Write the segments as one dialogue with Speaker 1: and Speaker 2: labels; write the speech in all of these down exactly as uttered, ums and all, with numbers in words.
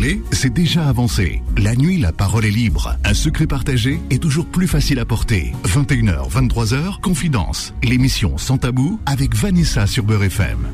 Speaker 1: parler, c'est déjà avancé. La nuit, la parole est libre. Un secret partagé est toujours plus facile à porter. vingt et une heures, vingt-trois heures, Confidence. L'émission Sans Tabou avec Vanessa sur Beurre F M.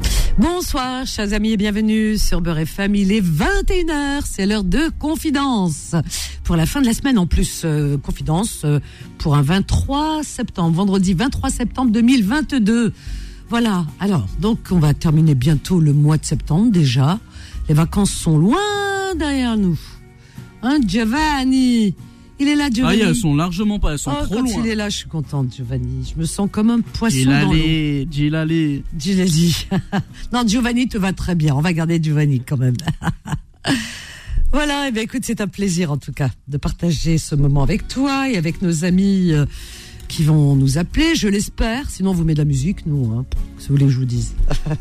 Speaker 2: Bonsoir, chers amis, et bienvenue sur Beurre F M. Il est vingt et une heures, c'est l'heure de Confidence. Pour la fin de la semaine, en plus, euh, Confidence euh, pour un vingt-trois septembre, vendredi vingt-trois septembre deux mille vingt-deux. Voilà, alors, donc on va terminer bientôt le mois de septembre déjà. Les vacances sont loin derrière nous. Hein, Giovanni? Il est là, Giovanni.
Speaker 3: Ah, elles sont largement pas, elles sont
Speaker 2: oh,
Speaker 3: trop
Speaker 2: quand
Speaker 3: loin.
Speaker 2: il est là, je suis contente, Giovanni. Je me sens comme un poisson
Speaker 3: Gilali,
Speaker 2: dans l'eau.
Speaker 3: Gilali.
Speaker 2: Gilali. Non, Giovanni te va très bien. On va garder Giovanni quand même. Voilà, et bien écoute, c'est un plaisir en tout cas de partager ce moment avec toi et avec nos amis euh, qui vont nous appeler, je l'espère. Sinon, on vous met de la musique, nous, hein, si vous voulez que je vous dise.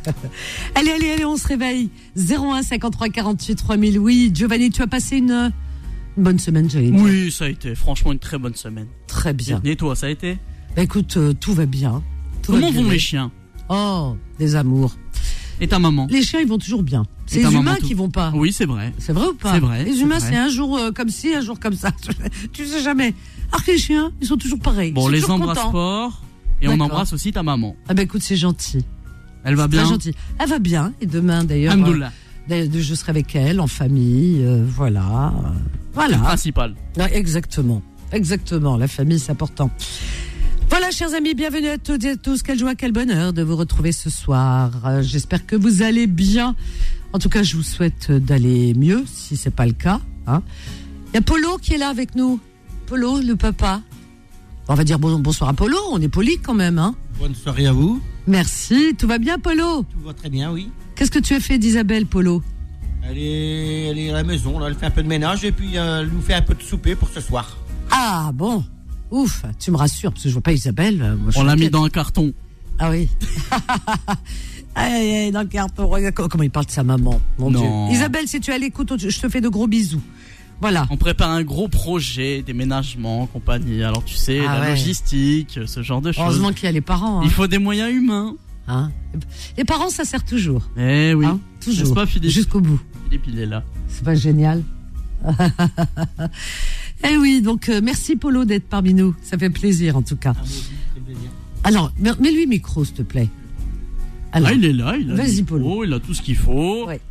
Speaker 2: Allez, allez, allez, on se réveille. zéro un cinquante-trois quarante-huit trois mille. Oui, Giovanni, tu as passé une, une bonne semaine, j'allais dire.
Speaker 3: Oui, ça a été franchement une très bonne semaine.
Speaker 2: Très bien.
Speaker 3: Et toi, ça a été?
Speaker 2: Bah écoute, euh, tout va bien. Tout
Speaker 3: Comment
Speaker 2: va bien.
Speaker 3: vont les chiens?
Speaker 2: Oh, des amours.
Speaker 3: Et ta maman?
Speaker 2: Les chiens, ils vont toujours bien. C'est les humains qui vont pas.
Speaker 3: Oui, c'est vrai.
Speaker 2: C'est vrai ou pas?
Speaker 3: C'est vrai.
Speaker 2: Les humains, c'est, c'est un jour euh, comme ci, un jour comme ça. Tu sais jamais. Alors que les chiens, ils sont toujours pareils.
Speaker 3: Bon, on les embrasse
Speaker 2: contents.
Speaker 3: fort. Et
Speaker 2: D'accord.
Speaker 3: on embrasse aussi ta maman.
Speaker 2: Ah ben écoute, c'est gentil.
Speaker 3: Elle va
Speaker 2: c'est
Speaker 3: bien?
Speaker 2: Très gentil. Elle va bien. Et demain, d'ailleurs,
Speaker 3: Alhamdoulilah.
Speaker 2: euh, je serai avec elle, en famille. Euh, voilà. Euh, voilà.
Speaker 3: C'est le principal.
Speaker 2: Ah, exactement. Exactement. La famille, c'est important. Voilà, chers amis, bienvenue à toutes et à tous. Quelle joie, quel bonheur de vous retrouver ce soir. Euh, j'espère que vous allez bien. En tout cas, je vous souhaite d'aller mieux, si c'est pas le cas. Hein. Il y a Polo qui est là avec nous. Polo, le papa. On va dire bon, bonsoir à Polo, on est poli quand même. Hein.
Speaker 4: Bonne soirée à vous.
Speaker 2: Merci, tout va bien Polo?
Speaker 4: Tout va très bien, oui.
Speaker 2: Qu'est-ce que tu as fait d'Isabelle, Polo?
Speaker 4: Elle est, elle est à la maison, là, elle fait un peu de ménage et puis euh, elle nous fait un peu de souper pour ce soir.
Speaker 2: Ah bon, ouf, tu me rassures, parce que je vois pas Isabelle. Moi, je
Speaker 3: on l'a
Speaker 2: inquiète.
Speaker 3: mis dans un carton.
Speaker 2: Ah oui. Aïe, aïe, aïe, dans le carton. Regarde comment il parle de sa maman. Mon
Speaker 3: Non.
Speaker 2: Dieu. Isabelle, si tu es à l'écoute, je te fais de gros bisous. Voilà.
Speaker 3: On prépare un gros projet, déménagement, compagnie. Alors tu sais,
Speaker 2: Ah
Speaker 3: la
Speaker 2: ouais.
Speaker 3: logistique, ce genre de choses.
Speaker 2: Heureusement qu'il y a les parents. Hein.
Speaker 3: Il faut des moyens humains.
Speaker 2: Hein. Les parents, ça sert toujours.
Speaker 3: Eh oui.
Speaker 2: Hein, toujours.
Speaker 3: N'est-ce pas, Philippe?
Speaker 2: Jusqu'au bout.
Speaker 3: Philippe, il est là.
Speaker 2: C'est pas génial. Eh oui, donc euh, merci Polo d'être parmi nous. Ça fait plaisir en tout cas.
Speaker 4: Ah, moi aussi, c'est plaisir.
Speaker 2: Alors, mets-lui micro, s'il te plaît. Alors,
Speaker 3: Ah, il est là, il a
Speaker 2: Vas-y,
Speaker 3: le
Speaker 2: Polo.
Speaker 3: micro, il a tout ce qu'il faut.
Speaker 2: Ouais.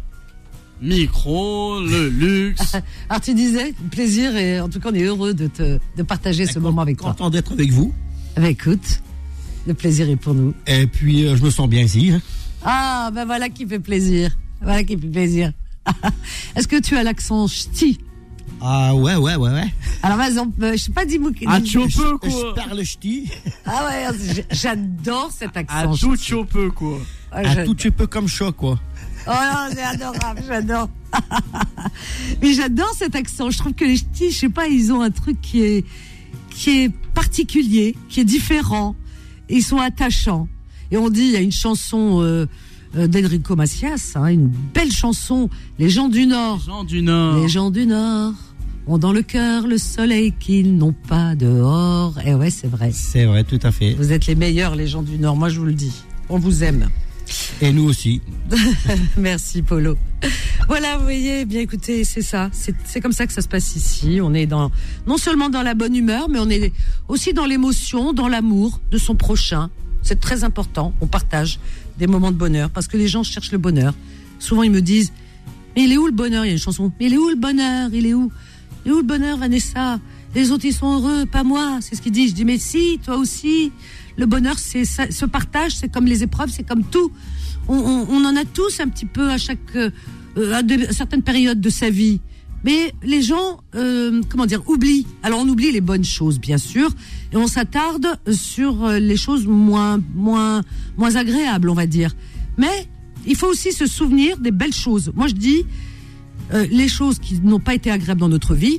Speaker 3: Micro, le luxe.
Speaker 2: Alors tu disais, plaisir et en tout cas on est heureux de te de partager ce moment avec toi.
Speaker 4: Content d'être avec vous.
Speaker 2: Eh ben, écoute, le plaisir est pour nous.
Speaker 4: Et puis, euh, je me sens bien ici. Hein.
Speaker 2: Ah, ben voilà qui fait plaisir. Voilà qui fait plaisir. Est-ce que tu as l'accent ch'ti?
Speaker 4: Ah ouais, ouais, ouais, ouais.
Speaker 2: Alors vas-y, on peut- je sais pas, dis-moi.
Speaker 3: Ah,
Speaker 2: dis-
Speaker 3: tu peux
Speaker 4: Je
Speaker 3: quoi?
Speaker 4: parle ch'ti.
Speaker 2: Ah ouais, j- j'adore cet accent.
Speaker 3: À tout
Speaker 2: ch'ti.
Speaker 3: chopeux quoi.
Speaker 2: Ah,
Speaker 4: Un
Speaker 2: j'adore.
Speaker 4: tout petit peu comme chat, quoi.
Speaker 2: Oh non, c'est adorable, j'adore. Mais j'adore cet accent. Je trouve que les ch'tis, je sais pas, ils ont un truc qui est, qui est particulier, qui est différent. Et ils sont attachants. Et on dit, il y a une chanson euh, euh, d'Enrico Macias, hein, une belle chanson, Les gens du Nord.
Speaker 3: Les gens du Nord.
Speaker 2: Les gens du Nord ont dans le cœur le soleil qu'ils n'ont pas dehors. Et ouais, c'est vrai.
Speaker 4: C'est vrai, tout à fait.
Speaker 2: Vous êtes les meilleurs, les gens du Nord. Moi, je vous le dis. On vous aime.
Speaker 4: Et nous aussi.
Speaker 2: Merci Polo. Voilà, vous voyez, bien écoutez, c'est ça, c'est, c'est comme ça que ça se passe ici. On est dans, non seulement dans la bonne humeur, mais on est aussi dans l'émotion, dans l'amour de son prochain. C'est très important. On partage des moments de bonheur parce que les gens cherchent le bonheur. Souvent ils me disent, mais il est où le bonheur? Il y a une chanson. Mais il est où le bonheur? Il est où? Il est où le bonheur, Vanessa? Les autres ils sont heureux, pas moi. C'est ce qu'ils disent. Je dis mais si, toi aussi. Le bonheur, c'est ça, ce partage, c'est comme les épreuves, c'est comme tout. On, on, on en a tous un petit peu à chaque euh, à, de, à certaines périodes de sa vie. Mais les gens, euh, comment dire, oublient. Alors on oublie les bonnes choses, bien sûr, et on s'attarde sur les choses moins moins moins agréables, on va dire. Mais il faut aussi se souvenir des belles choses. Moi, je dis euh, les choses qui n'ont pas été agréables dans notre vie,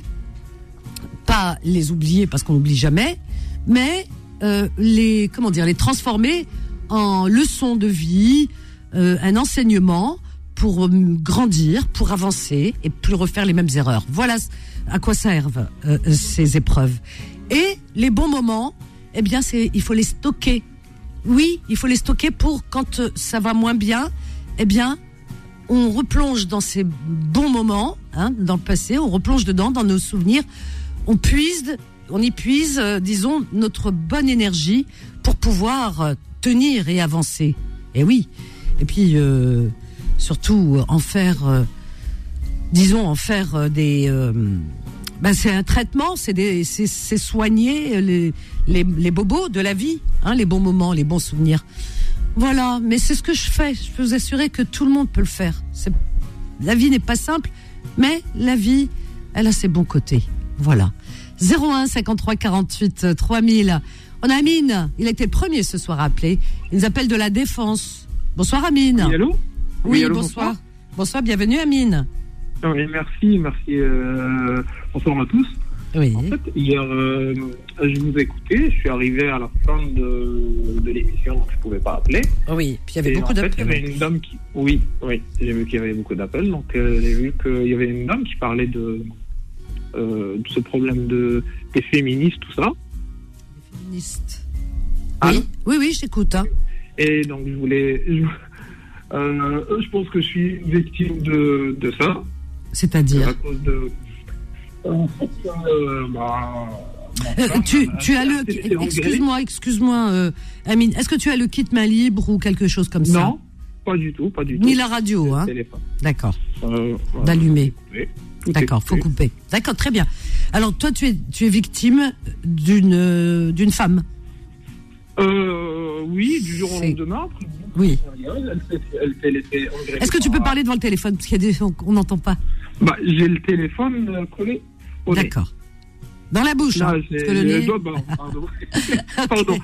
Speaker 2: pas les oublier parce qu'on n'oublie jamais, mais Euh, les comment dire les transformer en leçons de vie, euh, un enseignement pour euh, grandir, pour avancer et plus refaire les mêmes erreurs. Voilà à quoi servent euh, ces épreuves. Et les bons moments, eh bien c'est il faut les stocker. Oui, il faut les stocker pour quand euh, ça va moins bien, eh bien on replonge dans ces bons moments, hein, dans le passé, on replonge dedans, dans nos souvenirs, on puise, on y puise, euh, disons, notre bonne énergie pour pouvoir euh, tenir et avancer. Et oui. Et puis, euh, surtout, euh, en faire, euh, disons, en faire euh, des... Euh, ben c'est un traitement, c'est, des, c'est, c'est soigner les, les, les bobos de la vie, hein, les bons moments, les bons souvenirs. Voilà, mais c'est ce que je fais. Je peux vous assurer que tout le monde peut le faire. C'est... La vie n'est pas simple, mais la vie, elle a ses bons côtés. Voilà. zéro un cinquante-trois quarante-huit trois mille. On a Amine. Il a été le premier ce soir à appeler. Il nous appelle de la Défense. Bonsoir Amine.
Speaker 5: Oui, allô ?
Speaker 2: Oui,
Speaker 5: oui allô,
Speaker 2: bonsoir.
Speaker 5: bonsoir.
Speaker 2: Bonsoir, bienvenue Amine.
Speaker 5: Oui, merci, merci. Euh, bonsoir à tous.
Speaker 2: Oui.
Speaker 5: En fait, hier, euh, je vous ai écouté. Je suis arrivé à la fin de, de l'émission, donc je ne pouvais pas appeler.
Speaker 2: Oui, puis il y avait
Speaker 5: Et
Speaker 2: beaucoup
Speaker 5: en fait,
Speaker 2: d'appels.
Speaker 5: il y avait une dame qui... Oui, oui, j'ai vu qu'il y avait beaucoup d'appels. Donc, euh, j'ai vu qu'il y avait une dame qui parlait de, euh, de ce problème de, des féministes, tout ça.
Speaker 2: Des féministes.
Speaker 5: Allô ?
Speaker 2: Oui, oui, oui, je t'écoute. Hein.
Speaker 5: Et donc, je voulais... Je, euh, je pense que je suis victime de, de ça.
Speaker 2: C'est-à-dire
Speaker 5: à cause de... En fait, euh, bah...
Speaker 2: Euh, tu, tu as le, excuse-moi, excuse-moi, euh, Amine. Est-ce que tu as le kit main libre ou quelque chose comme ça ?
Speaker 5: Non, pas du tout, pas du tout.
Speaker 2: Ni la radio, hein ?
Speaker 5: Téléphone.
Speaker 2: D'accord.
Speaker 5: Euh, voilà.
Speaker 2: D'allumer.
Speaker 5: Tout
Speaker 2: D'accord, faut couper. D'accord, très bien. Alors toi, tu es, tu es victime d'une, euh, d'une femme.
Speaker 5: Euh, oui, du jour au
Speaker 2: C'est...
Speaker 5: lendemain.
Speaker 2: Oui.
Speaker 5: Elle s'est, elle s'est laissée engrainer.
Speaker 2: Est-ce que tu peux parler devant le téléphone parce qu'il y a des, on n'entend pas.
Speaker 5: Bah, j'ai le téléphone euh, collé au nez.
Speaker 2: D'accord. Dans la bouche,
Speaker 5: Là,
Speaker 2: hein,
Speaker 5: j'ai
Speaker 2: parce que le nez...
Speaker 5: le doigt, bah, pardon. Pardon.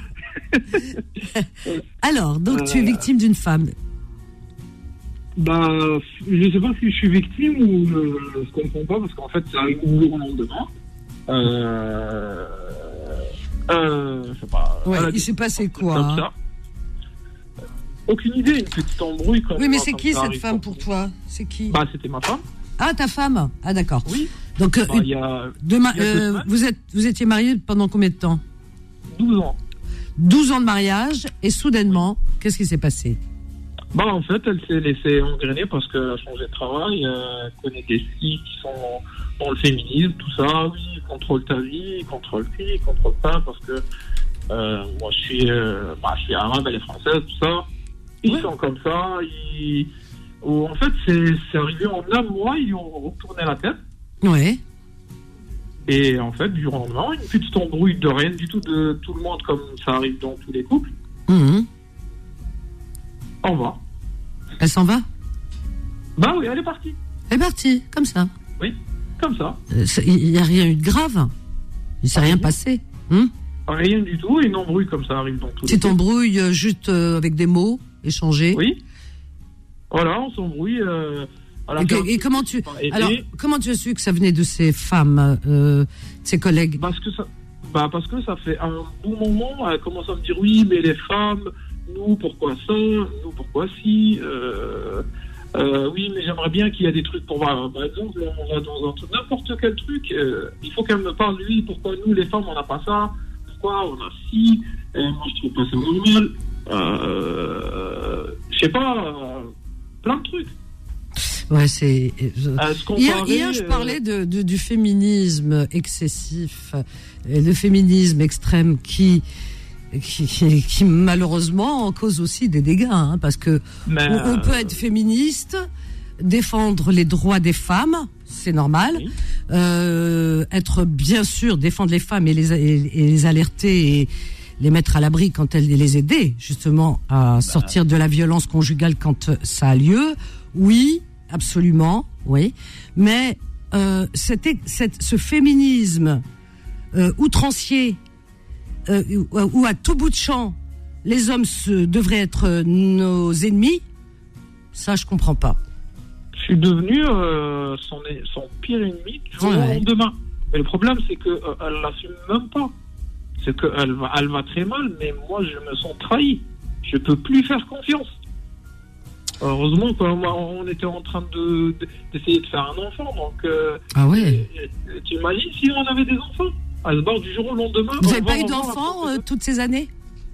Speaker 2: Alors, donc euh... tu es victime d'une femme.
Speaker 5: Bah, je sais pas si je suis victime ou je ne comprends pas parce qu'en fait, ça arrive du jour au lendemain. Euh... Euh, je sais pas.
Speaker 2: Ouais, il s'est passé quoi
Speaker 5: comme
Speaker 2: hein
Speaker 5: ça. Aucune idée, une petite embrouille comme
Speaker 2: Oui, mais
Speaker 5: ça,
Speaker 2: c'est
Speaker 5: comme
Speaker 2: qui
Speaker 5: ça
Speaker 2: cette
Speaker 5: arrive
Speaker 2: femme
Speaker 5: pour
Speaker 2: pour toi C'est qui
Speaker 5: Bah, c'était ma femme.
Speaker 2: Ah, ta femme. Ah, d'accord.
Speaker 5: Oui.
Speaker 2: Donc, euh,
Speaker 5: bah, il y a,
Speaker 2: demain,
Speaker 5: il y a deux
Speaker 2: euh,
Speaker 5: semaines.
Speaker 2: vous êtes, vous étiez mariés pendant combien de temps
Speaker 5: douze ans.
Speaker 2: douze ans de mariage et soudainement, qu'est-ce qui s'est passé
Speaker 5: Bah, en fait, elle s'est laissée engrainer parce qu'elle a changé de travail. Euh, elle connaît des filles qui sont dans le féminisme, tout ça. Oui, contrôle ta vie, contrôle ci, contrôle ça, parce que euh, moi, je suis, euh, bah, je suis arabe, elle est française, tout ça. Ils
Speaker 2: ouais.
Speaker 5: sont comme ça. Ils... Oh, en fait, c'est, c'est arrivé en un mois, ils ont retourné la tête.
Speaker 2: Ouais.
Speaker 5: Et en fait, du jour au lendemain, une petite embrouille de rien du tout, de tout le monde, comme ça arrive dans tous les couples.
Speaker 2: Mmh.
Speaker 5: On va.
Speaker 2: Elle s'en va
Speaker 5: Bah oui, elle est partie.
Speaker 2: Elle est partie, comme ça.
Speaker 5: Oui, comme ça.
Speaker 2: Il n'y a rien eu de grave. Il ne s'est
Speaker 5: ah,
Speaker 2: rien
Speaker 5: oui.
Speaker 2: passé. Hum
Speaker 5: Rien du tout, une embrouille comme ça arrive dans tous les
Speaker 2: Petite embrouille, euh, juste euh, avec des mots échangés.
Speaker 5: Oui. Voilà, on s'embrouille. Euh,
Speaker 2: et, que, et comment tu
Speaker 5: et
Speaker 2: alors
Speaker 5: et,
Speaker 2: comment tu as su que ça venait de ces femmes, euh, de ses collègues?
Speaker 5: Parce que ça, bah parce que ça fait un bon moment. Elle commence à me dire oui, mais les femmes, nous pourquoi ça, nous pourquoi si. Euh, euh, oui, mais j'aimerais bien qu'il y ait des trucs pour voir. Par exemple, on va dans un truc, n'importe quel truc. Euh, il faut qu'elle me parle lui. Pourquoi nous les femmes on n'a pas ça? Pourquoi on a si? Et moi je trouve pas ça normal. Euh, je sais pas, euh, plein de trucs.
Speaker 2: Ouais, c'est.
Speaker 5: Euh,
Speaker 2: hier, hier, je parlais de, de, du féminisme excessif, le féminisme extrême qui, qui, qui, qui malheureusement cause aussi des dégâts, hein, parce que
Speaker 5: Mais
Speaker 2: on, on peut être féministe, défendre les droits des femmes, c'est normal,
Speaker 5: oui.
Speaker 2: euh, être bien sûr défendre les femmes et les, et, et les alerter et les mettre à l'abri quand elles les aider justement à bah. sortir de la violence conjugale quand ça a lieu, oui. Absolument, oui. Mais euh, c'était, cette, ce féminisme euh, outrancier, euh, où, où à tout bout de champ, les hommes se, devraient être nos ennemis, ça, je comprends pas.
Speaker 5: Je suis devenu euh, son, son pire ennemi du jour au lendemain. Mais le problème, c'est qu'elle euh, ne l'assume même pas. C'est qu'elle va, elle va très mal, mais moi, je me sens trahi. Je ne peux plus faire confiance. Heureusement qu'on était en train de, de, d'essayer de faire un enfant, donc euh,
Speaker 2: ah ouais.
Speaker 5: Tu imagines si on avait des enfants? Elle se barre du jour au lendemain.
Speaker 2: Vous n'avez pas eu d'enfants euh, toutes ces années?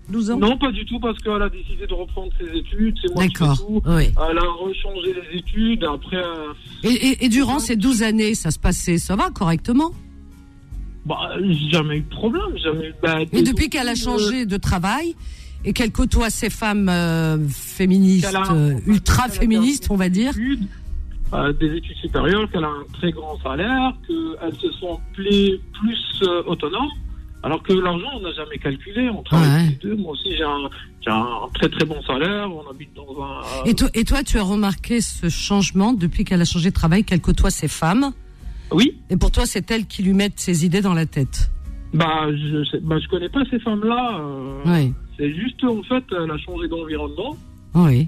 Speaker 2: douze ans?
Speaker 5: Non, pas du tout, parce qu'elle a décidé de reprendre ses études. C'est moi
Speaker 2: D'accord,
Speaker 5: qui fais tout.
Speaker 2: oui.
Speaker 5: Elle a rechangé les études. Après, euh,
Speaker 2: Et, et, et durant ces douze années, ça se passait, ça va correctement?
Speaker 5: bah, jamais eu de problème. Jamais eu, bah,
Speaker 2: Mais
Speaker 5: des-
Speaker 2: depuis qu'elle a
Speaker 5: euh,
Speaker 2: changé de travail et qu'elle côtoie ces femmes euh, féministes,
Speaker 5: qu'elle a-
Speaker 2: euh, ultra
Speaker 5: qu'elle a
Speaker 2: féministes,
Speaker 5: fait
Speaker 2: on va
Speaker 5: des
Speaker 2: dire.
Speaker 5: études, euh, des études supérieures, qu'elle a un très grand salaire, qu'elle se sent plus euh, autonome. Alors que l'argent, on n'a jamais calculé. On travaille
Speaker 2: Ouais.
Speaker 5: tous les deux. Moi aussi, j'ai un, j'ai un très très bon salaire. On habite dans un. euh,
Speaker 2: Et toi, et toi, tu as remarqué ce changement depuis qu'elle a changé de travail, qu'elle côtoie ces femmes.
Speaker 5: Oui.
Speaker 2: Et pour toi, c'est elle qui lui met ses idées dans la tête.
Speaker 5: Bah, je sais, bah, je connais pas ces femmes-là. euh,
Speaker 2: Oui,
Speaker 5: C'est juste, en fait, elle a changé d'environnement.
Speaker 2: oui.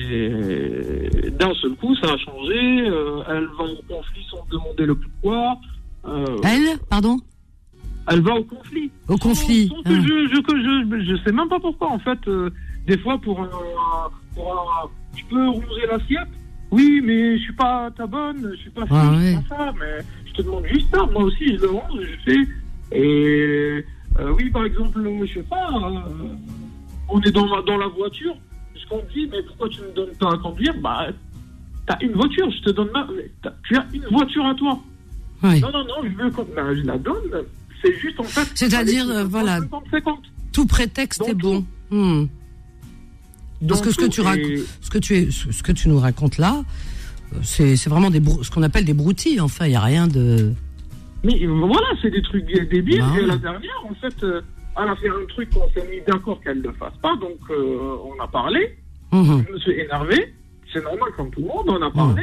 Speaker 5: Et d'un seul coup, ça a changé. euh, elle va au conflit sans demander le pourquoi. Euh,
Speaker 2: Elle, pardon?
Speaker 5: elle va au conflit.
Speaker 2: Au
Speaker 5: Sans-
Speaker 2: conflit.
Speaker 5: sans que
Speaker 2: hein.
Speaker 5: je, je, que je, je sais même pas pourquoi, en fait. euh, des fois, pour un, pour un, tu peux ronger l'assiette. Oui, mais je suis pas ta bonne, je suis pas ci,
Speaker 2: Ah
Speaker 5: je suis
Speaker 2: ouais.
Speaker 5: pas ça, mais je te demande juste ça. Moi aussi, je le range, je fais. Et euh, oui, par exemple, je sais pas, euh, on est dans la, dans la voiture, je conduis, mais pourquoi tu me donnes pas à conduire? Bah, t'as une voiture, je te donne ma, t'as- tu as une voiture à toi.
Speaker 2: Oui.
Speaker 5: Non, non, non, je veux qu'on, bah, je la donne. C'est juste en fait.
Speaker 2: C'est-à-dire,
Speaker 5: allez,
Speaker 2: euh, voilà.
Speaker 5: cinquante cinquante.
Speaker 2: Tout prétexte
Speaker 5: Dans
Speaker 2: est bon.
Speaker 5: tout.
Speaker 2: Hmm. Parce
Speaker 5: Dans
Speaker 2: que ce que
Speaker 5: tout,
Speaker 2: tu
Speaker 5: et-
Speaker 2: racontes, ce que tu es, ce ce que tu nous racontes là, euh, c'est, c'est vraiment des brou- ce qu'on appelle des broutilles. Enfin, il y a rien de.
Speaker 5: Mais voilà, c'est des trucs débiles.
Speaker 2: Bah
Speaker 5: Et
Speaker 2: ouais.
Speaker 5: la dernière, en fait, euh, elle a fait un truc qu'on s'est mis d'accord qu'elle ne le fasse pas. Donc, euh, on a parlé.
Speaker 2: Mhm.
Speaker 5: Je me suis énervé. C'est normal, comme tout le monde, on a parlé.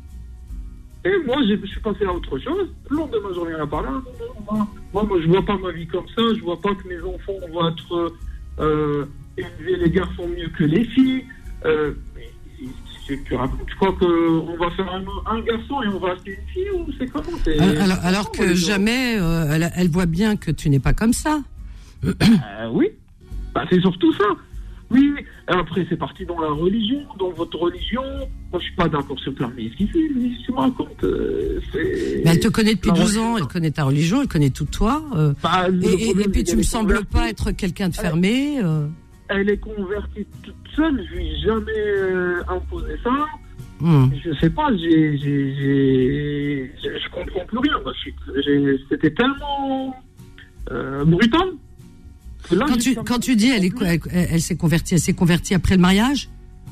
Speaker 5: Et moi, j'ai- je suis passé à autre chose. Le lendemain, j'en reviens à parler. Ah, non, non, moi, moi, moi, je vois pas ma vie comme ça. Je vois pas que mes enfants vont être euh, élever les garçons mieux que les filles. Euh, mais c'est- tu, racontes- tu crois qu'on va faire un, un garçon et on va acheter une fille ou c'est comment c'est,
Speaker 2: Alors, alors,
Speaker 5: c'est
Speaker 2: alors
Speaker 5: comment,
Speaker 2: que
Speaker 5: les gens
Speaker 2: jamais, euh, elle, elle voit bien que tu n'es pas comme ça.
Speaker 5: Euh, oui, bah, c'est surtout ça. Oui, oui. Après, c'est parti dans la religion, dans votre religion. Moi, je suis pas d'accord sur le plan, mais ce qu'il fait, ce qu'il me raconte, euh, c'est...
Speaker 2: Mais elle te connaît depuis
Speaker 5: La
Speaker 2: douze
Speaker 5: religion.
Speaker 2: ans, elle connaît ta religion, elle connaît tout toi. euh,
Speaker 5: Bah, le
Speaker 2: et, et-
Speaker 5: problème,
Speaker 2: et puis
Speaker 5: c'est
Speaker 2: tu
Speaker 5: qu'elle
Speaker 2: me
Speaker 5: est
Speaker 2: sembles
Speaker 5: convertie.
Speaker 2: pas être quelqu'un de fermé. euh.
Speaker 5: Elle est convertie toute seule, je lui ai jamais euh, imposé ça.
Speaker 2: Hmm.
Speaker 5: Je sais pas, j'ai, j'ai, j'ai, j'ai- je comprends plus rien. Moi, je suis- j'ai- c'était tellement euh, brutal. que là,
Speaker 2: Quand
Speaker 5: j'ai
Speaker 2: tu,
Speaker 5: comme-
Speaker 2: quand tu dis elle, est, elle, elle s'est convertie, elle s'est convertie après le mariage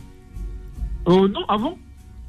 Speaker 5: Euh, non, avant.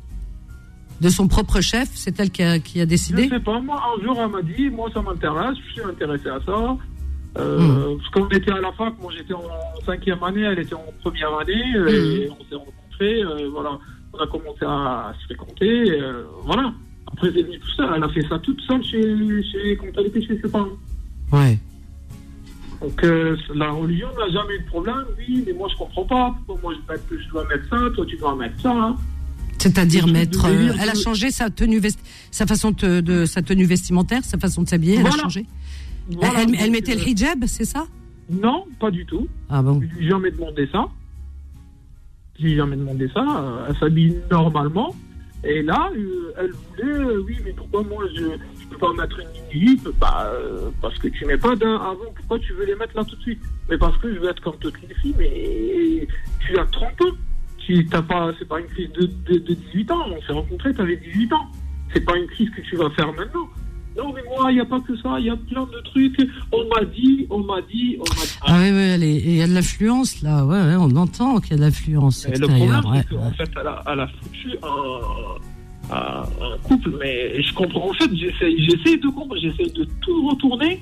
Speaker 2: de son propre chef, c'est elle qui a, qui a
Speaker 5: Je
Speaker 2: décidé.
Speaker 5: sais pas, moi, un jour, elle m'a dit, moi, ça m'intéresse, je suis intéressé à ça. Euh,
Speaker 2: Mm.
Speaker 5: Parce qu'on était à la fac, moi, j'étais en cinquième année, elle était en première année, euh, et on s'est rencontrés, euh, voilà. On a commencé à se fréquenter, euh, voilà. Après, c'est venu tout ça, elle a fait ça toute seule chez, chez, quand elle était chez ses parents.
Speaker 2: Ouais.
Speaker 5: Donc, euh, la religion n'a jamais eu de problème, oui, mais moi, je comprends pas. Pourquoi moi, je, mets- je dois mettre ça, toi, tu dois mettre ça, hein.
Speaker 2: C'est-à-dire
Speaker 5: Le truc
Speaker 2: mettre.
Speaker 5: de
Speaker 2: euh,
Speaker 5: délire,
Speaker 2: elle a
Speaker 5: je-
Speaker 2: changé sa tenue vest, sa façon de, de sa tenue vestimentaire, sa façon de s'habiller. Elle
Speaker 5: Voilà.
Speaker 2: a changé.
Speaker 5: Voilà,
Speaker 2: elle, elle
Speaker 5: donc,
Speaker 2: mettait
Speaker 5: euh,
Speaker 2: le hijab, c'est ça?
Speaker 5: Non, pas du tout.
Speaker 2: Ah bon.
Speaker 5: Je lui ai jamais demandé ça. Je lui ai jamais demandé ça. Euh, Elle s'habille normalement. Et là, euh, elle voulait, euh, oui, mais pourquoi moi je ne peux pas mettre une mini-jupe? Bah, euh, parce que tu mets pas d'un avant. Pourquoi tu veux les mettre là tout de suite? Mais parce que je veux être comme toutes les filles. Mais tu as trente ans. Tu t'as pas, c'est pas une crise de, de, de dix-huit ans. On s'est rencontrés, tu avais dix-huit ans. C'est pas une crise que tu vas faire maintenant. Non, mais moi, il n'y a pas que ça. Il y a plein de trucs. On m'a dit, on m'a dit, on m'a dit.
Speaker 2: Ah oui, oui, elle est- il y a de l'affluence là. Ouais, ouais, on entend qu'il y a de l'affluence
Speaker 5: Et le
Speaker 2: extérieure.
Speaker 5: problème,
Speaker 2: Ouais,
Speaker 5: c'est qu'en
Speaker 2: ouais.
Speaker 5: fait, elle a, elle a foutu un, un, un couple, mais je comprends. En fait, j'essaie, j'essaie de comprendre, j'essaie de tout retourner.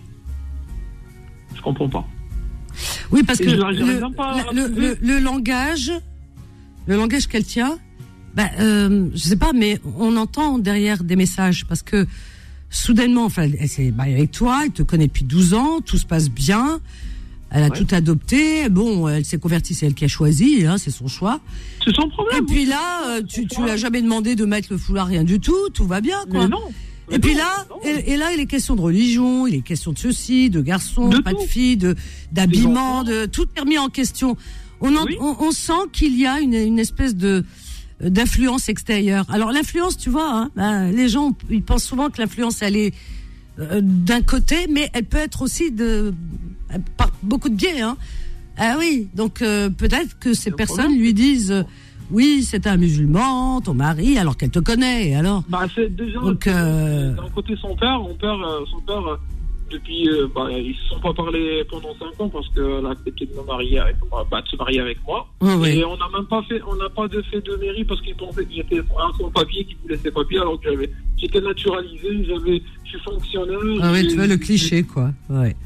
Speaker 5: Je comprends pas.
Speaker 2: Oui, parce
Speaker 5: Et
Speaker 2: que
Speaker 5: je n'arrive
Speaker 2: le,
Speaker 5: même pas à
Speaker 2: le-
Speaker 5: trouver.
Speaker 2: le- le langage, le langage qu'elle tient, bah, euh, je sais pas, mais on entend derrière des messages parce que soudainement, enfin, elle s'est mariée avec toi, elle te connaît depuis douze ans, tout se passe bien, elle a
Speaker 5: Ouais.
Speaker 2: tout adopté, bon, elle s'est convertie, c'est elle qui a choisi, hein, c'est son choix.
Speaker 5: C'est son problème.
Speaker 2: Et puis là, euh, tu, tu lui as jamais demandé de mettre le foulard, rien du tout, tout va bien, quoi.
Speaker 5: Mais non. Mais
Speaker 2: Et puis
Speaker 5: non,
Speaker 2: là,
Speaker 5: non.
Speaker 2: et, et là, il est question de religion, il est question de ceci, de garçons,
Speaker 5: De
Speaker 2: pas
Speaker 5: tout.
Speaker 2: de filles, de d'habillement,
Speaker 5: enfants.
Speaker 2: de tout est remis en question. On, en-
Speaker 5: Oui.
Speaker 2: on, on sent qu'il y a une, une espèce de d'influence extérieure. Alors l'influence, tu vois, hein, ben, les gens ils pensent souvent que l'influence elle est euh, d'un côté, mais elle peut être aussi de par beaucoup de biais. Hein. Ah oui, donc euh, peut-être que ces
Speaker 5: Le
Speaker 2: personnes
Speaker 5: problème,
Speaker 2: lui disent euh, oui, c'est un musulman, ton mari, alors qu'elle te connaît, et alors.
Speaker 5: Bah, c'est déjà.
Speaker 2: Donc, euh,
Speaker 5: D'un côté, son père, mon père, euh, son père, euh, depuis. Euh, bah, ils se sont pas parlé pendant cinq ans parce qu'elle a accepté de me marier avec moi, bah, de se marier avec moi.
Speaker 2: Oui, oui.
Speaker 5: Et on n'a même pas fait, on n'a pas de fait de mairie parce qu'il pensait que j'étais un sans papier, qu'il voulait ses papiers, alors que j'avais, j'étais naturalisé, j'avais, je suis fonctionnaire.
Speaker 2: Ah oui,
Speaker 5: j'ai-
Speaker 2: tu vois le cliché, quoi. Ouais.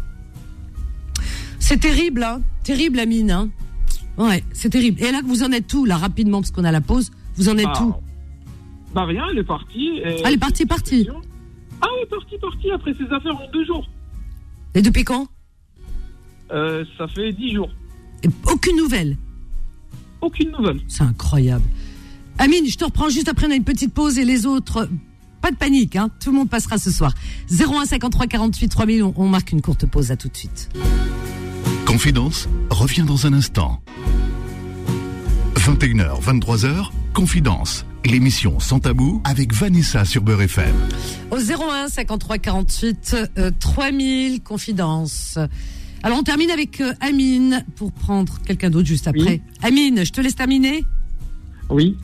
Speaker 2: C'est terrible, hein. Terrible, Amine, hein. Ouais, c'est terrible. Et là, vous en êtes où, là, rapidement, parce qu'on a la pause. Vous en êtes
Speaker 5: Bah,
Speaker 2: où?
Speaker 5: Bah rien, elle est partie. Et
Speaker 2: Ah, elle est partie, partie.
Speaker 5: Ah oui, partie, partie, après ses affaires en deux jours.
Speaker 2: Et depuis quand?
Speaker 5: Euh, ça fait dix jours.
Speaker 2: Et aucune nouvelle.
Speaker 5: Aucune nouvelle.
Speaker 2: C'est incroyable. Amine, je te reprends juste après, on a une petite pause et les autres, pas de panique, hein. Tout le monde passera ce soir. zéro un cinquante-trois quarante-huit trois mille, on, on marque une courte pause, à tout de suite.
Speaker 1: Confidence revient dans un instant. vingt et une heures, vingt-trois heures, Confidence, l'émission Sans Tabou avec Vanessa sur Beurre F M.
Speaker 2: Au zéro un cinquante-trois quarante-huit euh, trois mille, Confidence. Alors on termine avec euh, Amine pour prendre quelqu'un d'autre juste après.
Speaker 5: Oui.
Speaker 2: Amine, je te laisse terminer.
Speaker 5: Oui.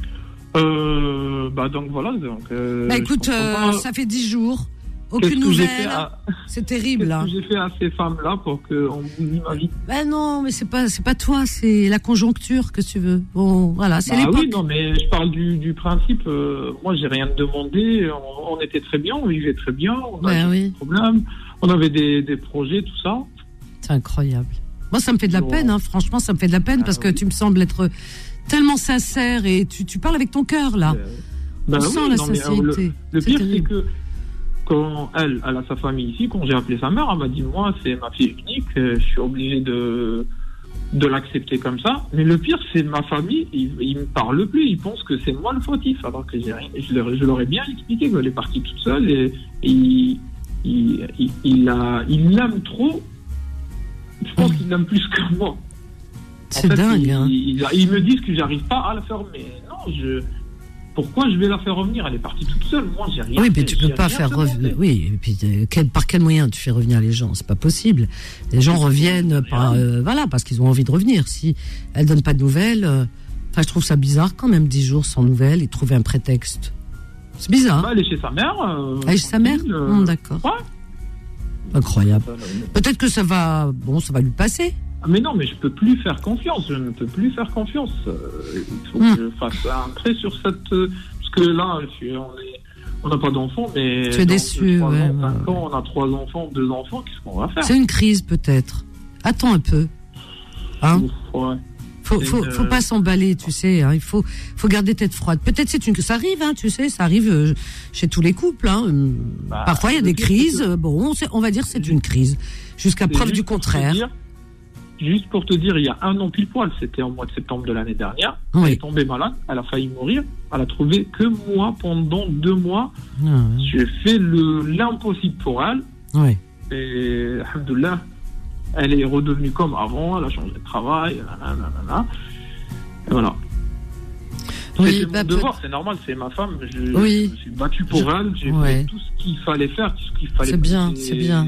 Speaker 5: Euh, bah donc voilà. Donc, euh,
Speaker 2: Bah
Speaker 5: je
Speaker 2: écoute,
Speaker 5: comprends
Speaker 2: euh,
Speaker 5: pas
Speaker 2: ça fait dix jours,
Speaker 5: qu'est-ce
Speaker 2: aucune
Speaker 5: que j'ai fait
Speaker 2: nouvelle.
Speaker 5: à-
Speaker 2: C'est terrible,
Speaker 5: Qu'est-ce
Speaker 2: hein.
Speaker 5: que j'ai fait à ces femmes-là pour qu'on bousille ma vie?
Speaker 2: Ben non, mais c'est pas, c'est pas toi, c'est la conjoncture que tu veux. Bon, voilà, c'est
Speaker 5: Bah
Speaker 2: l'époque.
Speaker 5: oui, non, mais je parle du, du principe. euh, moi, j'ai rien demandé. On, on était très bien, on vivait très bien. On
Speaker 2: Ben
Speaker 5: avait
Speaker 2: oui.
Speaker 5: des problèmes. On avait des, des projets, tout ça.
Speaker 2: C'est incroyable. Moi, ça me fait de la
Speaker 5: Bon.
Speaker 2: peine, hein. Franchement, ça me fait de la peine
Speaker 5: Ah
Speaker 2: parce que
Speaker 5: oui.
Speaker 2: tu me sembles être tellement sincère et tu, tu parles avec ton cœur, là.
Speaker 5: Euh, bah
Speaker 2: On
Speaker 5: oui,
Speaker 2: sent la
Speaker 5: non, mais, euh,
Speaker 2: sincérité.
Speaker 5: le, le
Speaker 2: C'est
Speaker 5: pire, c'est
Speaker 2: terrible.
Speaker 5: que quand elle, elle a sa famille ici, quand j'ai appelé sa mère, elle m'a dit moi, c'est ma fille unique, euh, je suis obligé de de l'accepter comme ça. Mais le pire, c'est ma famille, ils, ils me parlent plus, ils pensent que c'est moi le fautif, alors que j'ai rien. Je leur, je leur ai bien expliqué qu'elle est partie toute seule et, et il, il, il, il la- il l'aime trop. Je pense qu'il l'aime plus que moi. En
Speaker 2: C'est
Speaker 5: fait,
Speaker 2: dingue,
Speaker 5: ils,
Speaker 2: hein.
Speaker 5: ils, ils me disent que j'arrive pas à la faire, mais non, je. Pourquoi je vais la faire revenir? Elle est partie toute seule. Moi, j'ai rien.
Speaker 2: Oui, mais
Speaker 5: fait,
Speaker 2: tu peux
Speaker 5: j'ai
Speaker 2: pas
Speaker 5: rien
Speaker 2: faire
Speaker 5: demandé.
Speaker 2: revenir. Oui, et puis euh, quel- par quel moyen tu fais revenir les gens? C'est pas possible. Les gens reviennent par, euh, voilà, parce qu'ils ont envie de revenir. Si elle donne pas de nouvelles, euh, enfin, je trouve ça bizarre quand même, dix jours sans nouvelles et trouver un prétexte. C'est bizarre.
Speaker 5: Bah, elle est chez sa mère. Euh,
Speaker 2: Elle est chez sa mère.
Speaker 5: tranquille, euh,
Speaker 2: Hum, d'accord.
Speaker 5: Ouais.
Speaker 2: Incroyable.
Speaker 5: Euh,
Speaker 2: Peut-être que ça va, bon, ça va lui passer.
Speaker 5: Ah, mais non, mais je peux plus faire confiance. Je ne peux plus faire confiance. Euh, il faut
Speaker 2: Hum.
Speaker 5: que je fasse un trait sur cette. euh, Parce que là, je suis- on est- on n'a pas d'enfants, mais.
Speaker 2: Tu es
Speaker 5: dans
Speaker 2: déçu,
Speaker 5: trois
Speaker 2: ouais,
Speaker 5: ans,
Speaker 2: ouais,
Speaker 5: cinq ans, on a trois enfants, deux enfants. Qu'est-ce qu'on va faire?
Speaker 2: C'est une crise peut-être. Attends un peu. Hein?
Speaker 5: Ouf, ouais.
Speaker 2: Faut,
Speaker 5: C'est
Speaker 2: faut,
Speaker 5: une-
Speaker 2: faut pas s'emballer, tu sais. Hein. Il faut, faut garder tête froide. Peut-être c'est une, ça arrive, hein, tu sais, ça arrive euh, chez tous les couples. Hein. Hum,
Speaker 5: Bah,
Speaker 2: Parfois il y a
Speaker 5: le
Speaker 2: des
Speaker 5: pire, c'est
Speaker 2: crises.
Speaker 5: que-
Speaker 2: euh, Bon, on, sait- on va dire c'est une crise, jusqu'à
Speaker 5: C'est
Speaker 2: preuve
Speaker 5: juste
Speaker 2: du
Speaker 5: pour te
Speaker 2: contraire.
Speaker 5: dire- Juste pour te dire, il y a un an pile poil, c'était en mois de septembre de l'année dernière.
Speaker 2: Oui.
Speaker 5: Elle est tombée malade, elle a failli mourir. Elle a trouvé que moi pendant deux mois.
Speaker 2: Ah,
Speaker 5: J'ai fait le l'impossible pour elle.
Speaker 2: ouais.
Speaker 5: Et alhamdoulilah, elle est redevenue comme avant. Elle a changé de travail. Nanana, nanana. Et voilà.
Speaker 2: Oui,
Speaker 5: C'était
Speaker 2: bah,
Speaker 5: mon devoir, c'est normal, c'est ma femme. Je,
Speaker 2: Oui.
Speaker 5: je me suis battu pour
Speaker 2: Je-
Speaker 5: elle. J'ai
Speaker 2: ouais.
Speaker 5: fait tout ce qu'il fallait faire, tout ce qu'il fallait.
Speaker 2: C'est bien,
Speaker 5: faire.
Speaker 2: c'est bien.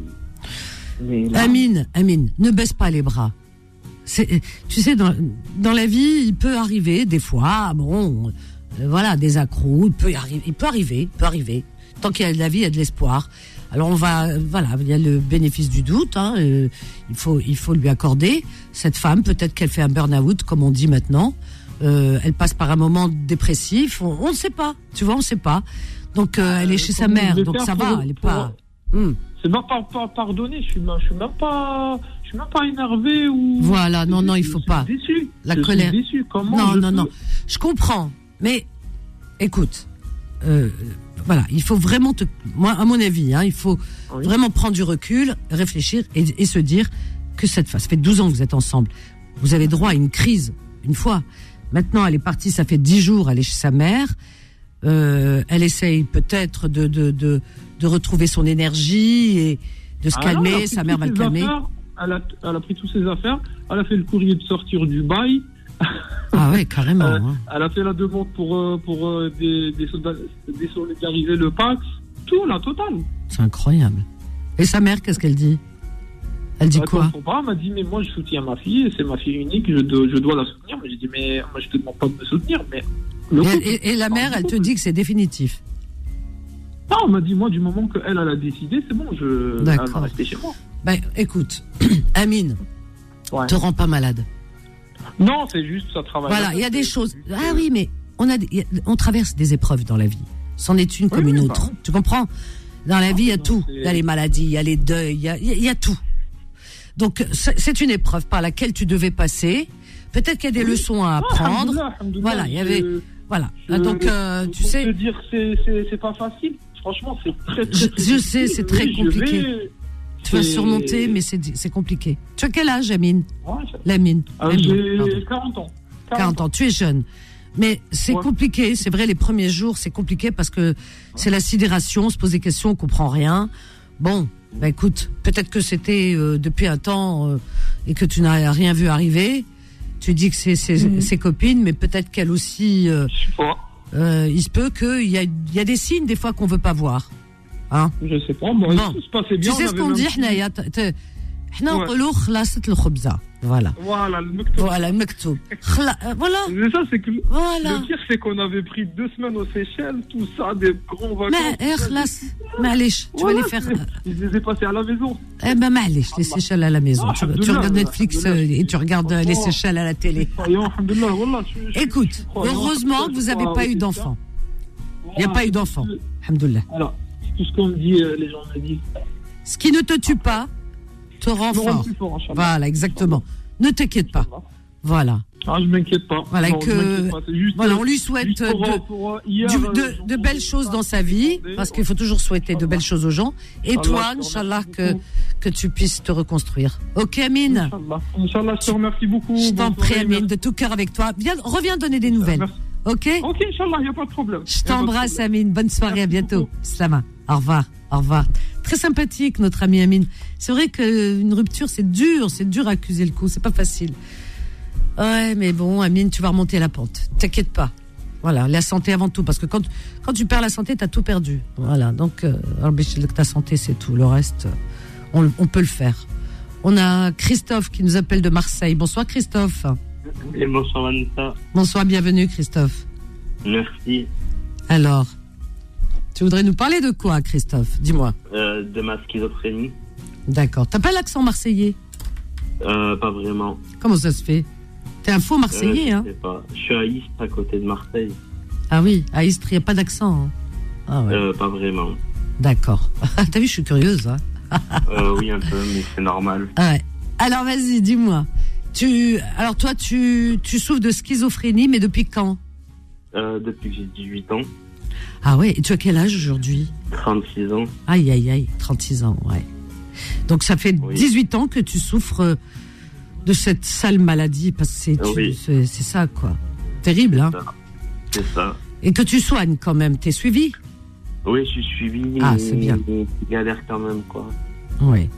Speaker 5: Mais là,
Speaker 2: Amine, Amine, ne baisse pas les bras. C'est, tu sais, dans, dans la vie, il peut arriver des fois, bon, euh, voilà, des accros, il peut, y arri- il peut arriver, il peut arriver. Tant qu'il y a de la vie, il y a de l'espoir. Alors on va, euh, voilà, il y a le bénéfice du doute. Hein, euh, il faut, il faut lui accorder. Cette femme, peut-être qu'elle fait un burn-out, comme on dit maintenant. Euh, elle passe par un moment dépressif. On, on ne sait pas, tu vois, on ne sait pas. Donc euh, elle est chez sa
Speaker 5: comment
Speaker 2: mère,
Speaker 5: je vais
Speaker 2: donc
Speaker 5: faire
Speaker 2: ça
Speaker 5: pour-
Speaker 2: va. Elle est
Speaker 5: pour-
Speaker 2: pas. Hum.
Speaker 5: C'est même pas, pas pardonné, je suis, même- je suis même pas, je suis même pas énervé ou.
Speaker 2: Voilà, non, non, il
Speaker 5: Je
Speaker 2: faut
Speaker 5: suis
Speaker 2: pas.
Speaker 5: Déçu.
Speaker 2: La
Speaker 5: je
Speaker 2: colère.
Speaker 5: Suis déçu. Comment
Speaker 2: Non,
Speaker 5: je
Speaker 2: non,
Speaker 5: peux-
Speaker 2: non. Je comprends, mais écoute, euh, voilà, il faut vraiment te, moi, à mon avis, hein, il faut
Speaker 5: Oui.
Speaker 2: vraiment prendre du recul, réfléchir et, et se dire que cette fois, ça fait douze ans que vous êtes ensemble, vous avez droit à une crise une fois. Maintenant, elle est partie, ça fait dix jours, elle est chez sa mère. Euh, elle essaye peut-être de, de, de, de retrouver son énergie et de se
Speaker 5: Ah non, elle a
Speaker 2: calmer.
Speaker 5: pris
Speaker 2: Sa mère va le
Speaker 5: toutes ses
Speaker 2: calmer.
Speaker 5: affaires, Elle a, elle a pris toutes ses affaires. Elle a fait le courrier de sortir du bail.
Speaker 2: Ah ouais, carrément.
Speaker 5: Euh,
Speaker 2: hein.
Speaker 5: Elle a fait la demande pour, euh, pour euh, des, des soldat- désolidariser le Pax. Tout, la totale.
Speaker 2: C'est incroyable. Et sa mère, qu'est-ce qu'elle dit? Elle dit
Speaker 5: Bah,
Speaker 2: quoi?
Speaker 5: Son parent m'a dit, mais moi je soutiens ma fille, c'est ma fille unique, je, dois- je dois la soutenir. Mais j'ai dit, mais moi je te demande pas de me soutenir, mais. Le
Speaker 2: Et,
Speaker 5: couple-
Speaker 2: et- et la mère, elle te dit que c'est définitif.
Speaker 5: Non, elle m'a dit, moi du moment qu'elle elle a décidé, c'est bon, je.
Speaker 2: D'accord.
Speaker 5: Elle va rester chez moi.
Speaker 2: Ben, écoute, Amine,
Speaker 5: Ouais.
Speaker 2: te rends pas malade.
Speaker 5: Non, c'est juste, ça travaille.
Speaker 2: Voilà, il y a des choses. Ah oui, mais on, a, des- y a- on traverse des épreuves dans la vie. C'en est une comme
Speaker 5: Oui,
Speaker 2: une
Speaker 5: oui,
Speaker 2: autre.
Speaker 5: pardon.
Speaker 2: Tu comprends? Dans la vie, il y a
Speaker 5: non,
Speaker 2: tout.
Speaker 5: c'est-
Speaker 2: Il y a les maladies, il y a les deuils, il y a, il y a- il y a tout. Donc, c'est c'est une épreuve par laquelle tu devais passer. Peut-être qu'il y a des
Speaker 5: Oui.
Speaker 2: leçons à
Speaker 5: Ah,
Speaker 2: apprendre.
Speaker 5: alhamdoulilah, alhamdoulilah,
Speaker 2: Voilà, il y avait.
Speaker 5: je-
Speaker 2: Voilà.
Speaker 5: je-
Speaker 2: Donc, euh, tu
Speaker 5: pour
Speaker 2: sais.
Speaker 5: te dire, c'est- c'est c'est pas facile. Franchement, c'est très, très,
Speaker 2: Je-
Speaker 5: très
Speaker 2: je
Speaker 5: difficile.
Speaker 2: sais, c'est très
Speaker 5: Oui, je
Speaker 2: compliqué.
Speaker 5: vais-
Speaker 2: Tu vas
Speaker 5: c'est-
Speaker 2: surmonter, mais c'est c'est compliqué. Tu as quel âge, Amine?
Speaker 5: Ouais, ça-
Speaker 2: Lamine.
Speaker 5: Ah,
Speaker 2: Lamine, pardon.
Speaker 5: j'ai quarante ans.
Speaker 2: quarante ans, tu es jeune. Mais c'est
Speaker 5: Ouais.
Speaker 2: compliqué, c'est vrai, les premiers jours, c'est compliqué parce que c'est la sidération, on se pose des questions, on comprend rien. Bon, bah écoute, peut-être que c'était euh, depuis un temps euh, et que tu n'as rien vu arriver. Tu dis que c'est ses,
Speaker 5: Mhm.
Speaker 2: ses copines, mais peut-être qu'elle aussi, euh,
Speaker 5: Je sais pas.
Speaker 2: euh, il se peut qu'il y a, il y a des signes des fois qu'on veut pas voir. Hein?
Speaker 5: Je sais pas. Bon,
Speaker 2: Bon.
Speaker 5: tout se passait
Speaker 2: Tu
Speaker 5: bien.
Speaker 2: sais
Speaker 5: on
Speaker 2: ce
Speaker 5: avait
Speaker 2: qu'on
Speaker 5: même-
Speaker 2: dit, حنايا ت- ت- حنا
Speaker 5: Ouais.
Speaker 2: نقولوا خلاصة الخبزة. Voilà.
Speaker 5: Voilà, le mektoub.
Speaker 2: Voilà, le mektoub. Khla- euh, Voilà.
Speaker 5: Mais ça, c'est que le
Speaker 2: Voilà.
Speaker 5: pire, c'est qu'on avait pris deux semaines aux Seychelles, tout ça, des grands vacances.
Speaker 2: Mais, eh, خلاص, معليش, tu vas
Speaker 5: Voilà,
Speaker 2: les faire.
Speaker 5: Je les ai passés à la maison.
Speaker 2: Eh ben, معليش, les Seychelles à la maison.
Speaker 5: Ah,
Speaker 2: Tu, tu
Speaker 5: alhamdoulilah,
Speaker 2: regardes Netflix euh,
Speaker 5: alhamdoulilah.
Speaker 2: et tu regardes euh, les
Speaker 5: Franchement.
Speaker 2: Seychelles à la télé.
Speaker 5: Croyant, alhamdoulilah, voilà, je- je- je
Speaker 2: Écoute,
Speaker 5: suis croyant.
Speaker 2: heureusement que vous
Speaker 5: Je
Speaker 2: n'avez
Speaker 5: crois
Speaker 2: pas
Speaker 5: au
Speaker 2: eu
Speaker 5: destin.
Speaker 2: d'enfant. Il n'y a
Speaker 5: Voilà,
Speaker 2: pas eu d'enfant. Alhamdoulilah.
Speaker 5: Alors, tout ce qu'on me dit, euh, les gens me disent.
Speaker 2: Ce qui ne te tue pas te rend
Speaker 5: me rend
Speaker 2: fort.
Speaker 5: plus fort, Inch'Allah.
Speaker 2: Voilà, exactement. Ne t'inquiète pas. Voilà.
Speaker 5: Ah, je m'inquiète pas.
Speaker 2: Voilà,
Speaker 5: Non,
Speaker 2: que-
Speaker 5: je m'inquiète pas, c'est juste,
Speaker 2: Voilà,
Speaker 5: euh,
Speaker 2: on lui souhaite
Speaker 5: juste pour,
Speaker 2: de-
Speaker 5: euh, pour, euh, hier,
Speaker 2: Du-
Speaker 5: euh,
Speaker 2: de,
Speaker 5: j'en
Speaker 2: de
Speaker 5: ai
Speaker 2: belles choses dans sa vie,
Speaker 5: demandé.
Speaker 2: parce qu'il faut toujours souhaiter de belles choses aux gens. Et
Speaker 5: Inch'Allah,
Speaker 2: toi,
Speaker 5: je te
Speaker 2: Inch'Allah,
Speaker 5: remercie
Speaker 2: que,
Speaker 5: beaucoup.
Speaker 2: que tu puisses te reconstruire. Ok, Amine?
Speaker 5: Inch'Allah. Inch'Allah, je te remercie beaucoup.
Speaker 2: Je t'en
Speaker 5: Bonne
Speaker 2: prie,
Speaker 5: soirée,
Speaker 2: Amine,
Speaker 5: merci.
Speaker 2: de tout cœur avec toi. Viens, reviens donner des nouvelles.
Speaker 5: Merci.
Speaker 2: Ok?
Speaker 5: Ok, Inch'Allah, il n'y a pas de problème.
Speaker 2: Je t'embrasse, Amine. Bonne soirée, à bientôt. Slama. Au revoir. Au revoir. Très sympathique, notre ami Amine. C'est vrai qu'une rupture, c'est dur. C'est dur à accuser le coup. C'est pas facile. Ouais, mais bon, Amine, tu vas remonter la pente. T'inquiète pas. Voilà, la santé avant tout. Parce que quand, quand tu perds la santé, t'as tout perdu. Voilà. Donc, euh, ta santé, c'est tout. Le reste, on, on peut le faire. On a Christophe qui nous appelle de Marseille. Bonsoir, Christophe.
Speaker 6: Et bonsoir Vanessa.
Speaker 2: Bonsoir, bienvenue, Christophe.
Speaker 6: Merci.
Speaker 2: Alors, tu voudrais nous parler de quoi, Christophe? Dis-moi.
Speaker 6: Euh, de ma schizophrénie.
Speaker 2: D'accord. T'as pas l'accent marseillais?
Speaker 6: Euh, pas vraiment.
Speaker 2: Comment ça se fait? T'es un faux marseillais,
Speaker 6: Euh,
Speaker 2: hein?
Speaker 6: je sais pas. Je suis à Istres, à côté de Marseille.
Speaker 2: Ah oui, à Istres, il n'y a pas d'accent. Hein. Ah ouais.
Speaker 6: Euh, pas vraiment.
Speaker 2: D'accord. T'as vu, je suis curieuse. Hein.
Speaker 6: Euh, oui, un peu, mais c'est normal.
Speaker 2: Ah ouais. Alors, vas-y, dis-moi. Tu, alors, toi, tu, tu souffres de schizophrénie, mais depuis quand?
Speaker 6: Euh, depuis que j'ai dix-huit ans,
Speaker 2: Ah ouais, et tu as quel âge aujourd'hui?
Speaker 6: trente-six ans.
Speaker 2: Aïe, aïe, aïe, trente-six ans, ouais. Donc, ça fait
Speaker 6: Oui.
Speaker 2: dix-huit ans que tu souffres euh, de cette sale maladie, parce que c'est, tu-
Speaker 6: Oui.
Speaker 2: c'est, c'est ça, quoi. Terrible, hein?
Speaker 6: C'est ça.
Speaker 2: Et que tu soignes quand même. T'es suivi?
Speaker 6: Oui, je suis suivi.
Speaker 2: Ah,
Speaker 6: mais
Speaker 2: c'est bien.
Speaker 6: mais galère quand même, quoi.
Speaker 2: Oui.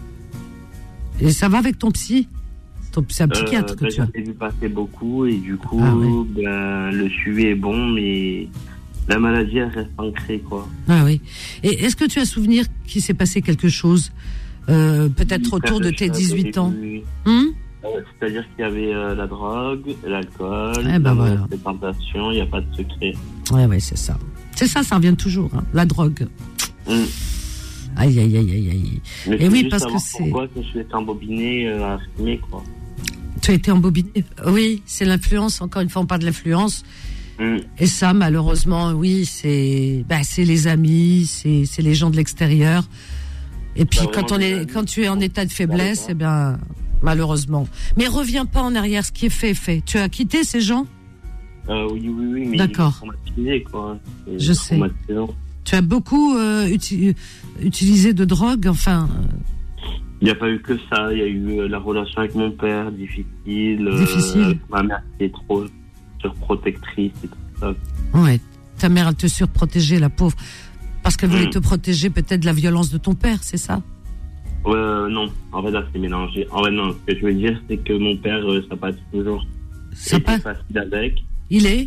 Speaker 2: Et ça va avec ton psy? Ton, c'est un psychiatre
Speaker 6: Euh,
Speaker 2: que
Speaker 6: ben,
Speaker 2: tu as.
Speaker 6: j'en ai vu passer beaucoup et du coup,
Speaker 2: Ah, ouais.
Speaker 6: ben, le suivi est bon, mais la maladie, elle reste ancrée, quoi.
Speaker 2: Ah oui. Et est-ce que tu as souvenir qu'il s'est passé quelque chose, euh, peut-être autour de tes dix-huit ans? Hum
Speaker 6: Euh, C'est-à-dire qu'il y avait euh, la drogue, l'alcool,
Speaker 2: Eh ben
Speaker 6: la
Speaker 2: voilà.
Speaker 6: mauvaise fréquentation, il n'y a pas de secret.
Speaker 2: Ouais, ouais, c'est ça. C'est ça, ça revient toujours, hein, la drogue.
Speaker 6: Mm.
Speaker 2: Aïe, aïe, aïe, aïe, aïe.
Speaker 6: Mais
Speaker 2: Et
Speaker 6: faut
Speaker 2: oui,
Speaker 6: juste
Speaker 2: parce que
Speaker 6: savoir
Speaker 2: c'est-
Speaker 6: pourquoi que je suis embobiné euh, à fumer, quoi.
Speaker 2: Tu as été embobiné. Oui, c'est l'influence. Encore une fois, on parle de l'influence.
Speaker 6: Mm.
Speaker 2: Et ça, malheureusement, oui, c'est, bah, c'est les amis, c'est, c'est les gens de l'extérieur. Et puis,
Speaker 6: Bah,
Speaker 2: quand
Speaker 6: vraiment
Speaker 2: on
Speaker 6: des
Speaker 2: est,
Speaker 6: amis.
Speaker 2: quand tu es en état de faiblesse,
Speaker 6: pas.
Speaker 2: eh bien, malheureusement. Mais reviens pas en arrière. Ce qui est fait est fait. Tu as quitté ces gens?
Speaker 6: Euh, oui, oui, oui, mais
Speaker 2: D'accord.
Speaker 6: ils sont traumatisés, quoi. C'est
Speaker 2: Je sais.
Speaker 6: traumatisant.
Speaker 2: Tu as beaucoup euh, uti- utilisé de drogue, enfin. euh,
Speaker 6: Il n'y a pas eu que ça, il y a eu euh, la relation avec mon père, difficile. euh,
Speaker 2: Difficile.
Speaker 6: ma mère qui est trop surprotectrice et tout ça.
Speaker 2: Ouais. Ta mère, elle te surprotégeait, la pauvre, parce qu'elle voulait
Speaker 6: Mm.
Speaker 2: te protéger peut-être de la violence de ton père, c'est ça?
Speaker 6: Ouais, euh, non, en fait là c'est mélangé. En fait non, ce que je veux dire c'est que mon père, euh, ça n'a pas toujours
Speaker 2: Ça
Speaker 6: été
Speaker 2: pas.
Speaker 6: facile avec.
Speaker 2: Il est.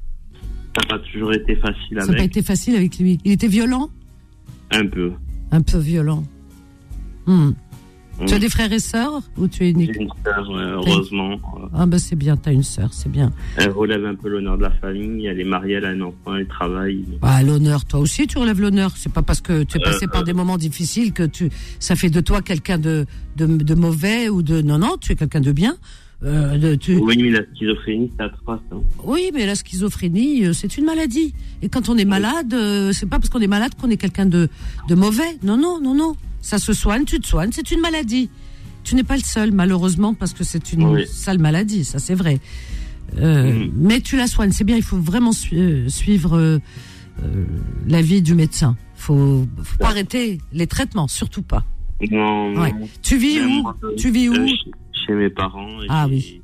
Speaker 6: Ça n'a pas toujours été facile
Speaker 2: Ça n'a pas
Speaker 6: avec.
Speaker 2: été facile avec lui. Il était violent?
Speaker 6: Un peu.
Speaker 2: Un peu violent. Hmm. Tu as des frères et sœurs ou tu es unique?
Speaker 6: J'ai une sœur, ouais, heureusement.
Speaker 2: Ah ben c'est bien, t'as une sœur, c'est bien.
Speaker 6: Elle relève un peu l'honneur de la famille, elle est mariée, elle a un enfant, elle travaille.
Speaker 2: Ah, l'honneur, toi aussi tu relèves l'honneur. C'est pas parce que tu es passé
Speaker 6: Euh,
Speaker 2: par des moments difficiles que tu, ça fait de toi quelqu'un de, de, de mauvais ou de... Non, non, tu es quelqu'un de bien. Euh, de, tu...
Speaker 6: Oui, mais la schizophrénie, c'est atroce. Hein.
Speaker 2: Oui, mais la schizophrénie, euh, c'est une maladie. Et quand on est malade, euh, c'est pas parce qu'on est malade qu'on est quelqu'un de, de mauvais. Non, non, non, non. Ça se soigne, tu te soignes, c'est une maladie. Tu n'es pas le seul, malheureusement, parce que c'est une
Speaker 6: Oui.
Speaker 2: sale maladie, ça c'est vrai. Euh,
Speaker 6: Mm.
Speaker 2: Mais tu la soignes, c'est bien, il faut vraiment su- euh, suivre euh, euh, l'avis du médecin. Faut, faut pas arrêter les traitements, surtout pas.
Speaker 6: Non, non.
Speaker 2: Ouais. Tu vis
Speaker 6: Même
Speaker 2: où
Speaker 6: moi,
Speaker 2: Tu vis où
Speaker 6: euh, chez, chez mes parents. et
Speaker 2: Ah
Speaker 6: j'ai-
Speaker 2: oui.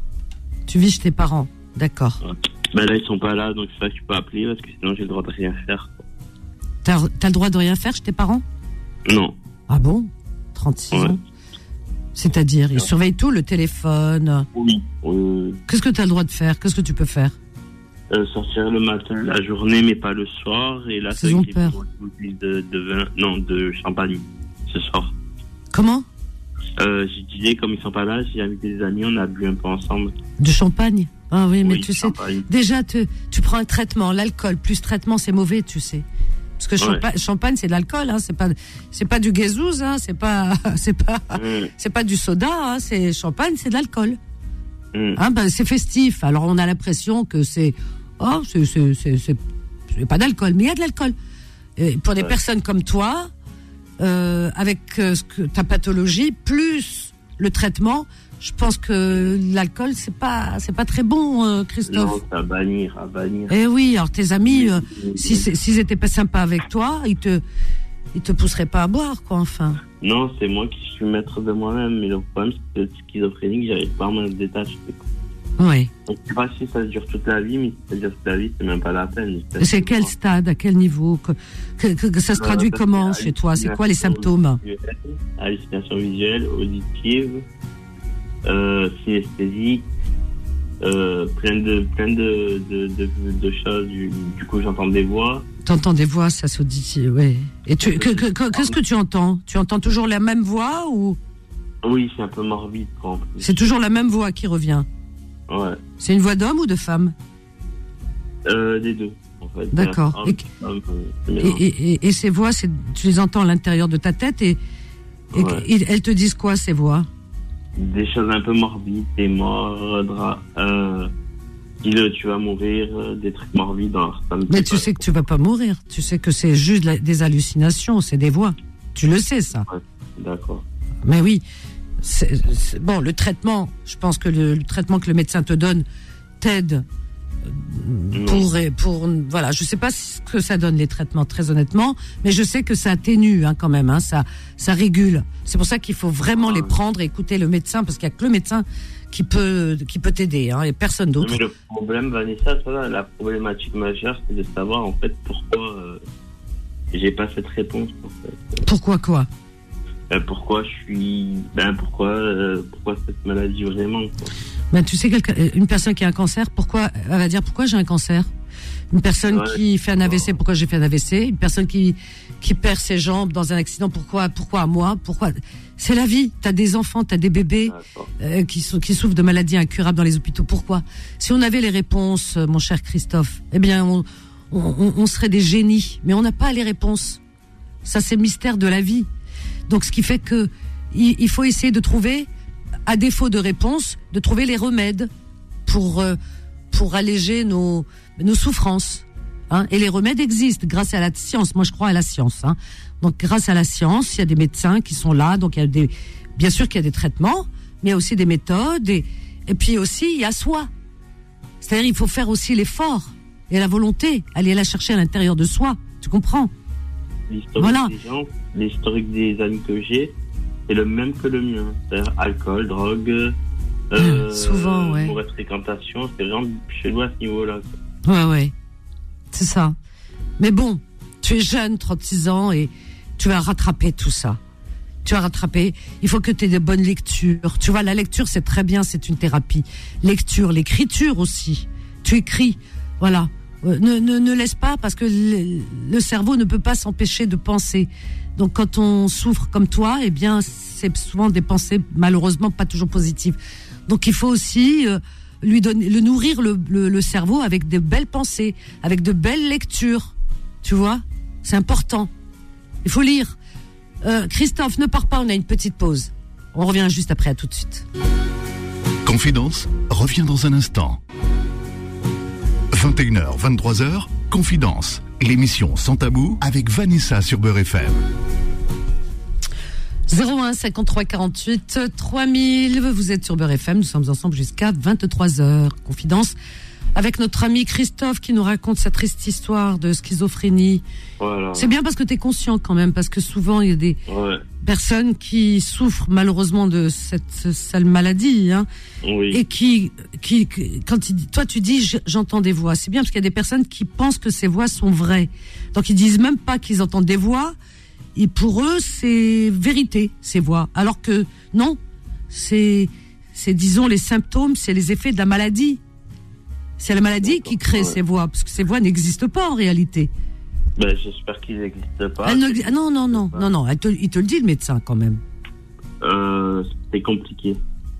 Speaker 2: Tu vis chez tes parents, d'accord.
Speaker 6: Ben là, ils sont pas là, donc c'est ça que je peux appeler, parce que sinon j'ai le droit de rien faire.
Speaker 2: T'as as le droit de rien faire chez tes parents?
Speaker 6: Non.
Speaker 2: Ah bon? trente-six
Speaker 6: Ouais.
Speaker 2: ans. C'est-à-dire, ils surveillent tout, le téléphone.
Speaker 6: Oui. Euh,
Speaker 2: Qu'est-ce que tu as le droit de faire? Qu'est-ce que tu peux faire?
Speaker 6: euh, sortir le matin, la journée, mais pas le soir. Et là,
Speaker 2: Ils ont peur.
Speaker 6: une bouteille de, de vin, non, de champagne, ce soir.
Speaker 2: Comment?
Speaker 6: Euh, j'ai disais, comme ils sont pas là, j'ai invité des amis, on a bu un peu ensemble.
Speaker 2: De champagne? Ah oui, mais
Speaker 6: Oui,
Speaker 2: tu sais,
Speaker 6: champagne.
Speaker 2: déjà, tu, tu prends un traitement, l'alcool, plus traitement, c'est mauvais, tu sais. Parce que
Speaker 6: Ouais.
Speaker 2: champa- champagne, c'est de l'alcool, hein, c'est pas, c'est pas du gazouze, hein, c'est pas, c'est pas,
Speaker 6: Mmh,
Speaker 2: c'est pas du soda, hein, c'est champagne, c'est de l'alcool.
Speaker 6: mmh.
Speaker 2: Hein, ben, c'est festif. Alors on a l'impression que c'est, oh, c'est, c'est, c'est, c'est, c'est pas d'alcool, mais il y a de l'alcool. Et pour des
Speaker 6: Ouais.
Speaker 2: personnes comme toi, euh, avec euh, ce que, ta pathologie, plus le traitement, je pense que l'alcool, c'est pas, c'est pas très bon, euh, Christophe.
Speaker 6: Non, c'est à bannir, à bannir.
Speaker 2: Eh oui, alors tes amis, euh,
Speaker 6: Mmh.
Speaker 2: si c'est- s'ils étaient pas sympas avec toi, ils te, ils te pousseraient pas à boire, quoi, enfin.
Speaker 6: Non, c'est moi qui suis maître de moi-même, mais le problème, c'est que schizophrénique, j'arrive pas à m'en détacher.
Speaker 2: Oui.
Speaker 6: Je sais pas si ça dure toute la vie, mais si ça dure toute la vie, c'est même pas la peine.
Speaker 2: C'est quel stade, à quel niveau, que, que, que- que ça se traduit
Speaker 6: Euh,
Speaker 2: comment
Speaker 6: c'est
Speaker 2: chez toi? C'est quoi les
Speaker 6: hallucination
Speaker 2: symptômes?
Speaker 6: visuelle, hallucination visuelle, auditive, euh, synesthésique, euh, plein de plein de de, de, de choses. Du, du coup, j'entends des voix.
Speaker 2: T'entends des voix, ça se dit, ouais. Et tu, que, que, que- qu'est-ce que tu entends? Tu entends toujours la même voix ou
Speaker 6: Oui, c'est un peu morbide, quoi. En plus.
Speaker 2: c'est toujours la même voix qui revient?
Speaker 6: Ouais,
Speaker 2: C'est une voix d'homme ou de femme?
Speaker 6: euh, des deux, en fait.
Speaker 2: D'accord.
Speaker 6: Et,
Speaker 2: Et, et, et, et ces voix, c'est, tu les entends à l'intérieur de ta tête et, et,
Speaker 6: Ouais.
Speaker 2: et elles te disent quoi, ces voix?
Speaker 6: Des choses un peu morbides, t'es mort, dra- euh, dis-le, tu vas mourir, euh, des trucs morbides. Alors, ça me
Speaker 2: Mais
Speaker 6: fait
Speaker 2: tu
Speaker 6: pas.
Speaker 2: sais que tu vas pas mourir. Tu sais que c'est juste la- des hallucinations, c'est des voix. Tu le sais, ça.
Speaker 6: D'accord.
Speaker 2: Mais oui. C'est, c'est- bon, le traitement, je pense que le, le traitement que le médecin te donne t'aide euh, pour, pour, voilà, je sais pas ce que ça donne les traitements, très honnêtement, mais je sais que ça atténue, hein, quand même, hein, ça, ça régule. C'est pour ça qu'il faut vraiment les prendre et écouter le médecin, parce qu'il y a que le médecin qui peut, qui peut t'aider, hein, et personne d'autre.
Speaker 6: Mais le problème, Vanessa, ça, là, la problématique majeure, c'est de savoir en fait pourquoi euh, j'ai pas cette réponse. En fait.
Speaker 2: Pourquoi quoi?
Speaker 6: Euh, pourquoi je suis, ben pourquoi, euh, pourquoi cette maladie vraiment quoi.
Speaker 2: Ben, tu sais, quelqu'un, une personne qui a un cancer, pourquoi, elle va dire pourquoi j'ai un cancer? Une personne
Speaker 6: Ouais.
Speaker 2: qui fait un A V C, pourquoi j'ai fait un A V C? Une personne qui, qui perd ses jambes dans un accident, pourquoi, pourquoi à moi? Pourquoi? C'est la vie. T'as des enfants, t'as des bébés,
Speaker 6: D'accord.
Speaker 2: euh, qui sont, qui souffrent de maladies incurables dans les hôpitaux. Pourquoi? Si on avait les réponses, euh, mon cher Christophe, eh bien, on, on, on- on serait des génies. Mais on n'a pas les réponses. Ça, c'est le mystère de la vie. Donc, ce qui fait que, il, il faut essayer de trouver, à défaut de réponse, de trouver les remèdes pour, euh, pour alléger nos, nos souffrances. Hein. Et les remèdes existent grâce à la science. Moi, je crois à la science. Hein. Donc, grâce à la science, il y a des médecins qui sont là. Donc, il y a des, bien sûr qu'il y a des traitements, mais il y a aussi des méthodes. Et, et puis aussi, il y a soi. C'est-à-dire, il faut faire aussi l'effort et la volonté, aller la chercher à l'intérieur de soi. Tu comprends?
Speaker 6: L'historique
Speaker 2: Voilà.
Speaker 6: des gens, l'historique des amis que j'ai, c'est le même que le mien. C'est-à-dire alcool, drogue, euh,
Speaker 2: Souvent, ouais.
Speaker 6: mauvaise fréquentation, c'est vraiment chelou à ce niveau-là. quoi.
Speaker 2: Ouais, ouais. C'est ça. Mais bon, tu es jeune, trente-six ans, et tu vas rattraper tout ça. Tu vas rattraper. Il faut que tu aies de bonnes lectures. Tu vois, la lecture, c'est très bien, c'est une thérapie. Lecture, l'écriture aussi. Tu écris. Voilà. Euh, ne, ne, ne laisse pas, parce que le, le cerveau ne peut pas s'empêcher de penser. Donc quand on souffre comme toi, eh bien c'est souvent des pensées malheureusement pas toujours positives. Donc il faut aussi euh, lui donner, le nourrir le, le, le cerveau avec de belles pensées, avec de belles lectures. Tu vois, c'est important. Il faut lire. Euh, Christophe, ne pars pas, on a une petite pause. On revient juste après, à tout de suite.
Speaker 1: Confidence revient dans un instant. vingt et une heures, vingt-trois heures, Confidence, l'émission sans tabou avec Vanessa sur Beurre F M.
Speaker 2: zéro un cinquante-trois quarante-huit trois mille, vous êtes sur Beurre F M, nous sommes ensemble jusqu'à vingt-trois heures. Confidence avec notre ami Christophe qui nous raconte sa triste histoire de schizophrénie.
Speaker 6: Voilà.
Speaker 2: C'est bien parce que tu es conscient quand même, parce que souvent il y a des
Speaker 6: Ouais.
Speaker 2: personnes qui souffrent malheureusement de cette sale maladie, hein,
Speaker 6: Oui.
Speaker 2: et qui, qui, qui- quand il, toi tu dis je- j'entends des voix, c'est bien parce qu'il y a des personnes qui pensent que ces voix sont vraies, donc ils disent même pas qu'ils entendent des voix, et pour eux c'est vérité ces voix, alors que non, c'est, c'est disons les symptômes, c'est les effets de la maladie. C'est la maladie qui crée
Speaker 6: Ouais.
Speaker 2: ces voix, parce que ces voix n'existent pas en réalité.
Speaker 6: Ben, j'espère qu'ils n'existent pas.
Speaker 2: Elle ne- ah non, non, non, non, non, elle te- il te le dit le médecin quand même.
Speaker 6: Euh, c'est compliqué.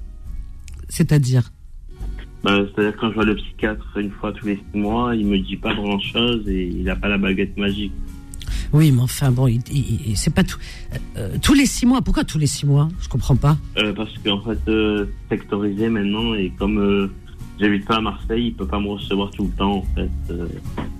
Speaker 2: C'est-à-dire
Speaker 6: Ben, c'est-à-dire quand je vois le psychiatre une fois tous les six mois, il me dit pas grand-chose et il n'a pas la baguette magique.
Speaker 2: Oui, mais enfin, bon, il, il- il- c'est pas tout. Euh, tous les six mois, pourquoi tous les six mois? Je comprends pas.
Speaker 6: Euh, parce qu'en fait, euh, c'est sectorisé maintenant et comme euh, j'habite pas à Marseille, il peut pas me recevoir tout le temps en fait. Euh,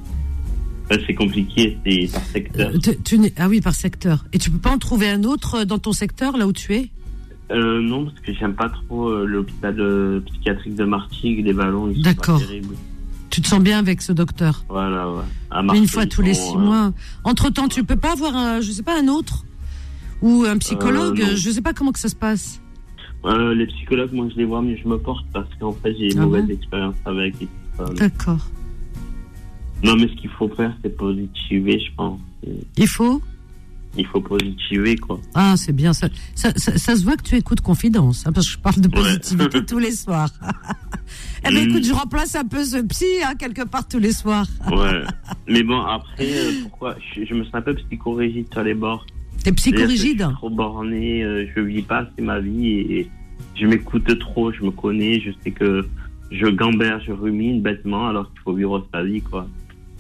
Speaker 6: ouais, c'est compliqué, c'est par secteur.
Speaker 2: Euh, tu- tu n'es- ah oui, par secteur. Et tu peux pas en trouver un autre dans ton secteur, là où tu es?
Speaker 6: Euh, non, parce que j'aime pas trop euh, l'hôpital euh, psychiatrique de Martigues, les ballons, ils sont
Speaker 2: D'accord.
Speaker 6: pas terribles.
Speaker 2: Tu te sens bien avec ce docteur?
Speaker 6: Voilà, ouais. À
Speaker 2: Mais
Speaker 6: Marseille,
Speaker 2: une fois tous les
Speaker 6: ils
Speaker 2: six
Speaker 6: sont, euh,
Speaker 2: mois. Entre-temps, tu peux pas avoir, un, je sais pas, un autre? Ou un psychologue?
Speaker 6: Euh, non.
Speaker 2: Je sais pas comment que ça se passe.
Speaker 6: Euh, les psychologues, moi, je les vois, mais je me porte parce qu'en fait, j'ai une
Speaker 2: Ah
Speaker 6: mauvaise
Speaker 2: bon
Speaker 6: expérience avec. Et tout ça.
Speaker 2: D'accord.
Speaker 6: Non, mais ce qu'il faut faire, c'est positiver, je pense. Et
Speaker 2: Il faut?
Speaker 6: Il faut positiver, quoi.
Speaker 2: Ah, c'est bien. Ça, ça, ça, ça se voit que tu écoutes Confidence, hein, parce que je parle de positivité
Speaker 6: Ouais.
Speaker 2: tous les soirs. Eh ben,
Speaker 6: Mm.
Speaker 2: écoute, je remplace un peu ce psy, hein, quelque part tous les soirs.
Speaker 6: Ouais. Mais bon, après, euh, pourquoi je, je me sens un peu psychorigide sur les bords.
Speaker 2: T'es
Speaker 6: C'est-à-dire que
Speaker 2: psychorigide?
Speaker 6: Je suis trop borné, euh, je vis pas assez ma vie et, et je m'écoute trop, je me connais, je sais que je gamberge, je rumine bêtement alors qu'il faut vivre sa vie, quoi.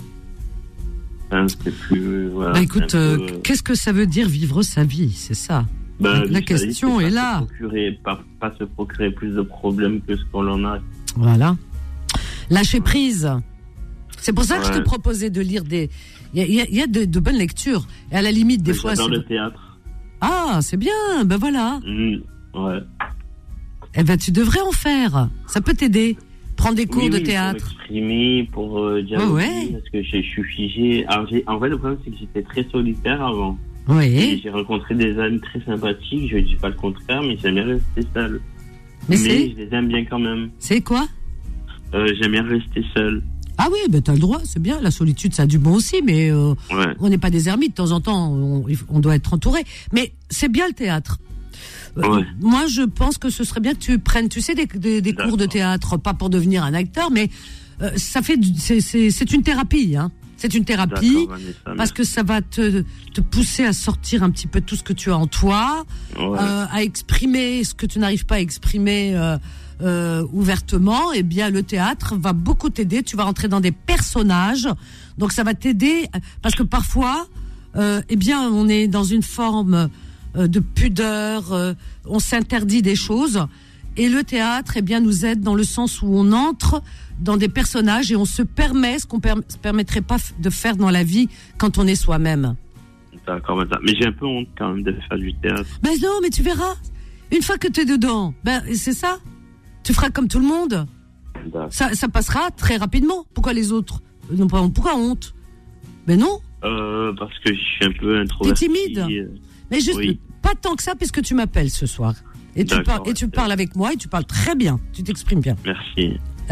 Speaker 6: Enfin, c'est plus. Voilà,
Speaker 2: Bah écoute,
Speaker 6: c'est un
Speaker 2: euh,
Speaker 6: peu, euh,
Speaker 2: qu'est-ce que ça veut dire vivre sa vie? C'est ça.
Speaker 6: bah,
Speaker 2: la
Speaker 6: vivre sa vie,
Speaker 2: question
Speaker 6: c'est
Speaker 2: est
Speaker 6: pas
Speaker 2: là.
Speaker 6: se procurer- pas, pas se procurer plus de problèmes que ce qu'on en a.
Speaker 2: Voilà. Lâcher prise. C'est pour ça que je te
Speaker 6: Ouais.
Speaker 2: proposais de lire des. Il y a, il y a- il y a de, de bonnes lectures. Et à la limite, des
Speaker 6: Mais
Speaker 2: fois.
Speaker 6: J'adore
Speaker 2: c'est-
Speaker 6: le théâtre.
Speaker 2: Ah, c'est bien. Ben voilà.
Speaker 6: Mmh, ouais.
Speaker 2: Eh ben, tu devrais en faire. Ça peut t'aider. Prendre des cours
Speaker 6: Oui,
Speaker 2: de
Speaker 6: oui,
Speaker 2: théâtre.
Speaker 6: Pour m'exprimer, pour euh, dialoguer,
Speaker 2: Ouais, ouais.
Speaker 6: parce que je, je suis figé. Alors, j'ai- en fait, le problème, c'est que j'étais très solitaire avant. Et
Speaker 2: Oui.
Speaker 6: j'ai rencontré des amis très sympathiques, je dis pas le contraire, mais j'aime bien rester seul.
Speaker 2: Mais c'est.
Speaker 6: je les aime bien quand même.
Speaker 2: C'est quoi?
Speaker 6: Euh, j'aime bien rester seul.
Speaker 2: Ah oui, ben t'as le droit, c'est bien. La solitude, ça a du bon aussi, mais euh,
Speaker 6: Ouais.
Speaker 2: on n'est pas des ermites. De temps en temps, on, on doit être entouré. Mais c'est bien le théâtre. Euh,
Speaker 6: Ouais.
Speaker 2: Moi, je pense que ce serait bien que tu prennes, tu sais, des, des, des cours de
Speaker 6: D'accord.
Speaker 2: théâtre, pas pour devenir un acteur, mais euh, ça fait, du- c'est, c'est, c'est une thérapie, hein. C'est une thérapie
Speaker 6: D'accord, Vanessa,
Speaker 2: parce
Speaker 6: merci.
Speaker 2: que ça va te, te pousser à sortir un petit peu tout ce que tu as en toi,
Speaker 6: Ouais.
Speaker 2: euh, à exprimer ce que tu n'arrives pas à exprimer euh, euh, ouvertement. Et bien, le théâtre va beaucoup t'aider. Tu vas rentrer dans des personnages, donc ça va t'aider parce que parfois, euh, eh bien, on est dans une forme euh, de pudeur, euh, on s'interdit des choses. Et le théâtre, eh bien, nous aide dans le sens où on entre dans des personnages et on se permet ce qu'on ne se permettrait pas f- de faire dans la vie quand on est soi-même.
Speaker 6: D'accord, Vanessa. Mais j'ai un peu honte quand même de faire du théâtre.
Speaker 2: Ben non, mais tu verras. Une fois que tu es dedans, ben c'est ça. Tu feras comme tout le monde.
Speaker 6: D'accord.
Speaker 2: Ça, ça passera très rapidement. Pourquoi les autres non, pas- Pourquoi honte? Ben non.
Speaker 6: Euh, parce que je suis un peu introverti.
Speaker 2: timide
Speaker 6: euh,
Speaker 2: Mais juste
Speaker 6: Oui.
Speaker 2: pas tant que ça, puisque tu m'appelles ce soir. Et tu,
Speaker 6: D'accord,
Speaker 2: parles, et tu
Speaker 6: ouais.
Speaker 2: parles avec moi et tu parles très bien. Tu t'exprimes bien.
Speaker 6: Merci.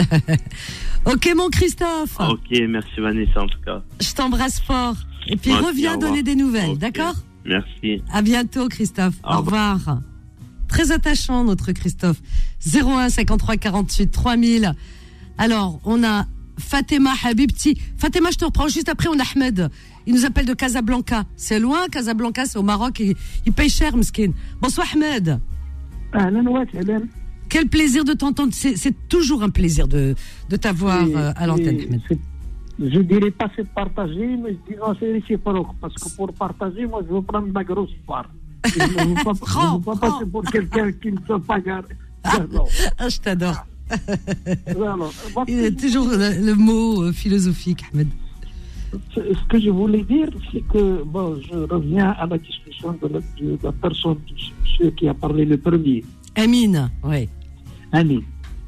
Speaker 2: Ok, mon Christophe.
Speaker 6: Ok, merci Vanessa en tout cas.
Speaker 2: Je t'embrasse fort. Et puis
Speaker 6: Moi aussi,
Speaker 2: reviens
Speaker 6: au revoir.
Speaker 2: donner des nouvelles,
Speaker 6: Ok.
Speaker 2: d'accord?
Speaker 6: Merci.
Speaker 2: À bientôt, Christophe. Au
Speaker 6: Au
Speaker 2: revoir. Très attachant, notre Christophe. zéro un cinquante-trois quarante-huit trois mille. Alors, on a Fatima Habibti. Fatima, je te reprends juste après, on a Ahmed. Il nous appelle de Casablanca. C'est loin, Casablanca, c'est au Maroc. Il, il paye cher, Mskin. Bonsoir, Ahmed. Quel plaisir de t'entendre. C'est, c'est toujours un plaisir de, de t'avoir
Speaker 7: Et,
Speaker 2: euh, à l'antenne, Ahmed.
Speaker 7: Je dirais pas c'est partager, mais je dirais c'est réciproque. Parce que pour partager, moi, je veux prendre ma grosse part. Et je ne veux pas, je veux pas passer pour quelqu'un qui ne sait pas garder.
Speaker 2: Ah, je t'adore.
Speaker 7: Alors,
Speaker 2: Il y a toujours le, le mot euh, philosophique, Ahmed.
Speaker 7: ce que je voulais dire, c'est que, bon, je reviens à la discussion de la, de la personne, celui qui a parlé le premier.
Speaker 2: Amine, oui.
Speaker 7: Amine.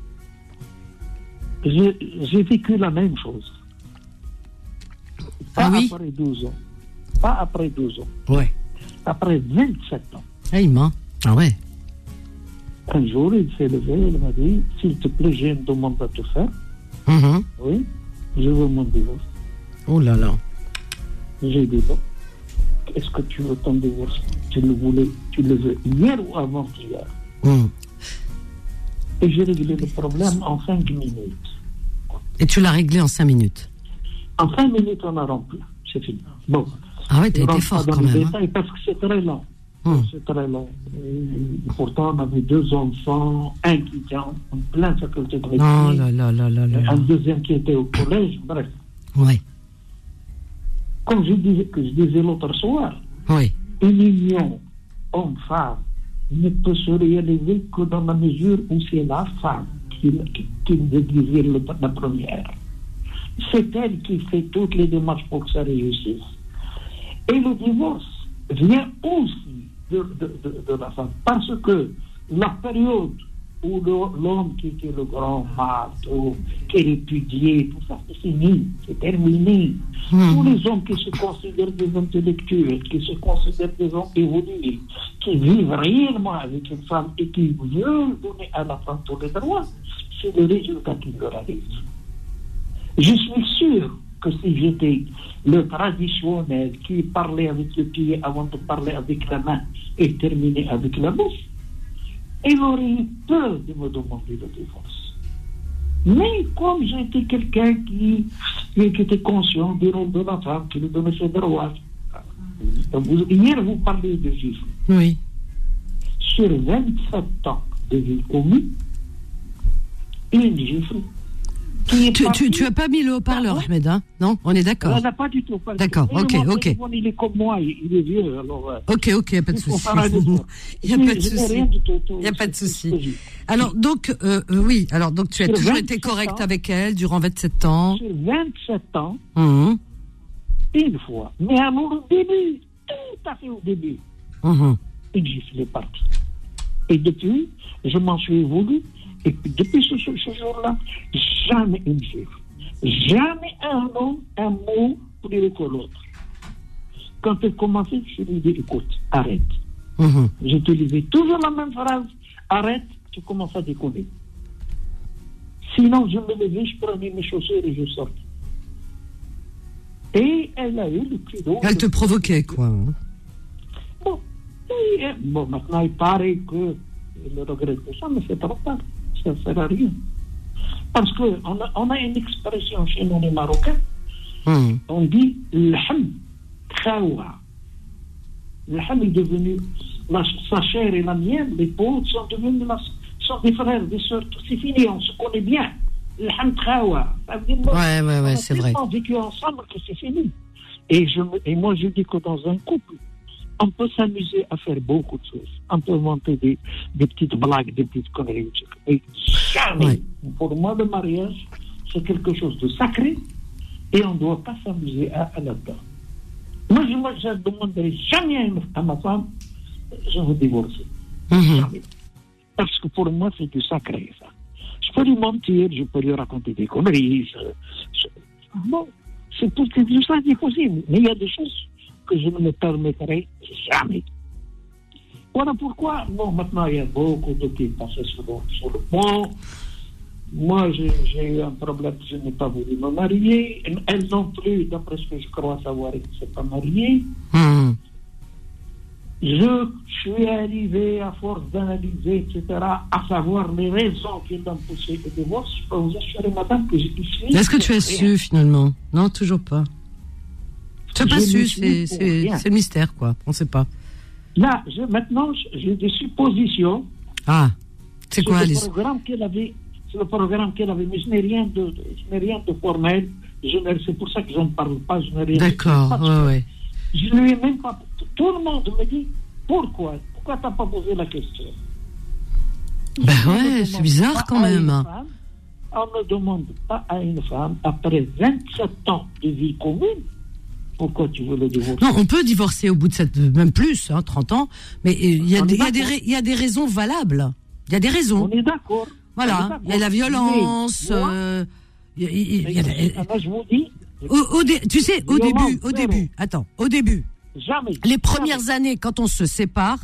Speaker 7: J'ai, j'ai vécu la même chose. Pas
Speaker 2: Ah oui?
Speaker 7: après douze ans. Pas après douze ans.
Speaker 2: Ouais.
Speaker 7: Après vingt-sept ans.
Speaker 2: Ah, il ment. Ah ouais.
Speaker 7: Un jour, il s'est levé, il m'a dit, s'il te plaît, j'ai une demande à te faire.
Speaker 2: Mm-hmm.
Speaker 7: Oui, je veux mon divorce.
Speaker 2: Oh là là.
Speaker 7: J'ai dit, bon, est-ce que tu veux ton divorce? Tu le voulais, tu le veux hier ou avant-hier?
Speaker 2: Mm.
Speaker 7: Et j'ai réglé le problème en cinq minutes.
Speaker 2: Et tu l'as réglé en cinq minutes.
Speaker 7: En cinq minutes, on a rempli. C'est fini. Bon.
Speaker 2: Ah ouais, t'as
Speaker 7: Je
Speaker 2: été
Speaker 7: rentre
Speaker 2: fort
Speaker 7: pas dans
Speaker 2: quand
Speaker 7: les
Speaker 2: même. Hein.
Speaker 7: détails parce que c'est très long.
Speaker 2: Mm.
Speaker 7: C'est très long. Et pourtant, on avait deux enfants, un qui était en, en pleine faculté de médecine,
Speaker 2: Oh là là là là là.
Speaker 7: un deuxième qui était au collège, bref.
Speaker 2: Ouais.
Speaker 7: Comme je disais, que je disais l'autre soir,
Speaker 2: Oui.
Speaker 7: une union homme-femme ne peut se réaliser que dans la mesure où c'est la femme qui, qui, qui désire le, la première. C'est elle qui fait toutes les démarches pour que ça réussisse. Et le divorce vient aussi de, de, de, de la femme. Parce que la période où le, l'homme qui était le grand maître, qui est répudié, tout ça, c'est fini, c'est terminé.
Speaker 2: Mmh.
Speaker 7: Tous les hommes qui se considèrent des intellectuels, qui se considèrent des hommes évolués, qui vivent réellement avec une femme et qui veulent donner à la femme tous les droits, c'est le résultat qui leur arrive. Je suis sûr que si j'étais le traditionnel qui parlait avec le pied avant de parler avec la main et terminer avec la bouche, il aurait eu peur de me demander le divorce. Mais comme j'étais quelqu'un qui, qui était conscient du rôle de la femme, qui lui donnait ses droits, hier vous parlez de juifs.
Speaker 2: Oui.
Speaker 7: Sur vingt-sept ans de vie commune, une gifle qui est
Speaker 2: Tu,
Speaker 7: partie-
Speaker 2: tu, tu as pas mis le haut-parleur, Ahmed, hein? Non? On est d'accord.
Speaker 7: Elle n'a pas du tout. Parce
Speaker 2: D'accord,
Speaker 7: que-
Speaker 2: ok,
Speaker 7: Mais mon
Speaker 2: ok.
Speaker 7: téléphone, il est comme moi, il, il est vieux, alors... euh,
Speaker 2: Ok, ok, y a pas de
Speaker 7: il faut
Speaker 2: souci.
Speaker 7: faire un effort.
Speaker 2: Il y a pas de
Speaker 7: Je n'ai
Speaker 2: souci.
Speaker 7: rien du tout, tout,
Speaker 2: Il y a pas de
Speaker 7: c'est-
Speaker 2: souci.
Speaker 7: c'est- c'est-
Speaker 2: Alors, donc, euh, euh, oui, alors, donc, tu as
Speaker 7: Sur
Speaker 2: toujours
Speaker 7: vingt-sept
Speaker 2: été correct
Speaker 7: ans.
Speaker 2: avec elle durant vingt-sept ans.
Speaker 7: Sur vingt-sept ans,
Speaker 2: Mhm.
Speaker 7: une fois. Mais alors au début, tout à fait au début,
Speaker 2: Mhm.
Speaker 7: une gifle est partie. Et depuis, je m'en suis voulu. Et puis, depuis ce, ce, ce jour-là, jamais une gifle. Jamais un homme, un mot plus que l'autre. Quand elle commençait, je lui dis, écoute, arrête.
Speaker 2: Mhm.
Speaker 7: J'utilisais toujours la même phrase, arrête, tu commences à déconner. Sinon, je me levais, je prenais mes chaussures et je sortais. Et elle a eu le credo.
Speaker 2: Elle te provoquait, quoi. hein.
Speaker 7: Bon, et, euh, bon, maintenant il paraît que le regrette ça, mais c'est trop tard. Ça ne sert à rien. Parce qu'on a, on a une expression chez nous les Marocains,
Speaker 2: Mhm.
Speaker 7: on dit l'ham khawa. L'ham est devenu, la, sa chair et la mienne, les peaux sont devenus la, sont des frères, des sœurs. C'est fini, on se connaît bien. L'ham khawa. Ça veut dire, bon,
Speaker 2: Ouais, ouais,
Speaker 7: on
Speaker 2: ouais,
Speaker 7: a
Speaker 2: c'est vrai.
Speaker 7: tellement vécu ensemble que c'est fini. Et, je, me- et moi, je dis que dans un couple, on peut s'amuser à faire beaucoup de choses. On peut monter des, des petites blagues, des petites conneries. Mais jamais,
Speaker 2: Ouais.
Speaker 7: pour moi, le mariage, c'est quelque chose de sacré et on ne doit pas s'amuser à, à là-dedans. Moi, je ne demanderai jamais à, une- à ma femme, je veux divorcer.
Speaker 2: Mhm.
Speaker 7: Jamais. Parce que pour moi, c'est du sacré, ça. Je peux lui mentir, je peux lui raconter des conneries. je- je- Bon, c'est tout, c'est tout ça qui est possible. Mais il y a des choses que je ne me permettrai jamais. Voilà pourquoi, bon, maintenant, il y a beaucoup de qui passent sur le, sur le pont. Moi, j'ai, j'ai eu un problème, je n'ai pas voulu me marier. Elles non plus, d'après ce que je crois savoir, elles ne sont pas mariées.
Speaker 2: Mhm.
Speaker 7: Je suis arrivé, à force d'analyser, et cetera, à savoir les raisons qui m'ont poussé au divorce. Je peux vous assurer, madame, que j'ai su.
Speaker 2: Est-ce que tu as su, finalement? Non, toujours pas. Tu n'as pas su, c'est, c'est, c'est le mystère, quoi. On ne sait pas.
Speaker 7: Là, je, maintenant, j'ai des suppositions.
Speaker 2: Ah, c'est quoi,
Speaker 7: les...
Speaker 2: les...
Speaker 7: programme qu'elle avait, c'est le programme qu'elle avait, mais je n'ai rien de, je n'ai rien de formel. Je n'ai, c'est pour ça que je ne parle pas, je n'ai rien.
Speaker 2: D'accord, ouais, ouais.
Speaker 7: Je ne lui ai même pas... Tout le monde me dit, pourquoi Pourquoi tu n'as pas posé la question?
Speaker 2: Ben ouais, c'est bizarre quand même.
Speaker 7: Femme, on ne demande pas à une femme, après vingt-sept ans de vie commune, pourquoi tu veux le divorcer?
Speaker 2: Non, on peut divorcer au bout de cette, même plus, hein, trente ans, mais il y, y, y, y a des raisons valables. Il y a des raisons.
Speaker 7: On est d'accord.
Speaker 2: Voilà, il y a la violence.
Speaker 7: Mais, moi,
Speaker 2: euh, y a, y a, y a, y a,
Speaker 7: moi, je vous dis...
Speaker 2: Au, au dé, tu sais, au début, au début, attends, au début,
Speaker 7: jamais,
Speaker 2: les premières
Speaker 7: jamais.
Speaker 2: années, quand on se sépare,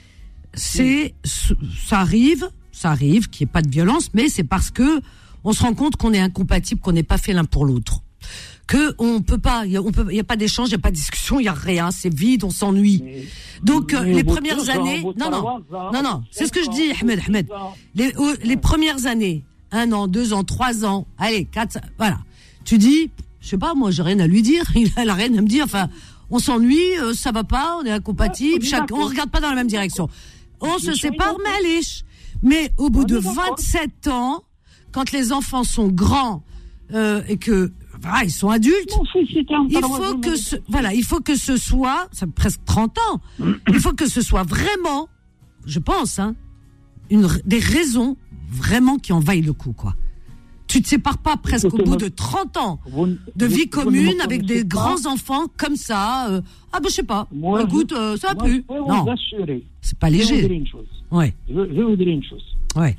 Speaker 2: c'est, ça arrive, ça arrive qu'il n'y ait pas de violence, mais c'est parce que on se rend compte qu'on est incompatible, qu'on n'est pas fait l'un pour l'autre, que on peut pas, il y a, on peut, il y a pas d'échange, il y a pas de discussion, il y a rien, c'est vide, on s'ennuie. Mais, Donc mais les premières années, ans, non, non, ans, non, non, c'est ce que je dis, Ahmed, Ahmed, les, oh, les premières années, un an, deux ans, trois ans, allez, quatre, voilà, tu dis. Je sais pas, moi, j'ai rien à lui dire. Il a rien à me dire. Enfin, on s'ennuie, euh, ça va pas, on est incompatibles, ouais, chaque, on regarde pas dans la même direction. On se sépare, mais allez. Mais au bout de vingt-sept ans, quand les enfants sont grands euh, et que voilà, ils sont adultes, il faut que ce, voilà, il faut que ce soit, ça fait presque trente ans. Il faut que ce soit vraiment, je pense, hein, une des raisons vraiment qui en vaillent le coup, quoi. Tu te sépares pas presque au bout de trente ans de vie commune avec des grands enfants comme ça. Euh, ah ben je sais pas. Moi, écoute, euh, ça va plus. Non, c'est pas léger.
Speaker 7: Je vais vous dire une chose.
Speaker 2: Ouais.
Speaker 7: Je vais, je vais vous dire une chose.
Speaker 2: Ouais.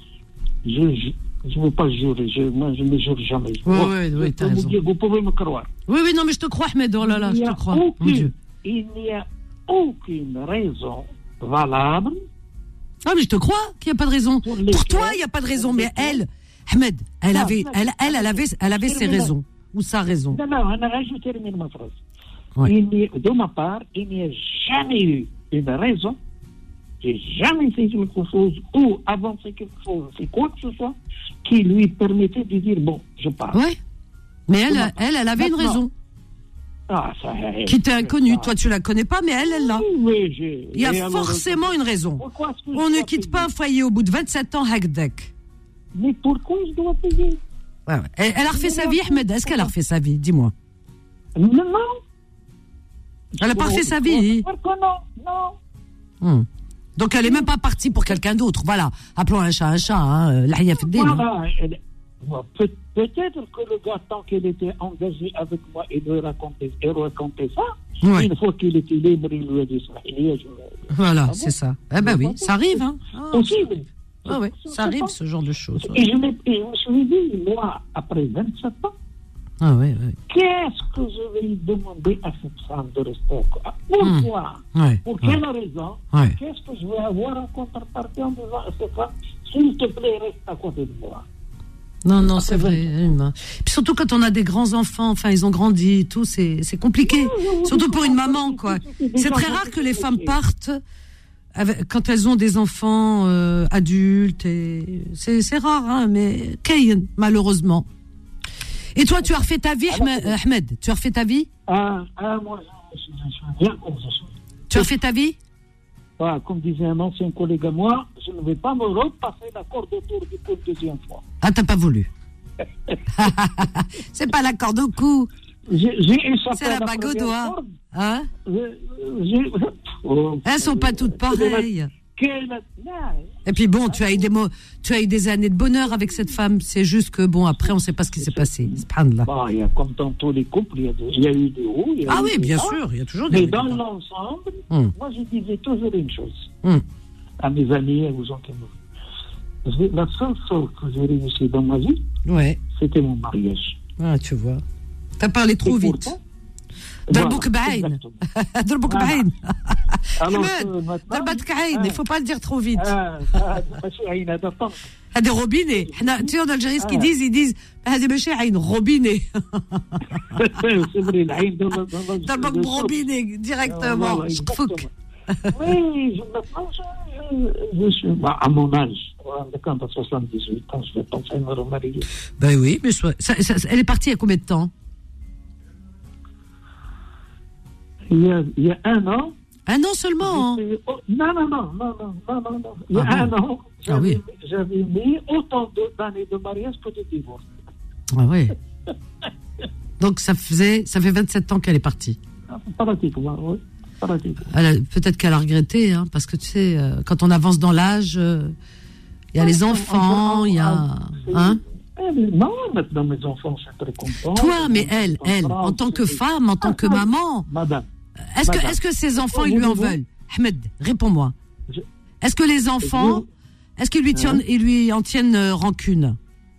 Speaker 7: Je je ne veux pas jurer. Je, moi je ne jure jamais.
Speaker 2: Ouais, bon, ouais, ouais, t'as raison.
Speaker 7: Vous, dire, vous pouvez me croire.
Speaker 2: Oui, oui, non, mais je te crois, Ahmed. Oh là là, je te crois.
Speaker 7: Aucune,
Speaker 2: Mon Dieu.
Speaker 7: Il n'y a aucune raison valable.
Speaker 2: Ah mais je te crois qu'il n'y a pas de raison. Pour, Pour toi, il n'y a pas de raison, mais elle. Ahmed, elle
Speaker 7: non,
Speaker 2: avait,
Speaker 7: non,
Speaker 2: elle, elle, elle avait, elle avait ses raisons ou sa raison.
Speaker 7: Non, non, je termine ma phrase.
Speaker 2: Ouais.
Speaker 7: Il de ma part, il n'y a jamais eu une raison. J'ai jamais fait quelque chose ou avancé quelque chose, c'est quoi que ce soit, qui lui permettait de dire bon, je pars.
Speaker 2: Ouais. Mais elle, elle, elle, elle avait Maintenant, une raison.
Speaker 7: Ah, ça,
Speaker 2: qui était inconnue. Toi, tu la connais pas, mais elle, elle l'a.
Speaker 7: Oui, j'ai.
Speaker 2: Il y a forcément alors, une raison. On ne quitte pas un foyer au bout de vingt-sept ans, Hakdek.
Speaker 7: Mais pourquoi je dois payer?
Speaker 2: Ouais, ouais. Elle, elle a refait sa vie, Ahmed. Est-ce qu'elle a refait sa vie? Dis-moi.
Speaker 7: Non, non.
Speaker 2: Elle n'a pas refait sa vie.
Speaker 7: Pourquoi non? Non.
Speaker 2: Hum. Donc elle n'est même pas partie pour quelqu'un d'autre. Voilà. Appelons un chat un chat. Hein. L'ahia Feddin.
Speaker 7: Voilà. Peut, peut-être que le gars, tant qu'il était engagé avec moi, il lui racontait, il racontait ça. Ouais. Une fois qu'il était libre, il lui a dit ça. Il a dit,
Speaker 2: voilà,
Speaker 7: ah
Speaker 2: c'est
Speaker 7: bon?
Speaker 2: ça. Eh ben oui, ça arrive. Hein.
Speaker 7: Ah, possible.
Speaker 2: Ah ouais, ça arrive ce genre de choses. Ouais.
Speaker 7: Et, je et je me suis dit, moi, après vingt-sept ans,
Speaker 2: ah ouais, ouais.
Speaker 7: qu'est-ce que je vais demander à cette femme de rester? Pourquoi?
Speaker 2: Mmh. Ouais,
Speaker 7: Pour
Speaker 2: ouais.
Speaker 7: quelle raison?
Speaker 2: Ouais.
Speaker 7: Qu'est-ce que je vais avoir en contrepartie en disant à cette femme, s'il te plaît, reste à côté de moi?
Speaker 2: Non, non, c'est vrai. Puis surtout quand on a des grands enfants, enfin, ils ont grandi et tout, c'est, c'est compliqué. Oui, oui, surtout oui, pour une maman, quoi. C'est très rare que les femmes partent avec, quand elles ont des enfants euh, adultes. Et c'est, c'est rare, hein, mais Kayen, malheureusement. Et toi, tu as refait ta vie, Ahmed, Ahmed tu as refait ta vie?
Speaker 7: Ah, ah moi, je suis bien comme je suis.
Speaker 2: Tu as refait ta vie?
Speaker 7: Ah, comme disait un ancien collègue à moi, je ne vais pas me repasser la corde autour du cou une deuxième fois.
Speaker 2: Ah, t'as pas voulu. C'est pas la corde au cou.
Speaker 7: J'ai, j'ai
Speaker 2: c'est la, la bague au doigt. Hein?
Speaker 7: J'ai...
Speaker 2: Oh, elles sont pas toutes pareilles. Et puis bon, tu as eu des mots, tu as eu des années de bonheur avec cette femme. C'est juste que bon, après, on sait pas ce qui s'est passé.
Speaker 7: Bah, il y a comme dans tous les couples, il y a, des, il y a eu des hauts. Il y a
Speaker 2: ah
Speaker 7: eu
Speaker 2: oui,
Speaker 7: des
Speaker 2: bien
Speaker 7: bas.
Speaker 2: sûr, il y a toujours des.
Speaker 7: Mais dans l'ensemble, hum. moi, je disais toujours une chose
Speaker 2: hum.
Speaker 7: à mes amis et aux gens qui me. La seule chose que j'ai réussi dans ma vie,
Speaker 2: ouais.
Speaker 7: c'était mon mariage.
Speaker 2: Ah, tu vois. T'as parlé trop et vite. Darbouk Baïn. Darbouk Baïn. Darbouk Baïn. Il faut pas le dire trop vite. هذا روبيني احنا tu sais en Algérie ce qu'ils disent ils disent هذا ماشي عين روبيني
Speaker 7: c'est vrai العين
Speaker 2: ضربك بروبيني directement شقفك
Speaker 7: Oui, je, maintenant, je, je, je suis bah, à mon âge. Quand à soixante-dix-huit ans, je vais penser à me remarier.
Speaker 2: Ben oui, mais soit, ça, ça, elle est partie il y a combien de temps?
Speaker 7: Il y a, il y a un an.
Speaker 2: Un an seulement, hein?
Speaker 7: Oh, non, non, non, non, non, non, non, non. Il y a
Speaker 2: Ah
Speaker 7: un
Speaker 2: bon?
Speaker 7: an, j'avais,
Speaker 2: Ah oui.
Speaker 7: j'avais mis autant de, d'années de mariage que de divorce.
Speaker 2: Ah oui. Donc ça faisait, ça fait vingt-sept ans qu'elle est partie.
Speaker 7: Pratiquement, oui. Pratiquement.
Speaker 2: Elle a, peut-être qu'elle a regretté, hein, parce que tu sais, euh, quand on avance dans l'âge, il euh, y a les enfants, il y a... Hein?
Speaker 7: Non, maintenant mes enfants sont très contents.
Speaker 2: Toi, mais elle, elle, en tant que femme, en tant que maman,
Speaker 7: Madame.
Speaker 2: est-ce que,
Speaker 7: Madame.
Speaker 2: est-ce que ses enfants, ils
Speaker 7: Oh,
Speaker 2: lui en
Speaker 7: vous-
Speaker 2: veulent? Ahmed, réponds-moi.
Speaker 7: Je-
Speaker 2: Est-ce que les enfants, est-ce qu'ils lui, tiennent, ils lui en tiennent euh, rancune?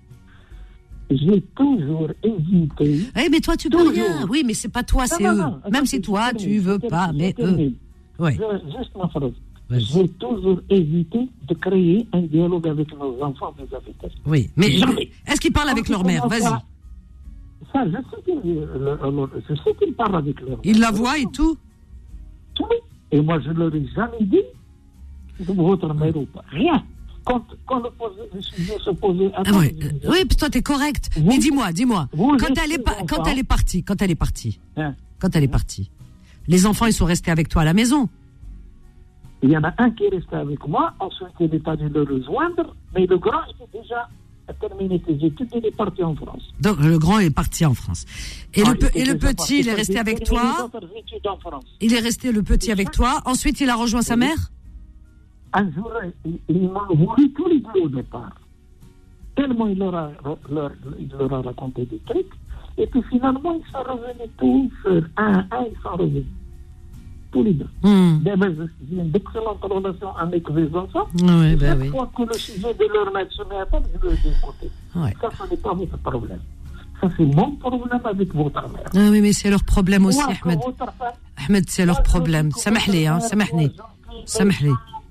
Speaker 7: J'ai toujours hésité.
Speaker 2: Eh, mais toi, tu peux
Speaker 7: Toujours.
Speaker 2: rien. Oui, mais c'est pas toi, c'est
Speaker 7: Non,
Speaker 2: eux.
Speaker 7: non, non.
Speaker 2: Même
Speaker 7: Attends,
Speaker 2: si
Speaker 7: je
Speaker 2: toi,
Speaker 7: termine,
Speaker 2: tu veux
Speaker 7: je
Speaker 2: pas,
Speaker 7: termine,
Speaker 2: mais
Speaker 7: je
Speaker 2: eux.
Speaker 7: termine.
Speaker 2: Ouais.
Speaker 7: Je- Juste ma phrase.
Speaker 2: Vas-y.
Speaker 7: J'ai toujours évité de créer un dialogue avec nos enfants vis-à-vis d'eux.
Speaker 2: Oui, mais
Speaker 7: Jamais.
Speaker 2: est-ce qu'ils parlent avec leur mère? Vas-y.
Speaker 7: Ça, ça, je sais qu'ils le- le- je sais qu'ils parlent avec leur mère.
Speaker 2: Ils la voient et tout?
Speaker 7: Oui. Et moi, je ne leur ai jamais dit de votre mère ou pas. Rien. Quand, quand le, posé- le sujet se posait à
Speaker 2: Ah
Speaker 7: moi,
Speaker 2: ouais.
Speaker 7: je disais,
Speaker 2: Oui, puis toi, t'es correct.
Speaker 7: Vous-
Speaker 2: Mais dis-moi, dis-moi.
Speaker 7: vous
Speaker 2: Quand
Speaker 7: êtes
Speaker 2: elle est
Speaker 7: des
Speaker 2: pas, quand
Speaker 7: enfants.
Speaker 2: elle est partie, quand elle est partie,
Speaker 7: hein,
Speaker 2: quand elle est partie, les enfants, ils sont restés avec toi à la maison.
Speaker 7: il y en a un qui est resté avec moi, ensuite il est allé le rejoindre, mais le grand était déjà terminé ses études, il est parti en France.
Speaker 2: Donc, le grand est parti en France. Et
Speaker 7: Ah,
Speaker 2: le, pe-
Speaker 7: il
Speaker 2: et
Speaker 7: était
Speaker 2: le
Speaker 7: déjà
Speaker 2: petit,
Speaker 7: parti,
Speaker 2: il est resté
Speaker 7: il
Speaker 2: avec
Speaker 7: terminé
Speaker 2: toi.
Speaker 7: les autres études en France.
Speaker 2: Il est resté, le petit, avec toi. Ensuite, il a rejoint sa mère.
Speaker 7: Un jour, ils, ils m'ont voulu tous les deux au départ. Tellement il leur a, leur, il leur a raconté des trucs. Et puis finalement, ils sont revenus tous, euh, un à un, ils sont revenus. Tous les deux.
Speaker 2: Hmm.
Speaker 7: Ben, ben, j'ai une excellente relation avec mes enfants.
Speaker 2: Ouais,
Speaker 7: Et
Speaker 2: ben
Speaker 7: chaque
Speaker 2: oui.
Speaker 7: fois que le sujet de leur mère se met à table, je le dis écoutez.
Speaker 2: Ouais.
Speaker 7: Ça, ce n'est pas votre problème. Ça, c'est mon problème avec votre mère.
Speaker 2: Ah oui, mais c'est leur problème aussi,
Speaker 7: Moi,
Speaker 2: Ahmed.
Speaker 7: que votre femme-
Speaker 2: Ahmed, c'est leur
Speaker 7: moi,
Speaker 2: problème.
Speaker 7: que
Speaker 2: Samahli, hein,
Speaker 7: votre
Speaker 2: samahli.
Speaker 7: mère, moi,
Speaker 2: Samahli.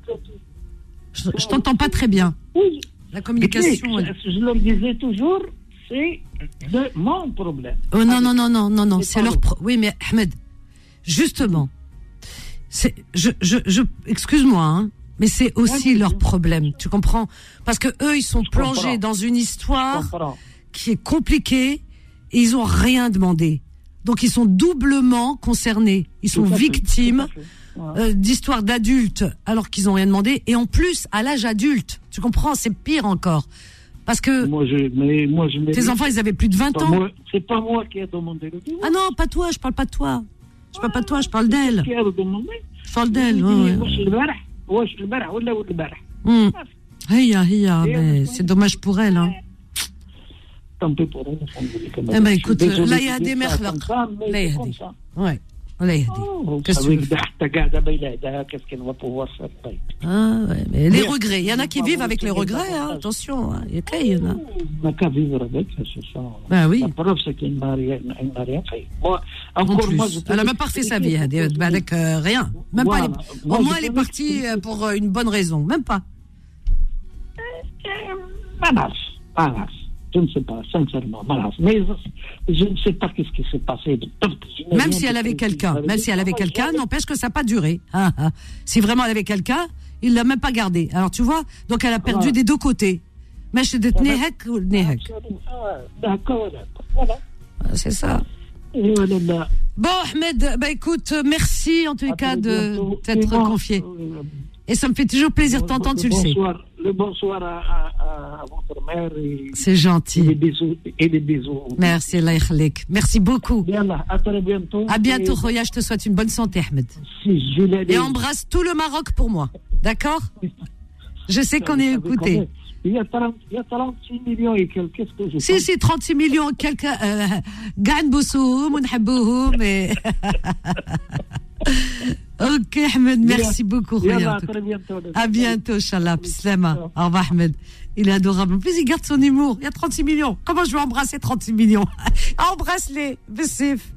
Speaker 2: Je, je t'entends pas très bien.
Speaker 7: Oui.
Speaker 2: La communication.
Speaker 7: Et
Speaker 2: elle-
Speaker 7: puis, je leur disais toujours, c'est de mon problème.
Speaker 2: Oh non, non, non, non, non, non,
Speaker 7: C'est
Speaker 2: c'est
Speaker 7: pas
Speaker 2: leur.
Speaker 7: le-
Speaker 2: Pro... Oui, mais Ahmed, justement, c'est, je, je, je, excuse-moi, hein, mais c'est aussi
Speaker 7: Oui,
Speaker 2: leur
Speaker 7: oui.
Speaker 2: problème. Tu comprends? Parce que eux, ils sont
Speaker 7: Je
Speaker 2: plongés
Speaker 7: comprends.
Speaker 2: dans une
Speaker 7: Je
Speaker 2: histoire
Speaker 7: comprends.
Speaker 2: qui est compliquée et ils ont rien demandé. Donc ils sont doublement concernés. Ils sont
Speaker 7: Tout à fait,
Speaker 2: victimes
Speaker 7: tout à fait. Ouais.
Speaker 2: euh, d'histoires d'adultes alors qu'ils ont rien demandé. Et en plus, à l'âge adulte, tu comprends? C'est pire encore. Parce que
Speaker 7: Moi, je, mais moi, je
Speaker 2: tes enfants, ils avaient plus de vingt
Speaker 7: Pas
Speaker 2: ans.
Speaker 7: moi- C'est pas moi qui ai demandé le divorce.
Speaker 2: Ah non, pas toi, je parle pas de toi. Je parle pas de toi, je parle d'elle.
Speaker 7: Qui a demandé
Speaker 2: Je parle d'elle, ouais, ouais.
Speaker 7: واش البارح واش البارح ولا ولد البارح
Speaker 2: Hum. Hiya, hiya, mais c'est dommage pour elle, hein.
Speaker 7: tant pis pour elle, alhamdoulilah, quand même.
Speaker 2: Eh ben,
Speaker 7: Je suis
Speaker 2: écoute,
Speaker 7: désolé
Speaker 2: là,
Speaker 7: de
Speaker 2: il y a
Speaker 7: dire
Speaker 2: des
Speaker 7: ça
Speaker 2: mères,
Speaker 7: comme
Speaker 2: là.
Speaker 7: ça, mais
Speaker 2: Là, il y a
Speaker 7: c'est comme
Speaker 2: des-
Speaker 7: ça.
Speaker 2: Ouais. Allah yahdi.
Speaker 7: Oh, vous
Speaker 2: Qu'est-ce que
Speaker 7: savez
Speaker 2: tu
Speaker 7: que
Speaker 2: veux
Speaker 7: Dahta قاعدة بيلاده, qu'est-ce qu'elle va pouvoir faire طيب.
Speaker 2: Ah, ouais, mais les
Speaker 7: Bien.
Speaker 2: regrets. Il y en a qui
Speaker 7: Pas
Speaker 2: vivent
Speaker 7: vous
Speaker 2: avec les
Speaker 7: laisser
Speaker 2: regrets, hein.
Speaker 7: davantage.
Speaker 2: Attention, hein. Il y a qu'il y en a.
Speaker 7: On n'a qu'à vivre avec, c'est ça.
Speaker 2: Ben oui.
Speaker 7: La preuve, c'est qu'elle n'a rien, elle n'a rien fait. Moi,
Speaker 2: En
Speaker 7: encore
Speaker 2: plus.
Speaker 7: moi, je peux
Speaker 2: Elle a même pas refait sa vie, hein,
Speaker 7: expliquer
Speaker 2: des- avec euh, rien. Même
Speaker 7: Voilà.
Speaker 2: pas. Elle est-
Speaker 7: Moi,
Speaker 2: Au
Speaker 7: je
Speaker 2: moins, elle est
Speaker 7: peux
Speaker 2: partie
Speaker 7: expliquer.
Speaker 2: euh, pour euh, une bonne raison. Même pas.
Speaker 7: Malade, malade. Je ne sais pas, sincèrement, malade. Mais je, je ne sais pas qu'est-ce qui s'est passé. de- je n'ai
Speaker 2: Même
Speaker 7: rien
Speaker 2: si elle avait
Speaker 7: compris.
Speaker 2: quelqu'un,
Speaker 7: Ça veut
Speaker 2: même
Speaker 7: dire
Speaker 2: si elle avait
Speaker 7: que
Speaker 2: quelqu'un,
Speaker 7: j'avais-
Speaker 2: n'empêche que ça n'a pas duré. Ah, ah. Si vraiment elle avait quelqu'un, il l'a même pas gardé. Alors tu vois, donc elle a perdu
Speaker 7: Ouais.
Speaker 2: des deux côtés. Mais je te nehek ou nehek.
Speaker 7: Ah, d'accord, voilà.
Speaker 2: C'est ça.
Speaker 7: Et voilà, là.
Speaker 2: Bon, Ahmed, bah écoute, merci en tous les
Speaker 7: À
Speaker 2: cas
Speaker 7: très
Speaker 2: de
Speaker 7: bientôt.
Speaker 2: t'être
Speaker 7: Et bon,
Speaker 2: confié.
Speaker 7: euh,
Speaker 2: Et ça me fait toujours plaisir de t'entendre, tu le sais.
Speaker 7: bonsoir, le bonsoir à, à, à votre mère et,
Speaker 2: C'est
Speaker 7: et des
Speaker 2: gentil.
Speaker 7: bisous. Et des bisous.
Speaker 2: Merci, Allah yakhlik. Merci beaucoup.
Speaker 7: Bien là, à très bientôt.
Speaker 2: À bientôt,
Speaker 7: Et
Speaker 2: Khoya, je te souhaite une bonne santé, Ahmed.
Speaker 7: Si je l'ai
Speaker 2: Et embrasse tout le Maroc pour moi. D'accord? Je sais qu'on est écouté.
Speaker 7: Il y a trente, il y a trente-six millions et quelques. Qu'est-ce que je
Speaker 2: Si,
Speaker 7: pense?
Speaker 2: si, trente-six millions, quelqu'un, euh, gagne Boussoum, on habouhou, mais. Ok, Ahmed, merci beaucoup,
Speaker 7: Bien
Speaker 2: Khoya.
Speaker 7: là,
Speaker 2: en
Speaker 7: à
Speaker 2: tout cas.
Speaker 7: très bientôt.
Speaker 2: À bientôt, Inch'Allah. Bislama. Au revoir, Ahmed. Il est adorable. En plus, il garde son humour. Il y a trente-six millions. Comment je vais embrasser trente-six millions? Embrasse-les. Bessif.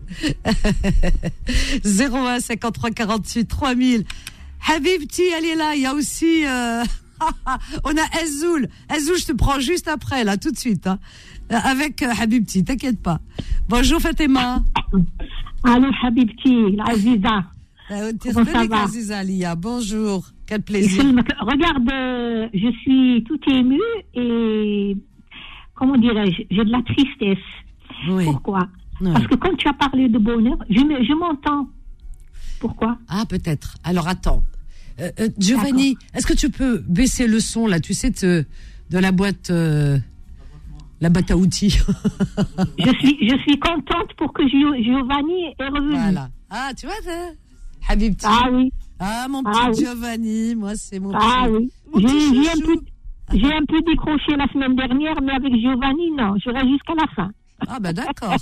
Speaker 2: zéro un cinquante-trois quarante-huit trois mille. Habibti, elle est là. Il y a aussi, euh, on a Azoul. Azoul, je te prends juste après, là, tout de suite, hein. Avec euh, Habibti, t'inquiète pas. Bonjour, Fatima.
Speaker 8: الو حبيبتي العزيزه
Speaker 2: Comment ça va Azizalia, bonjour, quel plaisir.
Speaker 7: Regarde, euh, je suis tout émue et, comment dirais-je, j'ai de la tristesse.
Speaker 2: Oui.
Speaker 7: Pourquoi
Speaker 2: Oui.
Speaker 7: Parce que quand tu as parlé de bonheur, je, me, je m'entends. Pourquoi?
Speaker 2: Ah, peut-être. Alors, attends. Euh, euh, Giovanni, D'accord. Est-ce que tu peux baisser le son, là, tu sais, de, de la boîte... Euh, la boîte à outils.
Speaker 7: je, suis, je suis contente pour que Giovanni est revenu.
Speaker 2: Voilà. Ah, tu vois, Habibti.
Speaker 7: Ah oui.
Speaker 2: Ah, mon petit
Speaker 7: ah, oui.
Speaker 2: Giovanni, moi, c'est mon
Speaker 7: Ah
Speaker 2: petit,
Speaker 7: oui.
Speaker 2: mon
Speaker 7: j'ai,
Speaker 2: petit
Speaker 7: j'ai, un peu, j'ai un peu décroché la semaine dernière, mais avec Giovanni, non. Je reste jusqu'à la fin.
Speaker 2: Ah, ben d'accord.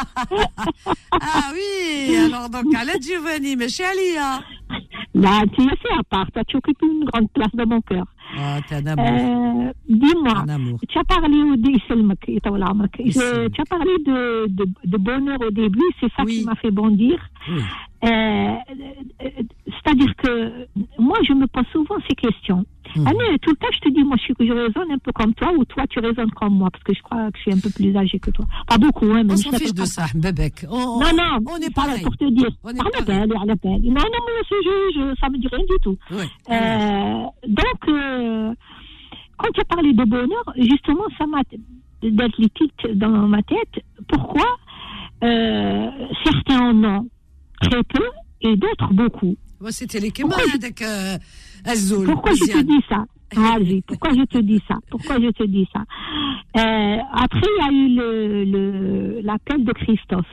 Speaker 2: Ah oui, alors donc, à la Giovanni, mais chez Alia.
Speaker 7: Là, tu es fait à part. Toi, tu occupes une grande place dans mon cœur.
Speaker 2: Ah, t'es un amour.
Speaker 7: Euh, dis-moi,
Speaker 2: un amour.
Speaker 7: tu as parlé au début, tu as parlé de, de, de bonheur au début, c'est ça
Speaker 2: oui.
Speaker 7: qui m'a fait bondir.
Speaker 2: Oui.
Speaker 7: Euh, c'est-à-dire que moi, je me pose souvent ces questions. Mmh. Allez, tout le temps, je te dis, moi, je, je raisonne un peu comme toi, ou toi, tu raisonnes comme moi, parce que je crois que je suis un peu plus âgée que toi. Pas beaucoup, hein.
Speaker 2: On s'en fiche de ça, Bébek.
Speaker 7: On, non, non,
Speaker 2: on est pareil.
Speaker 7: Pour te dire.
Speaker 2: On est
Speaker 7: à l'appel, à l'appel. Non, non, mais je, je, ça me dit rien du tout.
Speaker 2: Oui.
Speaker 7: Euh, donc, euh, quand tu as parlé de bonheur, justement, ça m'a d'être liquide dans ma tête. Pourquoi euh, certains en ont très peu et d'autres beaucoup.
Speaker 2: Moi, c'était les Kémas avec euh, Azul.
Speaker 7: Pourquoi je te dis ça? Ah, oui, pourquoi je te dis ça? Pourquoi je te dis ça? Euh, après, il y a eu le, le, l'appel de Christophe.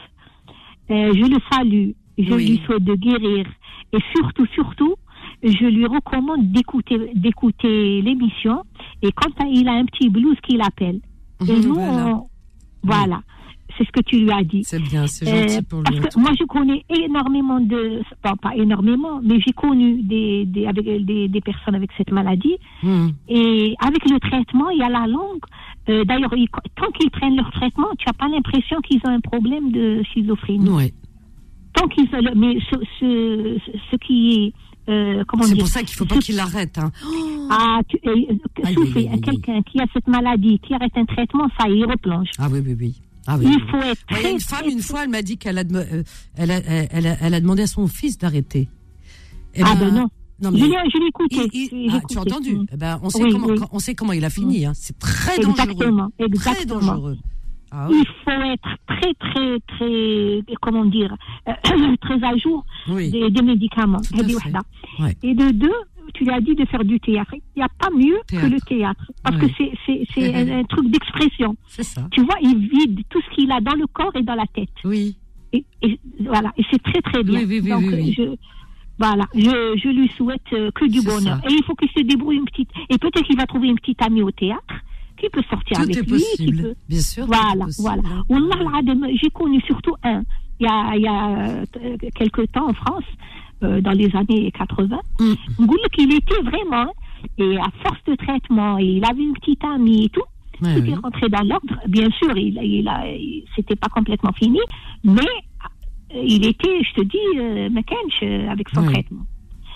Speaker 7: Euh, je le salue. Je oui. lui souhaite de guérir. Et surtout, surtout, je lui recommande d'écouter, d'écouter l'émission. Et quand il a un petit blues qu'il appelle. Mmh, et nous, voilà. On, voilà. C'est ce que tu lui as dit.
Speaker 2: C'est bien, c'est gentil
Speaker 7: euh,
Speaker 2: pour lui.
Speaker 7: Parce que moi, je connais énormément de... Bon, pas énormément, mais j'ai connu des, des, avec, des, des personnes avec cette maladie.
Speaker 2: Mmh.
Speaker 7: Et avec le traitement, il y a la langue. Euh, d'ailleurs, ils, tant qu'ils prennent leur traitement, tu n'as pas l'impression qu'ils ont un problème de schizophrénie.
Speaker 2: Oui.
Speaker 7: Tant qu'ils ont... Mais ce, ce, ce qui est... Euh, comment
Speaker 2: c'est
Speaker 7: dire,
Speaker 2: pour ça qu'il ne faut pas qu'il l'arrête. Hein.
Speaker 7: Ah, tu, euh, souffler, quelqu'un qui a cette maladie, qui arrête un traitement, ça y replonge.
Speaker 2: Ah oui, oui, oui. Ah oui,
Speaker 7: il
Speaker 2: oui.
Speaker 7: faut être
Speaker 2: ouais,
Speaker 7: très,
Speaker 2: une femme,
Speaker 7: très,
Speaker 2: une fois, elle m'a dit qu'elle a, euh, elle a, elle a, elle a demandé à son fils d'arrêter.
Speaker 7: Et ah ben, ben non.
Speaker 2: Non, mais
Speaker 7: je l'ai, je l'ai écouté.
Speaker 2: Il, il, ah, tu as entendu mmh. eh ben, on, sait
Speaker 7: oui,
Speaker 2: comment,
Speaker 7: oui.
Speaker 2: on sait comment il a fini. Hein. C'est très
Speaker 7: exactement,
Speaker 2: dangereux.
Speaker 7: Exactement.
Speaker 2: Très dangereux. Ah, oui.
Speaker 7: Il faut être très, très, très, comment dire, euh, très à jour
Speaker 2: oui.
Speaker 7: des, des médicaments.
Speaker 2: Tout à fait. Ouais.
Speaker 7: Et de deux, tu lui as dit de faire du théâtre. Il n'y a pas mieux théâtre. que le théâtre. Parce oui. que c'est, c'est, c'est un, un truc d'expression.
Speaker 2: C'est ça.
Speaker 7: Tu vois, il vide tout ce qu'il a dans le corps et dans la tête.
Speaker 2: Oui.
Speaker 7: Et, et voilà. Et c'est très, très bien.
Speaker 2: Oui, oui, oui,
Speaker 7: Donc,
Speaker 2: oui, oui.
Speaker 7: je, voilà. Je, je lui souhaite que du
Speaker 2: c'est
Speaker 7: bonheur.
Speaker 2: Ça.
Speaker 7: Et il faut qu'il se débrouille une petite, et peut-être qu'il va trouver une petite amie au théâtre. Qui peut sortir
Speaker 2: tout
Speaker 7: avec
Speaker 2: est
Speaker 7: lui,
Speaker 2: possible.
Speaker 7: qui peut...
Speaker 2: Bien sûr.
Speaker 7: Voilà, voilà. Wallah, j'ai connu surtout un. Il y a, il y a euh, quelques temps en France, euh, dans les années quatre-vingts, mm. il était vraiment, et à force de traitement, il avait une petite amie et tout,
Speaker 2: ouais,
Speaker 7: tout
Speaker 2: oui.
Speaker 7: est rentré dans l'ordre. Bien sûr, il, il a, il, c'était pas complètement fini, mais il était, je te dis, euh, McKench avec son
Speaker 2: ouais.
Speaker 7: traitement.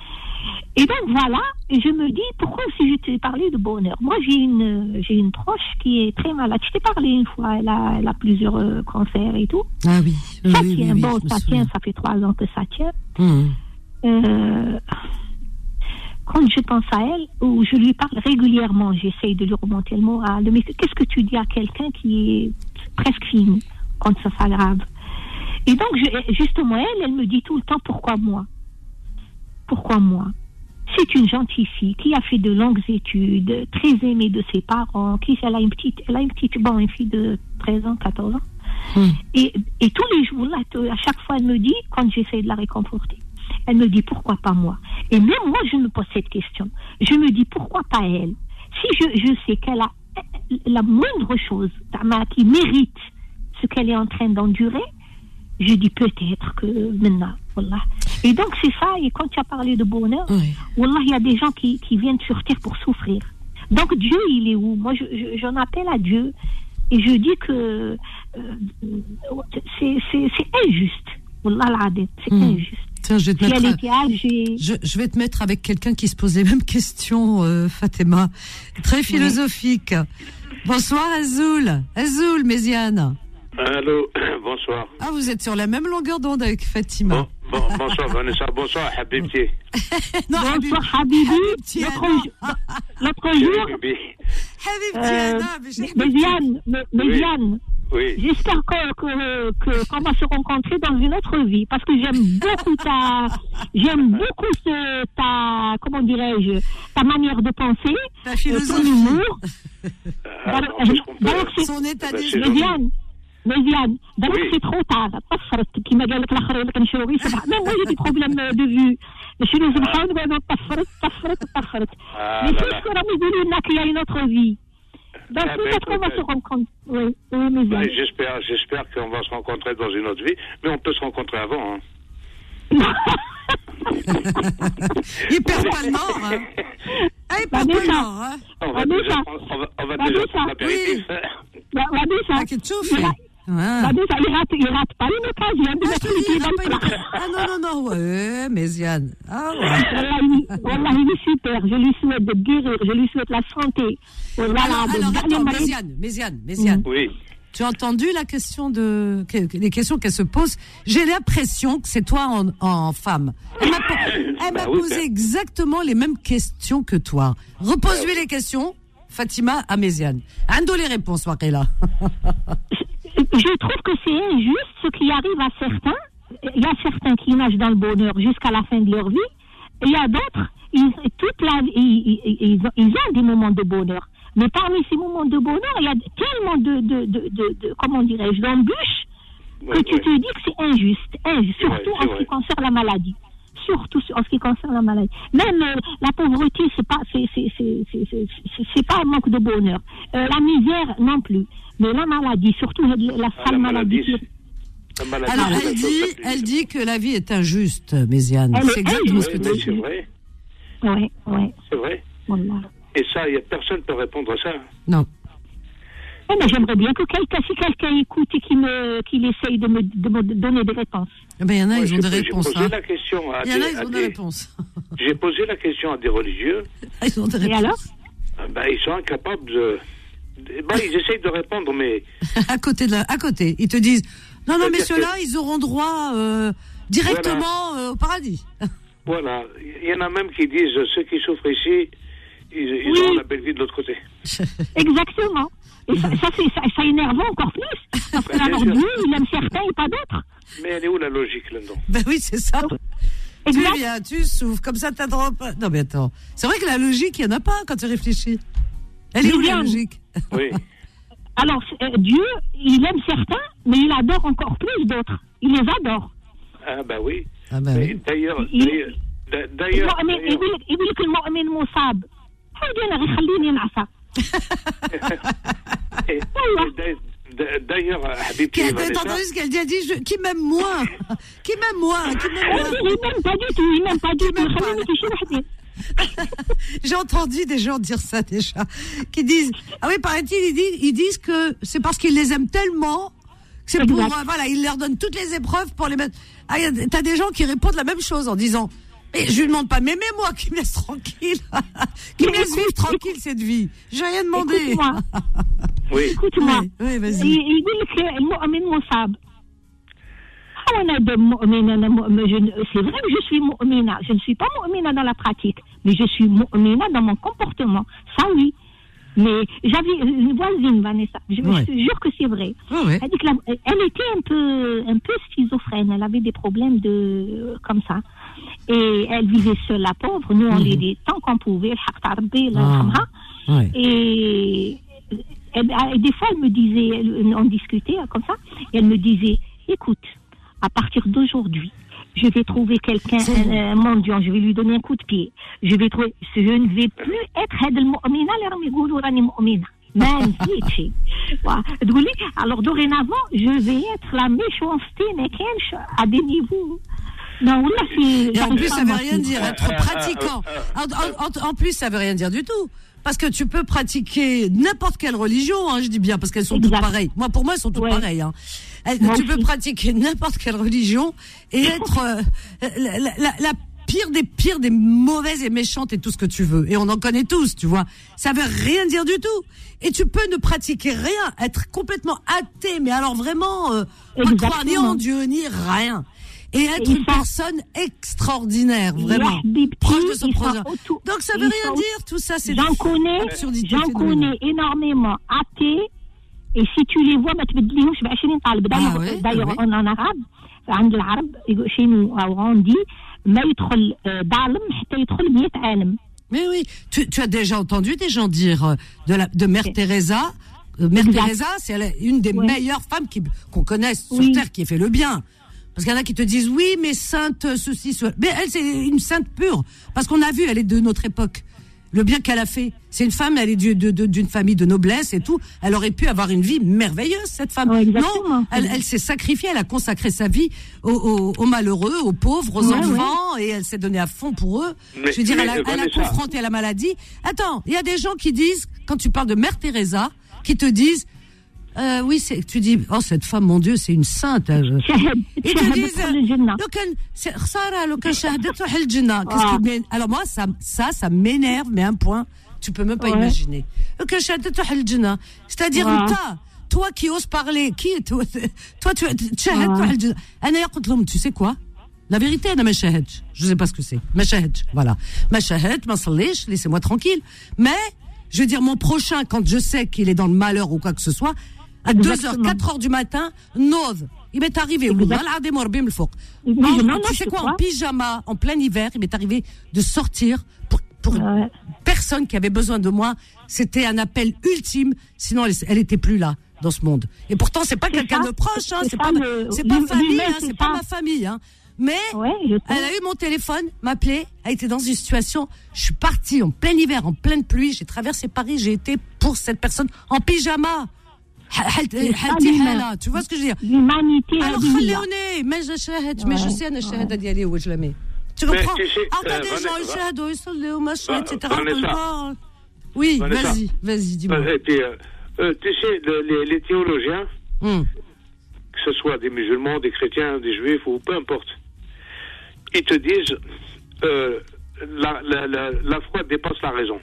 Speaker 7: Et donc voilà, et je me dis, pourquoi aussi je t'ai parlé de bonheur? Moi, j'ai une, j'ai une proche qui est très malade. Je t'ai parlé une fois, elle a, elle a plusieurs euh, cancers et tout.
Speaker 2: Ah oui, oui
Speaker 7: ça
Speaker 2: oui,
Speaker 7: tient,
Speaker 2: oui,
Speaker 7: bon,
Speaker 2: oui,
Speaker 7: ça tient, ça fait trois ans que ça tient.
Speaker 2: Mmh.
Speaker 7: Euh, quand je pense à elle, ou je lui parle régulièrement, j'essaye de lui remonter le moral. Mais qu'est-ce que tu dis à quelqu'un qui est presque fini, quand ça s'aggrave? Et donc, je, justement, elle, elle me dit tout le temps, pourquoi moi? Pourquoi moi? C'est une gentille fille qui a fait de longues études, très aimée de ses parents, qui elle a une petite, elle a une petite, bon, une fille de treize ans, quatorze ans. Mmh. Et, et tous les jours, là, à chaque fois, elle me dit, quand j'essaie de la réconforter, elle me dit, pourquoi pas moi? Et même moi, je me pose cette question. Je me dis, pourquoi pas elle? Si je, je sais qu'elle a la moindre chose qui mérite ce qu'elle est en train d'endurer, je dis peut-être que maintenant, voilà. Et donc c'est ça, et quand tu as parlé de bonheur,
Speaker 2: oui.
Speaker 7: voilà, il y a des gens qui, qui viennent sur terre pour souffrir. Donc Dieu, il est où? Moi, je, je, j'en appelle à Dieu, et je dis que euh, c'est, c'est, c'est injuste. Wallah, c'est mmh. injuste.
Speaker 2: Tiens, je vais te
Speaker 7: si
Speaker 2: mettre
Speaker 7: elle était âgée...
Speaker 2: je, je vais te mettre avec quelqu'un qui se pose les mêmes questions, euh, Fatima. Très philosophique. Oui. Bonsoir Azul. Azul, Méziane.
Speaker 8: Allô, bonsoir.
Speaker 2: Ah, vous êtes sur la même longueur d'onde avec Fatima.
Speaker 8: Bon, Bon, bonsoir Vanessa, bonsoir Habibti.
Speaker 2: Non,
Speaker 7: Bonsoir, Habibi.
Speaker 2: Habibti,
Speaker 7: L'autre
Speaker 2: non.
Speaker 7: jour- L'autre jour,
Speaker 8: Habibi.
Speaker 2: Habibti,
Speaker 7: euh,
Speaker 2: non, mais j'ai-
Speaker 7: Méziane, Mé- Méziane,
Speaker 8: Oui.
Speaker 7: j'espère que, que, que, qu'on va se rencontrer dans une autre vie, parce que j'aime beaucoup ta, j'aime beaucoup ce, ta, comment dirais-je, ta manière de penser,
Speaker 2: Ta
Speaker 7: ton
Speaker 2: philosophie.
Speaker 7: humour.
Speaker 8: Ah,
Speaker 7: D'abord,
Speaker 8: non, qu'est-ce qu'on peut-
Speaker 7: d'abord, c'est-
Speaker 2: Son état
Speaker 8: Bah,
Speaker 2: d'esprit.
Speaker 8: c'est
Speaker 7: Méziane, Méziane, d'abord
Speaker 8: Oui.
Speaker 7: c'est trop tard. طفرت كيما قال لك الاخر اللي كنشوي صباح ما هو j'ai des problèmes de vue. شنو سبحان الله طفرت طفرت طفرت.
Speaker 8: Ah
Speaker 7: Mais
Speaker 8: là
Speaker 7: c'est
Speaker 8: là.
Speaker 7: ce qu'on a dit là qu'il y a une autre vie. Donc
Speaker 8: Ah, ben,
Speaker 7: peut-être qu'on va
Speaker 8: peut-être.
Speaker 7: se rencontrer. Oui, oui,
Speaker 8: Ben,
Speaker 7: Méziane.
Speaker 8: j'espère, j'espère qu'on va se rencontrer dans une autre vie, mais on peut se rencontrer avant. Hein.
Speaker 2: Il perd pas le nord. Hein. Ah, il
Speaker 7: Bah,
Speaker 2: perd pas
Speaker 7: déjà.
Speaker 2: le nord. Hein.
Speaker 8: On va
Speaker 7: Ah,
Speaker 8: déjà,
Speaker 7: déjà.
Speaker 8: prendre- on va, on va
Speaker 7: Bah,
Speaker 8: déjà
Speaker 7: déjà.
Speaker 8: prendre l'apéritif.
Speaker 7: Bah, bah, déjà.
Speaker 2: Ah, qu'est-ce que tu fais? Ah.
Speaker 7: Bah, déjà, il rate, il rate pas une occasion de
Speaker 2: Ah, je
Speaker 7: mettre
Speaker 2: te
Speaker 7: les
Speaker 2: dis,
Speaker 7: pieds
Speaker 2: il
Speaker 7: dans
Speaker 2: a
Speaker 7: le
Speaker 2: pas une-
Speaker 7: plat.
Speaker 2: Ah non, non, non, ouais, Méziane. Ah ouais.
Speaker 7: Wallahi, Wallahi, il est super. Je lui souhaite de guérir. Je lui souhaite la santé. Voilà,
Speaker 2: Alors,
Speaker 7: de
Speaker 2: alors
Speaker 7: gagner
Speaker 2: attends,
Speaker 7: ma-
Speaker 2: Méziane, Méziane, Méziane.
Speaker 8: Oui.
Speaker 2: Tu as entendu la question de, que- que- les questions qu'elle se pose. J'ai l'impression que c'est toi en, en femme. Elle m'a, po- elle m'a
Speaker 8: Bah oui,
Speaker 2: posé
Speaker 8: ben.
Speaker 2: exactement les mêmes questions que toi. Repose-lui les questions, Fatima à Méziane. Ando les réponses, Wakela.
Speaker 7: Je trouve que c'est injuste ce qui arrive à certains. Il y a certains qui nagent dans le bonheur jusqu'à la fin de leur vie. Et il y a d'autres, ils, toute la, ils, ils, ils, ont, ils ont des moments de bonheur. Mais parmi ces moments de bonheur, il y a tellement de, de, de, de, de comment dirais-je, d'embûches que
Speaker 8: Ouais,
Speaker 7: tu
Speaker 8: ouais.
Speaker 7: te dis que c'est injuste. injuste surtout
Speaker 8: Ouais,
Speaker 7: en
Speaker 8: c'est
Speaker 7: ce
Speaker 8: vrai.
Speaker 7: qui concerne la maladie. Surtout en ce qui concerne la maladie. Même euh, la pauvreté, c'est pas, c'est, c'est, c'est, c'est, c'est, c'est- c'est pas un manque de bonheur. Euh, la misère non plus. Mais la maladie, surtout la, la
Speaker 8: Ah,
Speaker 7: sale
Speaker 8: la
Speaker 7: maladie.
Speaker 8: maladie,
Speaker 7: qui-
Speaker 8: La maladie,
Speaker 2: Alors,
Speaker 8: c'est la
Speaker 2: elle
Speaker 8: chose
Speaker 2: dit,
Speaker 8: la plus-
Speaker 2: elle dit que la vie est injuste, Méziane.
Speaker 7: Elle est
Speaker 2: C'est exactement ce
Speaker 8: Oui,
Speaker 2: que tu
Speaker 8: oui,
Speaker 2: dis.
Speaker 8: c'est vrai.
Speaker 7: Ouais, ouais.
Speaker 8: C'est vrai.
Speaker 7: Voilà.
Speaker 8: Et ça, il n'y a personne qui peut répondre à ça.
Speaker 2: Non.
Speaker 7: Eh, mais j'aimerais bien que quelqu'un, si quelqu'un écoute et qu'il me, qu'il essaye de me, de me donner des réponses.
Speaker 2: Eh ben, il y en a,
Speaker 8: Ouais,
Speaker 2: ils ont
Speaker 8: j'ai-
Speaker 2: des
Speaker 8: j'ai
Speaker 2: réponses.
Speaker 8: posé
Speaker 2: Hein.
Speaker 8: la question à
Speaker 2: Il y en a,
Speaker 8: des-
Speaker 2: ils
Speaker 8: à
Speaker 2: ont des
Speaker 8: des-
Speaker 2: réponses.
Speaker 8: J'ai posé la question à des religieux.
Speaker 2: Ah, ils ont des
Speaker 7: Et
Speaker 2: réponses.
Speaker 7: alors?
Speaker 8: Ah, ben, ils sont incapables de. de- Ben, ils essayent de répondre, mais
Speaker 2: à côté de la, à côté. Ils te disent, non, non, mais
Speaker 8: C'est-à-dire
Speaker 2: ceux-là, ils auront droit euh, directement euh, au paradis.
Speaker 8: voilà. Il y en a même qui disent ceux qui souffrent ici, ils, ils
Speaker 7: Oui.
Speaker 8: auront la belle vie de l'autre côté.
Speaker 7: Exactement. Et ça, ça, c'est, ça, ça énerve encore plus. Parce que
Speaker 8: Bien
Speaker 7: alors
Speaker 8: sûr.
Speaker 7: Dieu, il aime certains et pas d'autres.
Speaker 8: Mais elle est où la logique là-dedans?
Speaker 2: Ben oui, c'est ça.
Speaker 7: Exact.
Speaker 2: Tu viens, tu souffres, comme ça, t'as droit pas. Non, mais attends. C'est vrai que la logique, il n'y en a pas quand tu réfléchis. Elle est où la
Speaker 7: Viviane.
Speaker 2: logique?
Speaker 8: Oui.
Speaker 7: Alors, euh, Dieu, il aime certains, mais il adore encore plus d'autres. Il les adore.
Speaker 8: Ah, ben oui.
Speaker 2: Ah ben
Speaker 8: Mais
Speaker 2: oui.
Speaker 8: D'ailleurs,
Speaker 7: Il-
Speaker 8: d'ailleurs, d'a- d'ailleurs,
Speaker 7: المؤمن
Speaker 8: d'ailleurs-
Speaker 7: يقول لك يقول لك المؤمن مصاب. حاول انا غير خليني نعصى.
Speaker 8: et-
Speaker 7: والله.
Speaker 8: et d'a- d'a- d'ailleurs, Habib,
Speaker 2: Qui- T'as entendu ce qu'elle dit? Elle dit, je- qui m'aime moins? Qui m'aime moins? Qui m'aime moins?
Speaker 7: Il m'aime pas du tout, il m'aime pas du tout.
Speaker 2: m'aime pas.
Speaker 7: خليني كي شي وحدي.
Speaker 2: J'ai entendu des gens dire ça déjà, qui disent, ah oui, paraît-il, ils disent, ils disent que c'est parce qu'ils les aiment tellement, que c'est pour,
Speaker 7: Exact.
Speaker 2: euh, voilà, ils leur donnent toutes les épreuves pour les mettre. Ah, y a- t'as des gens qui répondent la même chose en disant, mais je lui demande pas, mais moi, qui me laisse tranquille, qui me
Speaker 7: Mais
Speaker 2: laisse
Speaker 7: écoute,
Speaker 2: vivre tranquille cette vie. J'ai rien demandé.
Speaker 7: Écoute-moi,
Speaker 8: Oui.
Speaker 7: écoute-moi.
Speaker 2: Oui, oui, vas-y.
Speaker 7: ي- يقول لك المؤمن مصاب. أنا دم مؤمنة أنا مؤمنة. Je- C'est vrai que je suis mu'mina. Je ne suis pas mu'mina dans la pratique, mais je suis mu'mina dans mon comportement. Ça oui. Mais j'avais une voisine, Vanessa. Je,
Speaker 2: Ouais.
Speaker 7: je te jure que c'est vrai.
Speaker 2: Ouais, ouais.
Speaker 7: Elle dit que la- elle était un peu, un peu schizophrène. Elle avait des problèmes de, comme ça. Et elle vivait seule, la pauvre. Nous, on
Speaker 2: Mhm.
Speaker 7: l'aidait tant qu'on pouvait.
Speaker 2: Ah. Ouais.
Speaker 7: Et, elle- et des fois, elle me disait, elle- on discutait comme ça, et elle me disait, écoute, à partir d'aujourd'hui, je vais trouver quelqu'un,
Speaker 2: C'est-
Speaker 7: un, un mendiant, je vais lui donner un coup de pied. Je vais trouver, je ne vais plus être هاد المؤمنة اللي راهم يقولوا راني مؤمنة. ما نزيدش. Voilà. تقول لي, alors dorénavant, je vais être la méchanceté, mais كاينش à des niveaux. Non, là, c'est.
Speaker 2: Et en plus, ça veut
Speaker 7: j'arrive pas à
Speaker 2: rien
Speaker 7: m'en
Speaker 2: dire,
Speaker 7: sortir.
Speaker 2: être pratiquant. En, en- en- en plus, ça veut rien dire du tout. Parce que tu peux pratiquer n'importe quelle religion, hein, je dis bien, parce qu'elles sont
Speaker 7: Exact.
Speaker 2: toutes pareilles. Moi, pour moi, elles sont toutes
Speaker 7: Ouais.
Speaker 2: pareilles. Hein. Elles-
Speaker 7: Moi
Speaker 2: tu peux
Speaker 7: aussi.
Speaker 2: pratiquer n'importe quelle religion et être euh, la, la- la- la pire des pires, des mauvaises et méchantes et tout ce que tu veux. Et on en connaît tous, tu vois. Ça veut rien dire du tout. Et tu peux ne pratiquer rien, être complètement athée, mais alors vraiment, euh, pas
Speaker 7: Exactement.
Speaker 2: croire ni en Dieu, ni rien. et être
Speaker 9: Et
Speaker 2: une
Speaker 9: ça-
Speaker 2: personne extraordinaire, vraiment,
Speaker 9: Ya Habibti,
Speaker 2: proche de son
Speaker 9: ils sont
Speaker 2: projet.
Speaker 9: auto-
Speaker 2: Donc ça veut
Speaker 9: ils
Speaker 2: rien
Speaker 9: sont-
Speaker 2: dire, tout ça, c'est
Speaker 9: J'en connais,
Speaker 2: absurdité
Speaker 9: j'en
Speaker 2: phénoménale.
Speaker 9: connais énormément athées, et si tu les vois, ما تبدليهمش ب عشرين طالب. D'ailleurs,
Speaker 2: Ah ouais,
Speaker 9: d'ailleurs,
Speaker 2: ah ouais.
Speaker 9: en, en arabe, عند العرب, chez nous, on dit, ما يدخل ظالم حتى يدخل مية عالم.
Speaker 2: Mais oui, tu, tu as déjà entendu des gens dire euh, de, la, de Mère Teresa. Euh, Mère
Speaker 9: Exact.
Speaker 2: Teresa, c'est elle est une des
Speaker 9: Ouais.
Speaker 2: meilleures femmes qui, qu'on connaisse sur
Speaker 9: Oui.
Speaker 2: Terre, qui ait fait le bien. Parce qu'il y en a qui te disent, oui, mais sainte, euh, ceci, cela. Mais elle, c'est une sainte pure. Parce qu'on a vu, elle est de notre époque. Le bien qu'elle a fait. C'est une femme, elle est du- de- de- d'une famille de noblesse et tout. Elle aurait pu avoir une vie merveilleuse, cette femme.
Speaker 9: Ouais,
Speaker 2: non,
Speaker 9: exactement.
Speaker 2: elle, elle s'est sacrifiée, elle a consacré sa vie aux, aux, aux malheureux, aux pauvres, aux
Speaker 9: Ouais,
Speaker 2: enfants, et elle s'est donnée à fond pour eux.
Speaker 8: Mais-
Speaker 2: Je veux dire,
Speaker 8: mais,
Speaker 2: elle a, elle a
Speaker 8: Vanessa.
Speaker 2: confronté la maladie. Attends, il y a des gens qui disent, quand tu parles de Mère Teresa, qui te disent, euh, oui, c'est, tu dis, oh, cette femme, mon Dieu, c'est une sainte. euh.
Speaker 9: شهد
Speaker 2: Ils te
Speaker 9: شهد
Speaker 2: disent,
Speaker 9: تدخل الجنة.
Speaker 2: لو كان c'est- خسارة لو كان شهدت روح الجنة. Qu'est-ce
Speaker 9: Ah.
Speaker 2: qui m'é- Alors moi, ça, ça, ça m'énerve, mais à un point, tu peux même pas
Speaker 9: Ouais.
Speaker 2: imaginer. لو كان شهدت روح الجنة. C'est-à-dire,
Speaker 9: Ouais.
Speaker 2: toi, toi qui oses parler, qui, toi, toi tu تشهد
Speaker 9: Ouais.
Speaker 2: روح الجنة. أنا قلت لهم, tu sais quoi? La vérité, أنا ما شاهدش. Je sais pas ce que c'est. ما شاهدش. Voilà. ما شاهدت, ما صليش, laissez-moi tranquille. Mais, je veux dire, mon prochain, quand je sais qu'il est dans le malheur ou quoi que ce soit, à deux heures,
Speaker 9: Exactement.
Speaker 2: quatre heures du matin, nose. Il m'est arrivé,
Speaker 9: Exact.
Speaker 2: والله العظيم وربي من الفوق.
Speaker 9: Mais
Speaker 2: En-
Speaker 9: je- non, non,
Speaker 2: tu
Speaker 9: je
Speaker 2: sais
Speaker 9: te
Speaker 2: quoi, en
Speaker 9: crois.
Speaker 2: pyjama, en plein hiver, il m'est arrivé de sortir pour, pour une
Speaker 9: Ouais.
Speaker 2: personne qui avait besoin de moi. C'était un appel ultime, sinon elle, elle était plus là dans ce monde. Et pourtant, c'est pas
Speaker 9: C'est
Speaker 2: quelqu'un
Speaker 9: ça,
Speaker 2: de proche, hein,
Speaker 9: c'est
Speaker 2: c'est
Speaker 9: ça
Speaker 2: pas, ma-
Speaker 9: le-
Speaker 2: c'est pas
Speaker 9: l'humain,
Speaker 2: famille, hein,
Speaker 9: c'est
Speaker 2: c'est pas
Speaker 9: ça.
Speaker 2: ma famille, hein. Mais
Speaker 9: Ouais, je sais.
Speaker 2: elle a eu mon téléphone, m'appelait, elle était dans une situation, je suis partie en plein hiver, en pleine pluie, j'ai traversé Paris, j'ai été pour cette personne en pyjama.
Speaker 9: C'est ça,
Speaker 2: حالتي
Speaker 9: l'humain.
Speaker 2: حالة, tu vois ce que je veux dire?
Speaker 9: L'humanité
Speaker 2: Alors
Speaker 9: هذه هي.
Speaker 2: خلوني ما شاهدت ما je sais انا الشهاده ديالي واش لامي tu comprends
Speaker 8: tu sais,
Speaker 2: ah t'as
Speaker 8: euh,
Speaker 2: des
Speaker 8: Vanessa,
Speaker 2: gens يشهدوا يصلوا machin
Speaker 8: Va-
Speaker 2: et cetera
Speaker 8: Vanessa.
Speaker 2: oui
Speaker 8: Vanessa.
Speaker 2: vas-y vas-y dis-moi
Speaker 8: Et puis, euh, euh, tu sais, le- les, les théologiens,
Speaker 2: Hum.
Speaker 8: que ce soit des musulmans, des chrétiens, des juifs ou peu importe, ils te disent euh, la, la, la, la foi dépasse la raison.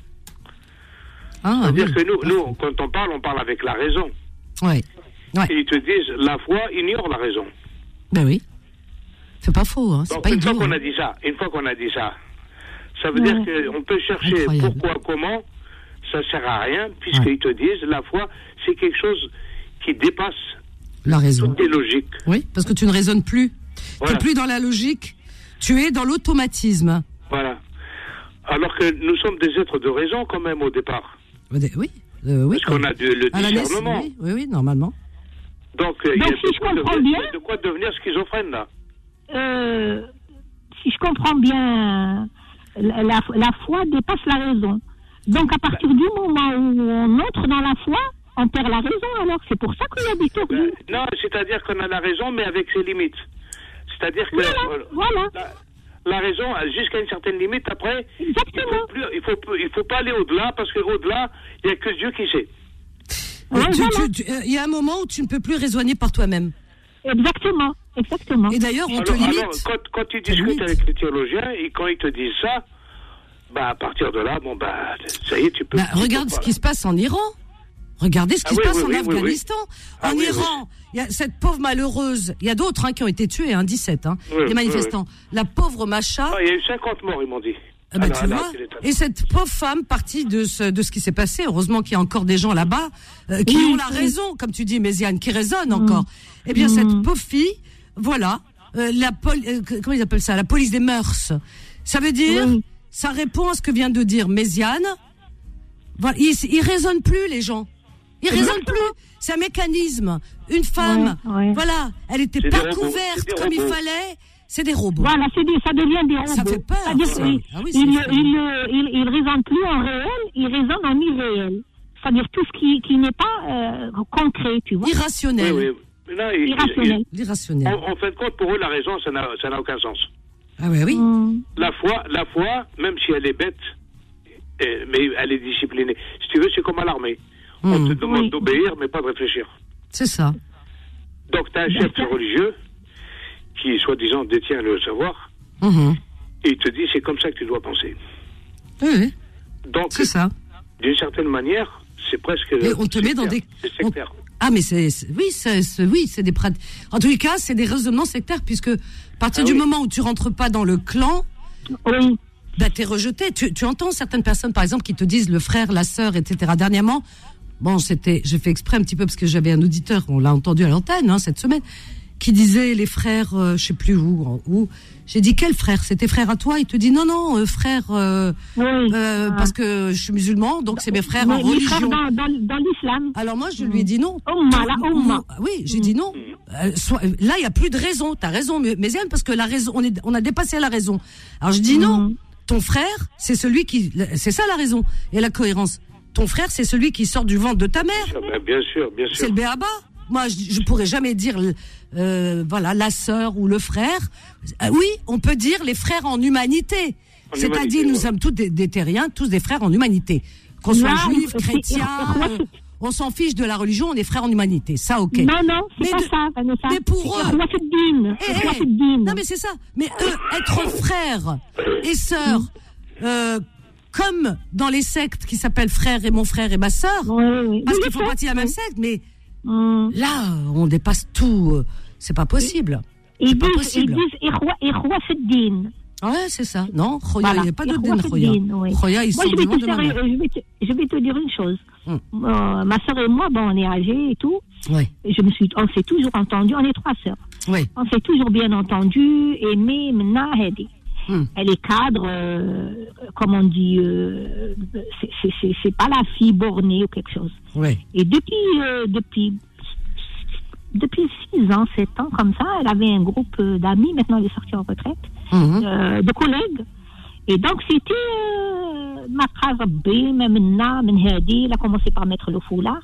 Speaker 2: ah
Speaker 8: C'est-à-dire
Speaker 2: oui.
Speaker 8: que nous, nous, quand on parle, on parle avec la raison.
Speaker 2: ouais ouais
Speaker 8: Et ils te disent la foi ignore la raison.
Speaker 2: ben oui c'est pas faux hein c'est
Speaker 8: Donc
Speaker 2: pas
Speaker 8: une fois
Speaker 2: idiot
Speaker 8: qu'on
Speaker 2: hein.
Speaker 8: a dit ça, une fois qu'on a dit ça, ça veut
Speaker 9: Ouais.
Speaker 8: dire qu'on peut chercher
Speaker 2: Incroyable.
Speaker 8: pourquoi, comment, ça sert à rien, puisqu'ils te disent la foi, c'est quelque chose qui dépasse
Speaker 2: la raison
Speaker 8: toutes les logiques.
Speaker 2: oui parce que tu ne raisonnes plus
Speaker 8: Voilà.
Speaker 2: t'es plus dans la logique tu es dans l'automatisme
Speaker 8: Voilà. Alors que nous sommes des êtres de raison quand même au départ.
Speaker 2: oui euh, oui
Speaker 8: Parce qu'on a du- le
Speaker 2: à la naissance,
Speaker 8: discernement.
Speaker 2: oui oui oui normalement
Speaker 8: Donc, euh, il y a
Speaker 9: Donc,
Speaker 8: de
Speaker 9: si je
Speaker 8: quoi
Speaker 9: comprends
Speaker 8: devenir-
Speaker 9: bien-
Speaker 8: de quoi devenir schizophrène là.
Speaker 9: Euh, si je comprends bien, la, la, la foi dépasse la raison. Donc, à partir du moment où on entre dans la foi, on perd la raison. Alors, c'est pour ça qu'il y a des
Speaker 8: Ben,
Speaker 9: tordus.
Speaker 8: non, c'est-à-dire qu'on a la raison, mais avec ses limites. C'est-à-dire que
Speaker 9: Voilà,
Speaker 8: euh,
Speaker 9: voilà.
Speaker 8: la, la raison, jusqu'à une certaine limite, après, il
Speaker 9: Exactement.
Speaker 8: faut, plus, il faut, il faut pas aller au-delà, parce qu'au-delà, il n'y a que Dieu qui sait.
Speaker 2: il
Speaker 9: Ouais, voilà.
Speaker 2: y a un moment où tu ne peux plus raisonner par toi-même
Speaker 9: Exactement. Exactement.
Speaker 2: et d'ailleurs on te
Speaker 8: Alors,
Speaker 2: limite
Speaker 8: alors, quand, quand tu
Speaker 2: Te
Speaker 8: discutes
Speaker 2: limite.
Speaker 8: avec les théologiens, et quand ils te disent ça, bah, à partir de là, bon, bah, ça y est, tu peux...
Speaker 2: Bah,
Speaker 8: tu
Speaker 2: regarde
Speaker 8: peux
Speaker 2: ce
Speaker 8: pas-
Speaker 2: qui se passe en Iran. Regardez ce qui
Speaker 8: Ah
Speaker 2: se
Speaker 8: oui,
Speaker 2: passe
Speaker 8: oui,
Speaker 2: en
Speaker 8: oui, oui, oui.
Speaker 2: Afghanistan.
Speaker 8: Ah
Speaker 2: en
Speaker 8: oui,
Speaker 2: Iran, il y a cette pauvre malheureuse. Il y a d'autres hein, qui ont été tués, hein, dix-sept, hein,
Speaker 8: Oui,
Speaker 2: des manifestants. La pauvre Macha.
Speaker 8: Ah, il y a eu cinquante morts, ils m'ont dit.
Speaker 2: Ah bah,
Speaker 8: Alors,
Speaker 2: tu
Speaker 8: alors,
Speaker 2: vois,
Speaker 8: c'est l'état.
Speaker 2: et cette pauvre femme partie de ce, de ce qui s'est passé, heureusement qu'il y a encore des gens là-bas euh, qui
Speaker 9: Oui,
Speaker 2: ont la
Speaker 9: oui.
Speaker 2: raison, comme tu dis, Méziane, qui raisonnent encore. Eh bien, cette pauvre fille, voilà, euh, la pol- euh, comment ils appellent ça, la police des mœurs. Ça veut dire,
Speaker 9: Oui.
Speaker 2: ça répond à ce que vient de dire Méziane. Voilà, ils, ils raisonnent plus les gens. Ils raisonnent plus. C'est un mécanisme. Une femme,
Speaker 9: Ouais, ouais.
Speaker 2: voilà, elle était
Speaker 8: C'est
Speaker 2: pas
Speaker 8: des robots,
Speaker 2: couverte
Speaker 8: c'est des
Speaker 2: comme il
Speaker 8: robots.
Speaker 2: fallait. C'est des robots.
Speaker 9: Voilà, c'est des, ça devient des robots.
Speaker 2: Ça fait peur,
Speaker 9: C'est-à-dire
Speaker 2: ça.
Speaker 9: qu'ils-
Speaker 2: Ah oui, c'est
Speaker 9: ils
Speaker 2: effrayant.
Speaker 9: ils ils- ils raisonnent plus en réel, ils raisonnent en irréel. C'est-à-dire tout ce qui, qui n'est pas euh, concret, tu vois.
Speaker 2: Irrationnel.
Speaker 8: Oui, oui. Mais non, ils-
Speaker 9: Irrationnel.
Speaker 8: ils-
Speaker 2: L'irrationnel.
Speaker 8: en, en fin de compte, pour eux, la raison, ça n'a ça n'a aucun sens.
Speaker 2: Ah ouais, oui.
Speaker 9: Hum.
Speaker 8: La foi, la foi, même si elle est bête, euh, mais elle est disciplinée. Si tu veux, c'est comme à l'armée. On
Speaker 2: Mmh.
Speaker 8: te demande
Speaker 9: Oui.
Speaker 8: d'obéir, mais pas de réfléchir.
Speaker 2: C'est ça.
Speaker 8: Donc, tu as un chef religieux qui, soi-disant, détient le savoir,
Speaker 2: Mhm.
Speaker 8: et il te dit, c'est comme ça que tu dois penser.
Speaker 2: Oui, oui,
Speaker 8: Donc,
Speaker 2: c'est ça.
Speaker 8: d'une certaine manière, c'est presque...
Speaker 2: Et on te met dans
Speaker 8: sectaire.
Speaker 2: des-
Speaker 8: C'est
Speaker 2: on-
Speaker 8: sectaire.
Speaker 2: Ah, mais c'est, c'est oui, c'est, c'est, oui, c'est des pratiques. En tous les cas, c'est des raisonnements sectaires, puisque à partir ah, du oui. moment où tu rentres pas dans le clan,
Speaker 9: oui.
Speaker 2: bah, t'es rejeté. Tu, tu entends certaines personnes, par exemple, qui te disent le frère, la sœur, et cetera. Dernièrement, bon, c'était, j'ai fait exprès un petit peu parce que j'avais un auditeur, on l'a entendu à l'antenne, hein, cette semaine, qui disait les frères, euh, je sais plus où, où. J'ai dit quel frère? C'était frère à toi? Il te dit non non euh, frère euh, oui. euh, parce que je suis musulman, donc c'est mes frères
Speaker 9: mais
Speaker 2: en religion.
Speaker 9: Frères dans, dans, dans l'islam.
Speaker 2: Alors moi je lui ai dit non.
Speaker 9: Umma, la umma.
Speaker 2: Oui, j'ai dit non. Euh, soit, là il y a plus de raison. T'as raison, Méziane, parce que la raison, on est, on a dépassé la raison. Alors je dis non. Ton frère, c'est celui qui, c'est ça la raison et la cohérence. Ton frère, c'est celui qui sort du ventre de ta mère.
Speaker 8: Bien sûr, bien sûr.
Speaker 2: C'est le béaba. Moi, je, je pourrais jamais dire, euh, voilà, la sœur ou le frère. Euh, oui, on peut dire les frères en humanité. En C'est-à-dire, humanité, nous ouais. sommes tous des, des terriens, tous des frères en humanité. Qu'on soit
Speaker 9: non,
Speaker 2: juif, chrétien, euh, on s'en fiche de la religion, on est frères en humanité. Ça, ok.
Speaker 9: Non, non, c'est
Speaker 2: mais
Speaker 9: pas
Speaker 2: de,
Speaker 9: ça, Vanessa.
Speaker 2: Mais pour eux.
Speaker 9: Eh, eh,
Speaker 2: non, mais c'est ça. Mais eux, être frères et sœurs, euh, comme dans les sectes qui s'appellent frères et mon frère et ma sœur,
Speaker 9: oui, oui.
Speaker 2: parce
Speaker 9: oui,
Speaker 2: qu'ils font
Speaker 9: ça,
Speaker 2: partie de la même
Speaker 9: oui.
Speaker 2: secte, mais
Speaker 9: Hum.
Speaker 2: là, on dépasse tout. C'est pas possible.
Speaker 9: Ils
Speaker 2: c'est pas
Speaker 9: disent,
Speaker 2: possible.
Speaker 9: Ils disent Ikhwa Fiddin.
Speaker 2: Ouais, c'est ça. Non, Khoya,
Speaker 9: Voilà.
Speaker 2: il n'y a pas de din Khoya.
Speaker 9: Oui.
Speaker 2: Khoya, ils
Speaker 9: Moi,
Speaker 2: sont
Speaker 9: je vais,
Speaker 2: du monde
Speaker 9: te
Speaker 2: de ma
Speaker 9: faire,
Speaker 2: mère.
Speaker 9: je, vais te, je vais te dire une chose.
Speaker 2: Hum.
Speaker 9: Euh, ma soeur et moi, bon, on est âgés et tout.
Speaker 2: Ouais.
Speaker 9: Je me suis, on s'est toujours entendu. On est trois sœurs.
Speaker 2: Ouais.
Speaker 9: On s'est toujours bien entendu. Aimé, Mna, Hedi.
Speaker 2: Hum.
Speaker 9: Elle est cadre, euh, comme on dit, euh, c'est, c'est, c'est, c'est pas la fille bornée ou quelque chose.
Speaker 2: Ouais.
Speaker 9: Et depuis, euh, depuis, depuis six ans, sept ans, comme ça, elle avait un groupe d'amis. Maintenant, elle est sortie en retraite,
Speaker 2: Hum.
Speaker 9: euh, de collègues. Et donc, c'était euh, ma phrase B, même Na, même Hadi. Elle a commencé par mettre le foulard.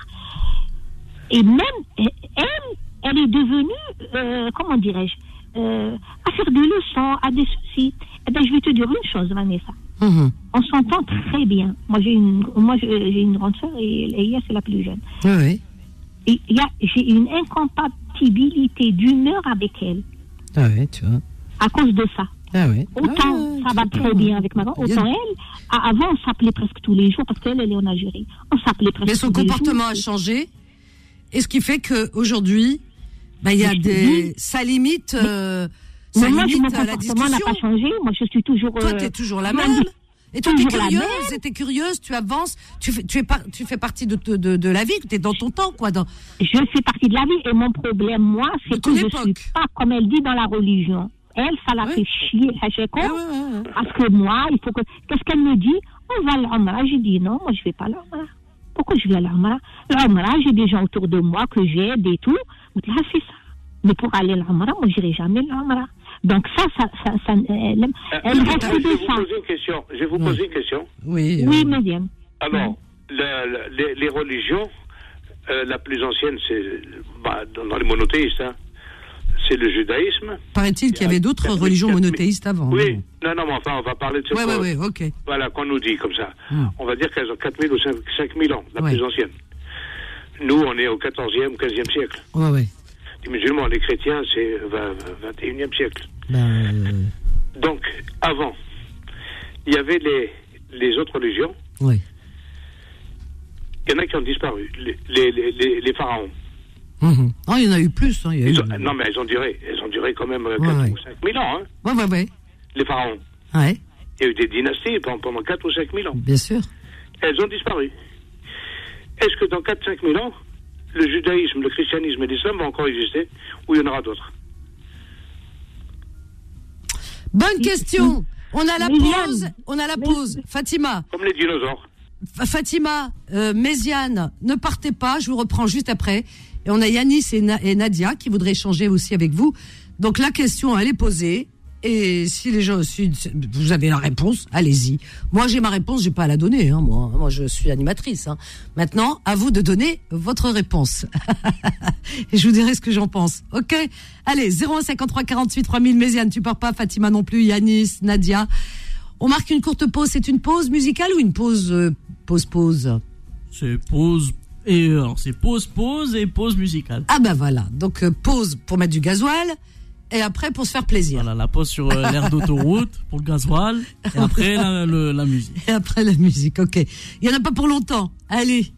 Speaker 9: Et même, elle, elle est devenue, euh, comment dirais-je, euh, à faire des leçons, à des soucis. Eh ben, je vais te dire une chose, Vanessa.
Speaker 2: Hum.
Speaker 9: On s'entend très bien. Moi, j'ai une, moi, j'ai une grande sœur et Leïa, c'est la plus jeune.
Speaker 2: Oui, oui.
Speaker 9: Et y a, j'ai une incompatibilité d'humeur avec elle.
Speaker 2: Ah oui, tu vois.
Speaker 9: À cause de ça.
Speaker 2: Ah oui.
Speaker 9: Autant
Speaker 2: ah,
Speaker 9: ça va très bien avec maman, autant elle, avant on s'appelait presque tous les jours parce qu'elle, elle est en Algérie. On s'appelait presque
Speaker 2: Mais son
Speaker 9: tous les jours.
Speaker 2: comportement a changé. Et ce qui fait qu'aujourd'hui, bah, il y a des, ça limite, euh, ça
Speaker 9: moi,
Speaker 2: limite
Speaker 9: mon
Speaker 2: à la
Speaker 9: comportement n'a
Speaker 2: discussion.
Speaker 9: pas changé. Moi, je suis toujours.
Speaker 2: Toi,
Speaker 9: euh,
Speaker 2: t'es toujours la
Speaker 9: moi,
Speaker 2: même. Et toi, t'es
Speaker 9: toujours la
Speaker 2: curieuse, et t'es curieuse, tu avances, tu fais, tu es pas, tu fais partie de, de, de, de la vie, t'es dans ton temps, quoi, dans.
Speaker 9: Je fais partie de la vie et mon problème, moi,
Speaker 2: De
Speaker 9: c'est
Speaker 2: ton
Speaker 9: que je
Speaker 2: époque.
Speaker 9: suis pas, comme elle dit, dans la religion. Elle, ça la
Speaker 2: Ouais.
Speaker 9: fait chier, Hacheko,
Speaker 2: Ouais, ouais, ouais, ouais.
Speaker 9: parce que moi, il faut que. Qu'est-ce qu'elle me dit? On va à l'Amra. J'ai dit non, moi, je vais pas à l'Amra. Pourquoi je vais à l'Amra? L'Amra, j'ai des gens autour de moi que j'aide et tout. Donc là, c'est ça. Mais pour aller à l'Amra, moi, j'irai jamais à l'Amra. Donc ça, ça, ça, ça elle, elle
Speaker 8: Euh,
Speaker 9: reste
Speaker 8: je vais
Speaker 9: de
Speaker 8: vous
Speaker 9: ça.
Speaker 8: poser une question. Je vais vous
Speaker 2: Ouais.
Speaker 8: poser une question.
Speaker 2: Oui.
Speaker 9: Oui,
Speaker 2: euh,
Speaker 9: Médiane.
Speaker 8: Alors, la- la- les, les religions, euh, la plus ancienne, c'est bah, dans, dans les monothéistes, hein, c'est le judaïsme.
Speaker 2: Paraît-il qu'il y avait d'autres
Speaker 8: quatre mille,
Speaker 2: religions
Speaker 8: quatre mille.
Speaker 2: monothéistes avant.
Speaker 8: Oui, non, non, mais enfin, on va parler de ce
Speaker 2: Ouais, ouais, ouais, ok.
Speaker 8: Voilà, qu'on nous dit comme ça.
Speaker 2: Hmm.
Speaker 8: On va dire qu'elles ont quatre mille ou cinq mille ans, la
Speaker 2: Ouais.
Speaker 8: plus ancienne. Nous, on est au quatorzième, quinzième siècle.
Speaker 2: Ouais, ouais.
Speaker 8: Les musulmans, les chrétiens, c'est vingt et unième siècle.
Speaker 2: Ben, euh,
Speaker 8: Donc, avant, il y avait les, les autres religions.
Speaker 2: ouais.
Speaker 8: Il y en a qui ont disparu. Les, les, les, les, les pharaons.
Speaker 2: Mhm. Oh, il y en a eu plus, hein. Il y a
Speaker 8: Ils
Speaker 2: eu...
Speaker 8: ont- non, mais elles ont duré. Elles ont duré quand même euh,
Speaker 2: Ouais,
Speaker 8: quatre
Speaker 2: ouais.
Speaker 8: ou cinq mille ans, hein,
Speaker 2: Ouais, ouais, ouais.
Speaker 8: les pharaons.
Speaker 2: Ouais,
Speaker 8: Il y a eu des dynasties pendant, pendant quatre ou cinq mille ans.
Speaker 2: bien sûr.
Speaker 8: Elles ont disparu. Est-ce que dans quatre ou cinq mille ans, le judaïsme, le christianisme et l'islam vont encore exister, ou il y en aura d'autres?
Speaker 2: Bonne question. On a la
Speaker 9: Méziane.
Speaker 2: pause. On a la pause. Fatima.
Speaker 8: Comme les dinosaures.
Speaker 2: F- Fatima, euh, Méziane, ne partez pas. Je vous reprends juste après. Et on a Yanis et, Na- et Nadia qui voudraient échanger aussi avec vous. Donc la question, elle est posée. Et si les gens, si vous avez la réponse, allez-y. Moi, j'ai ma réponse, j'ai pas à la donner. Hein, moi, moi, je suis animatrice. Hein. Maintenant, à vous de donner votre réponse. Et je vous dirai ce que j'en pense. Ok. Allez, zéro un cinquante-trois quarante-huit trois mille. Méziane, tu pars pas. Fatima non plus. Yanis, Nadia. On marque une courte pause. C'est une pause musicale ou une pause euh, pause pause?
Speaker 3: C'est pause et euh, alors c'est pause pause et pause musicale.
Speaker 2: Ah ben voilà. Donc euh, pause pour mettre du gasoil. Et après, pour se faire plaisir.
Speaker 3: Voilà, la pause sur euh, l'aire d'autoroute pour le gasoil. Et après, la, le, la musique.
Speaker 2: Et après, la musique, ok. Il n'y en a pas pour longtemps. Allez,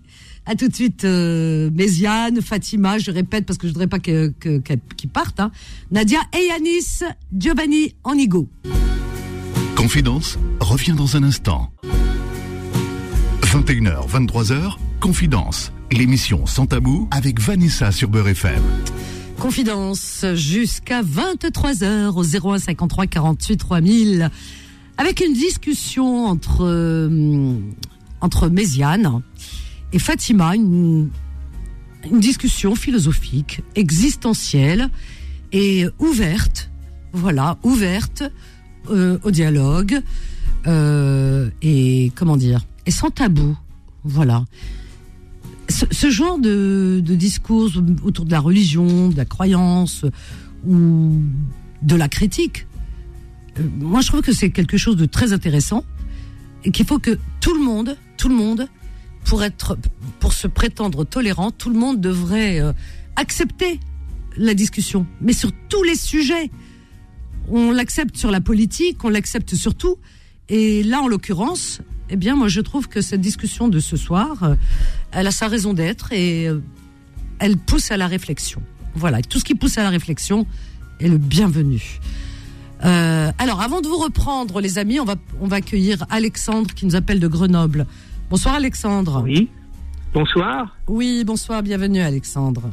Speaker 2: À tout de suite, euh, Méziane, Fatima, je répète parce que je voudrais pas que, que, que, qu'ils partent. Hein. Nadia et Yanis, Giovanni Onigo.
Speaker 1: Confidence revient dans un instant. vingt et une heures, vingt-trois heures, Confidence, l'émission Sans Tabou avec Vanessa sur Beurre F M.
Speaker 2: Confidence jusqu'à vingt-trois heures au zéro un cinquante-trois quarante-huit trois mille avec une discussion entre euh, entre Méziane et Fatima, une, une discussion philosophique, existentielle et ouverte, voilà, ouverte euh, au dialogue euh, et comment dire, et sans tabou, voilà. Ce, ce genre de, de discours autour de la religion, de la croyance ou de la critique, euh, moi je trouve que c'est quelque chose de très intéressant et qu'il faut que tout le monde, tout le monde, pour être, pour se prétendre tolérant, tout le monde devrait euh, accepter la discussion, mais sur tous les sujets. On l'accepte sur la politique, on l'accepte sur tout, et là en l'occurrence, eh bien moi je trouve que cette discussion de ce soir, euh, elle a sa raison d'être et euh, elle pousse à la réflexion. Voilà, tout ce qui pousse à la réflexion est le bienvenu. Euh, alors avant de vous reprendre les amis, on va, on va accueillir Alexandre qui nous appelle de Grenoble. Bonsoir Alexandre.
Speaker 10: Oui, bonsoir.
Speaker 2: Oui, bonsoir, bienvenue Alexandre.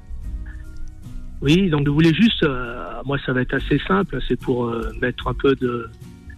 Speaker 10: Oui, donc je voulais juste, euh, moi ça va être assez simple, c'est pour euh, mettre un peu de,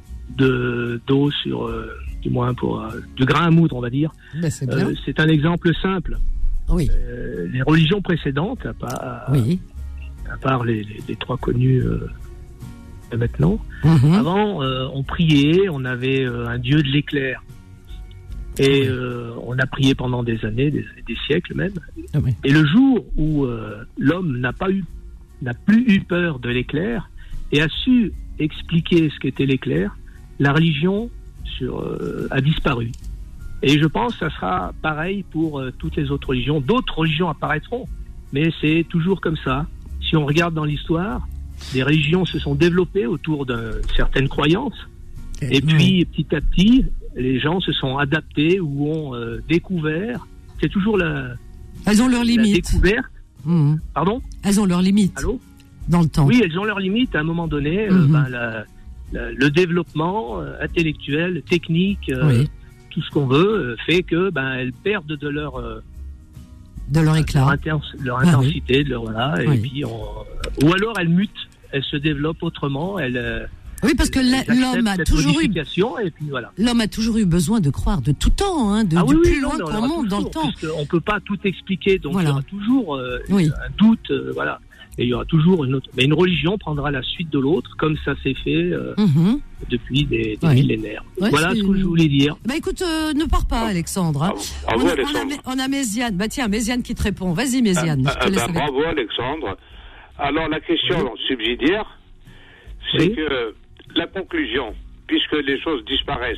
Speaker 10: de d'eau sur, euh, du moins pour euh, du grain à moudre on va dire.
Speaker 2: Ben, c'est bien.
Speaker 10: Euh, c'est un exemple simple.
Speaker 2: Oui.
Speaker 10: Euh, les religions précédentes, à part,
Speaker 2: oui.
Speaker 10: à part les, les, les trois connues euh, maintenant,
Speaker 2: mm-hmm.
Speaker 10: avant euh, on priait, on avait euh, un dieu de l'éclair. Et euh, on a prié pendant des années, des, des siècles même.
Speaker 2: Ah oui.
Speaker 10: Et le jour où euh, l'homme n'a pas eu, n'a plus eu peur de l'éclair et a su expliquer ce qu'était l'éclair, la religion sur, euh, a disparu. Et je pense que ça sera pareil pour euh, toutes les autres religions. D'autres religions apparaîtront, mais c'est toujours comme ça. Si on regarde dans l'histoire, les religions se sont développées autour de certaines croyances. Et, et puis, petit à petit, les gens se sont adaptés ou ont euh, découvert. C'est toujours la,
Speaker 2: elles ont leurs limites.
Speaker 10: La découverte.
Speaker 2: Mmh.
Speaker 10: Pardon ?
Speaker 2: Elles ont leurs limites.
Speaker 10: Allô ?
Speaker 2: Dans le temps.
Speaker 10: Oui, elles ont leurs limites. À un moment donné, mmh. euh, ben, la, la, le développement euh, intellectuel, technique, euh, oui. tout ce qu'on veut, euh, fait que ben elles perdent de leur euh,
Speaker 2: de leur éclat,
Speaker 10: leur, intense, leur ah, intensité, oui. de leur voilà. Oui. Et puis, on, ou alors elles mutent, elles se développent autrement. Elles euh,
Speaker 2: Oui, parce que l'homme a toujours eu,
Speaker 10: et puis voilà.
Speaker 2: l'homme a toujours eu besoin de croire de tout temps, hein, de, ah, du oui, plus oui, loin
Speaker 10: non,
Speaker 2: qu'on monte dans le temps.
Speaker 10: On peut pas tout expliquer, donc
Speaker 2: voilà.
Speaker 10: il y aura toujours euh,
Speaker 2: oui.
Speaker 10: un doute, euh, voilà. Et il y aura toujours une autre. Mais une religion prendra la suite de l'autre, comme ça s'est fait euh, mm-hmm. depuis des, des oui. millénaires.
Speaker 2: Ouais,
Speaker 10: voilà ce que je voulais dire.
Speaker 2: Bah écoute, euh, ne pars pas, Alexandre. Hein.
Speaker 8: Ah, bravo,
Speaker 2: on, a,
Speaker 8: Alexandre.
Speaker 2: On, a, on a Méziane. Bah tiens, Méziane qui te répond. Vas-y, Méziane.
Speaker 8: Ah, ah, bah, bravo, Alexandre. Alors la question oui. subsidiaire, c'est oui. que la conclusion, puisque les choses disparaissent,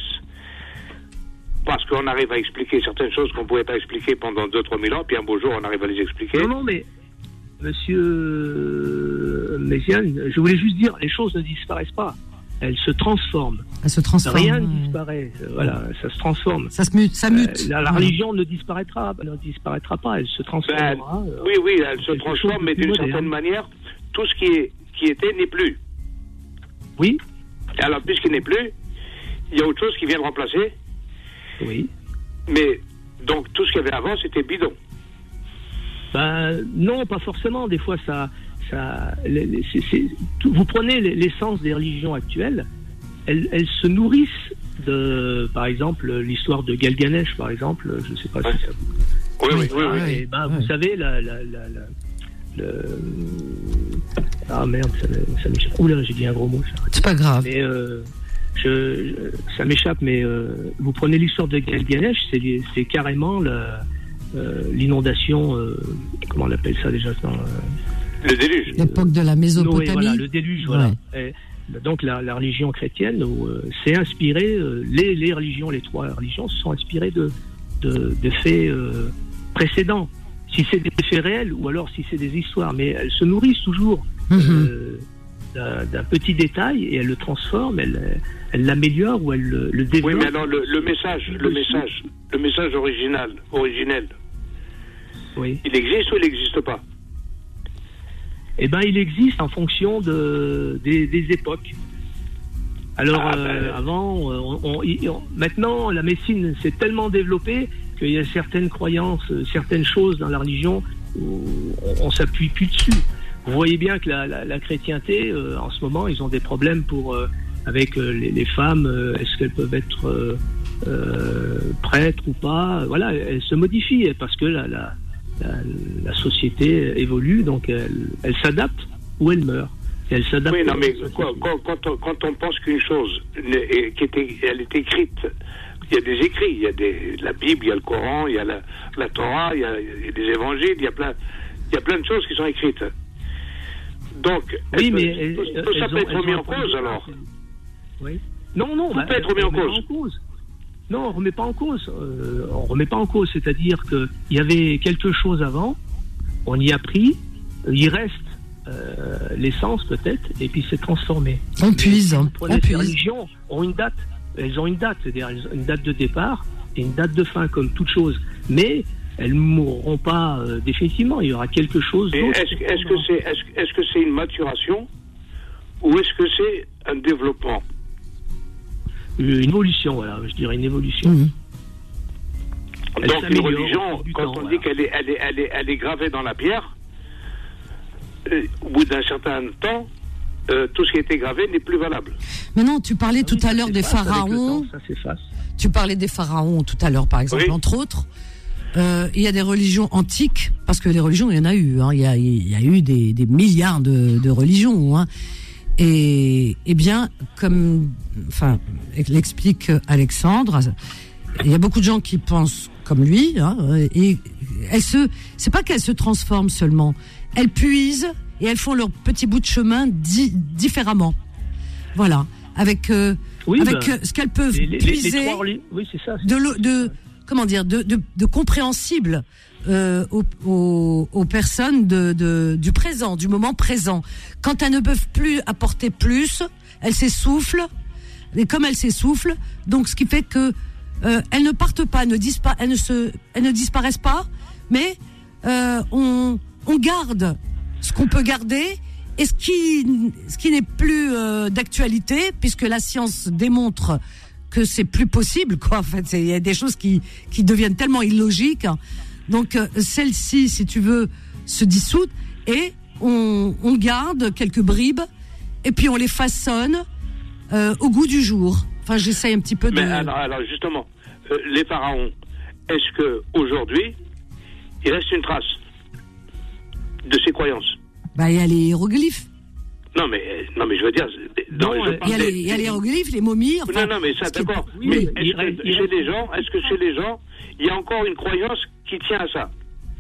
Speaker 8: parce qu'on arrive à expliquer certaines choses qu'on ne pouvait pas expliquer pendant deux à trois mille ans, puis un beau jour on arrive à les expliquer.
Speaker 10: Non, non, mais Monsieur Méziane, je voulais juste dire, les choses ne disparaissent pas. Elles se transforment.
Speaker 2: Elles se transforment.
Speaker 10: Rien ne disparaît. Voilà, ça se transforme.
Speaker 2: Ça se mute, ça mute.
Speaker 10: Euh, la, la religion ne disparaîtra, ne disparaîtra pas. Elle se transformera.
Speaker 8: Ben, oui, oui, elle se transforme, mais d'une certaine manière, tout ce qui, est, qui était n'est plus.
Speaker 10: Oui.
Speaker 8: Alors, puisqu'il n'est plus, il y a autre chose qui vient de remplacer.
Speaker 10: Oui.
Speaker 8: Mais, donc, tout ce qu'il y avait avant, c'était bidon.
Speaker 10: Ben, non, pas forcément. Des fois, ça... ça c'est, c'est, tout, vous prenez l'essence des religions actuelles, elles, elles se nourrissent de, par exemple, l'histoire de Galganesh, par exemple, je ne sais pas ouais. si ça vous...
Speaker 8: Oui, oui, oui. oui,
Speaker 10: et ben, oui. Vous savez, la... la, la, la le... Ah merde, ça, ça m'échappe. Oula, j'ai dit un gros mot. Ça.
Speaker 2: C'est pas grave.
Speaker 10: Mais euh, je, je, ça m'échappe, mais euh, vous prenez l'histoire de Galganesh, c'est, c'est carrément la, euh, l'inondation, euh, comment on appelle ça déjà dans, euh,
Speaker 8: le déluge.
Speaker 2: L'époque de la Mésopotamie.
Speaker 10: Non, voilà, le déluge, voilà.
Speaker 2: Ouais.
Speaker 10: Et, donc la, la religion chrétienne où, euh, s'est inspirée, euh, les, les religions, les trois religions se sont inspirées de, de, de faits euh, précédents. Si c'est des faits réels ou alors si c'est des histoires, mais elles se nourrissent toujours mmh. euh, d'un, d'un petit détail et elles le transforment, elles, elles l'améliorent ou elles le, le développent.
Speaker 8: Oui, mais alors le, le message, le message, le message original, originel,
Speaker 10: Oui.
Speaker 8: Il existe ou il n'existe pas?
Speaker 10: Eh ben, il existe en fonction de, des, des époques. Alors,
Speaker 8: Ah,
Speaker 10: euh,
Speaker 8: ben.
Speaker 10: avant, on, on- y- on- maintenant, la médecine s'est tellement développée qu'il y a certaines croyances, euh, certaines choses dans la religion où on, on s'appuie plus dessus. Vous voyez bien que la, la, la chrétienté, euh, en ce moment, ils ont des problèmes pour euh, avec euh, les, les femmes. euh, Est-ce qu'elles peuvent être euh, euh, prêtres ou pas? Voilà, elles se modifient parce que la, la, la, la société évolue, donc elle, elle s'adapte ou elle meurt. Et elle s'adapte.
Speaker 8: Oui, non, mais
Speaker 10: à la
Speaker 8: quand,
Speaker 10: société.
Speaker 8: quand, quand on, quand on pense qu'une chose, n'est- est- qui était, elle est écrite, il y a des écrits, il y a des, la Bible, il y a le Coran, il y a la, la Torah, il y a, il y a des évangiles, il y a plein, il y a plein de choses qui sont écrites. Donc,
Speaker 10: Oui,
Speaker 8: est-ce
Speaker 10: mais
Speaker 8: que-
Speaker 10: elles-
Speaker 8: tout,
Speaker 10: elles
Speaker 8: tout ça
Speaker 10: ont-
Speaker 8: peut être
Speaker 10: elles
Speaker 8: remis
Speaker 10: ont
Speaker 8: en
Speaker 10: entendu
Speaker 8: cause
Speaker 10: ça,
Speaker 8: alors.
Speaker 10: Oui. Non, non,
Speaker 8: Tout
Speaker 10: bah,
Speaker 8: peut être remis
Speaker 10: on
Speaker 8: en
Speaker 10: remet
Speaker 8: cause.
Speaker 10: pas en cause. Non, on remet pas en cause. Euh, on remet pas en cause. C'est-à-dire que il y avait quelque chose avant, on y a pris, il reste euh, l'essence peut-être, et puis c'est transformé.
Speaker 2: On puise,
Speaker 10: Vous
Speaker 2: on
Speaker 10: prenez ces
Speaker 2: puise.
Speaker 10: religions ont une date. Elles ont une date, c'est-à-dire elles ont une date de départ et une date de fin, comme toute chose. Mais elles mourront pas euh, définitivement. Il y aura quelque chose
Speaker 8: Et
Speaker 10: d'autre.
Speaker 8: est-ce que- est-ce que c'est est-ce, que- est-ce que c'est une maturation ou est-ce que c'est un développement?
Speaker 10: Une évolution, voilà, je dirais une évolution.
Speaker 2: Mhm.
Speaker 10: Elle
Speaker 8: Donc une
Speaker 10: s'améliore au
Speaker 8: religion,
Speaker 10: fil du
Speaker 8: quand
Speaker 10: temps,
Speaker 8: on
Speaker 10: voilà.
Speaker 8: dit qu'elle est, elle est, elle est, elle est gravée dans la pierre, euh, au bout d'un certain temps, euh, tout ce qui a été gravé n'est plus valable.
Speaker 2: Mais non, tu parlais tout
Speaker 10: Ah Oui,
Speaker 2: à
Speaker 10: ça
Speaker 2: l'heure des
Speaker 10: s'efface avec le
Speaker 2: pharaons.
Speaker 10: temps, Ça s'efface.
Speaker 2: Tu parlais des pharaons tout à l'heure, par exemple,
Speaker 8: Oui.
Speaker 2: entre autres. Euh, il y a des religions antiques, parce que les religions, il y en a eu. Hein. Il, y a, il y a eu des, des milliards de, de religions. Hein. Et, eh bien, comme, enfin, l'explique Alexandre, il y a beaucoup de gens qui pensent comme lui. Hein, et elles se, c'est pas qu'elles se transforment seulement, elles puisent et elles font leur petit bout de chemin di- différemment. Voilà, avec euh,
Speaker 10: Oui,
Speaker 2: avec
Speaker 10: ben,
Speaker 2: euh, ce qu'elles peuvent
Speaker 10: les, les- les
Speaker 2: puiser
Speaker 10: trois reli- oui, c'est ça. c'est-
Speaker 2: de, l'eau- de comment dire de, de, de compréhensible euh, aux, aux, aux personnes de, de, du présent, du moment présent. Quand elles ne peuvent plus apporter plus, elles s'essoufflent. Et comme elles s'essoufflent, donc ce qui fait que euh, elles ne partent pas, ne dispa- elles ne se, elles ne disparaissent pas, mais euh, on, on garde ce qu'on peut garder. Et ce qui, ce qui n'est plus euh, d'actualité, puisque la science démontre que c'est plus possible, quoi. En fait, il y a des choses qui, qui deviennent tellement illogiques. Donc, euh, celle-ci, si tu veux, se dissout et on, on garde quelques bribes et puis on les façonne euh, au goût du jour. Enfin, j'essaye un petit peu de.
Speaker 8: Mais alors, alors, justement, euh, les pharaons, est-ce que aujourd'hui il reste une trace de ces croyances?
Speaker 2: Bah, il y a les hiéroglyphes.
Speaker 8: Non, mais non, mais je veux dire, non,
Speaker 10: Non,
Speaker 8: je
Speaker 10: euh,
Speaker 2: Il y a
Speaker 8: parle
Speaker 2: les,
Speaker 8: des-
Speaker 2: il y a les hiéroglyphes, les momies. Enfin,
Speaker 8: non, non, mais ça,
Speaker 2: ce qui est-
Speaker 8: d'accord.
Speaker 10: Oui,
Speaker 8: mais
Speaker 10: oui,
Speaker 8: est-ce
Speaker 10: il
Speaker 8: que
Speaker 10: reste- il
Speaker 8: chez
Speaker 10: reste-
Speaker 8: les gens, est-ce que chez les gens, il y a encore une croyance qui tient à ça?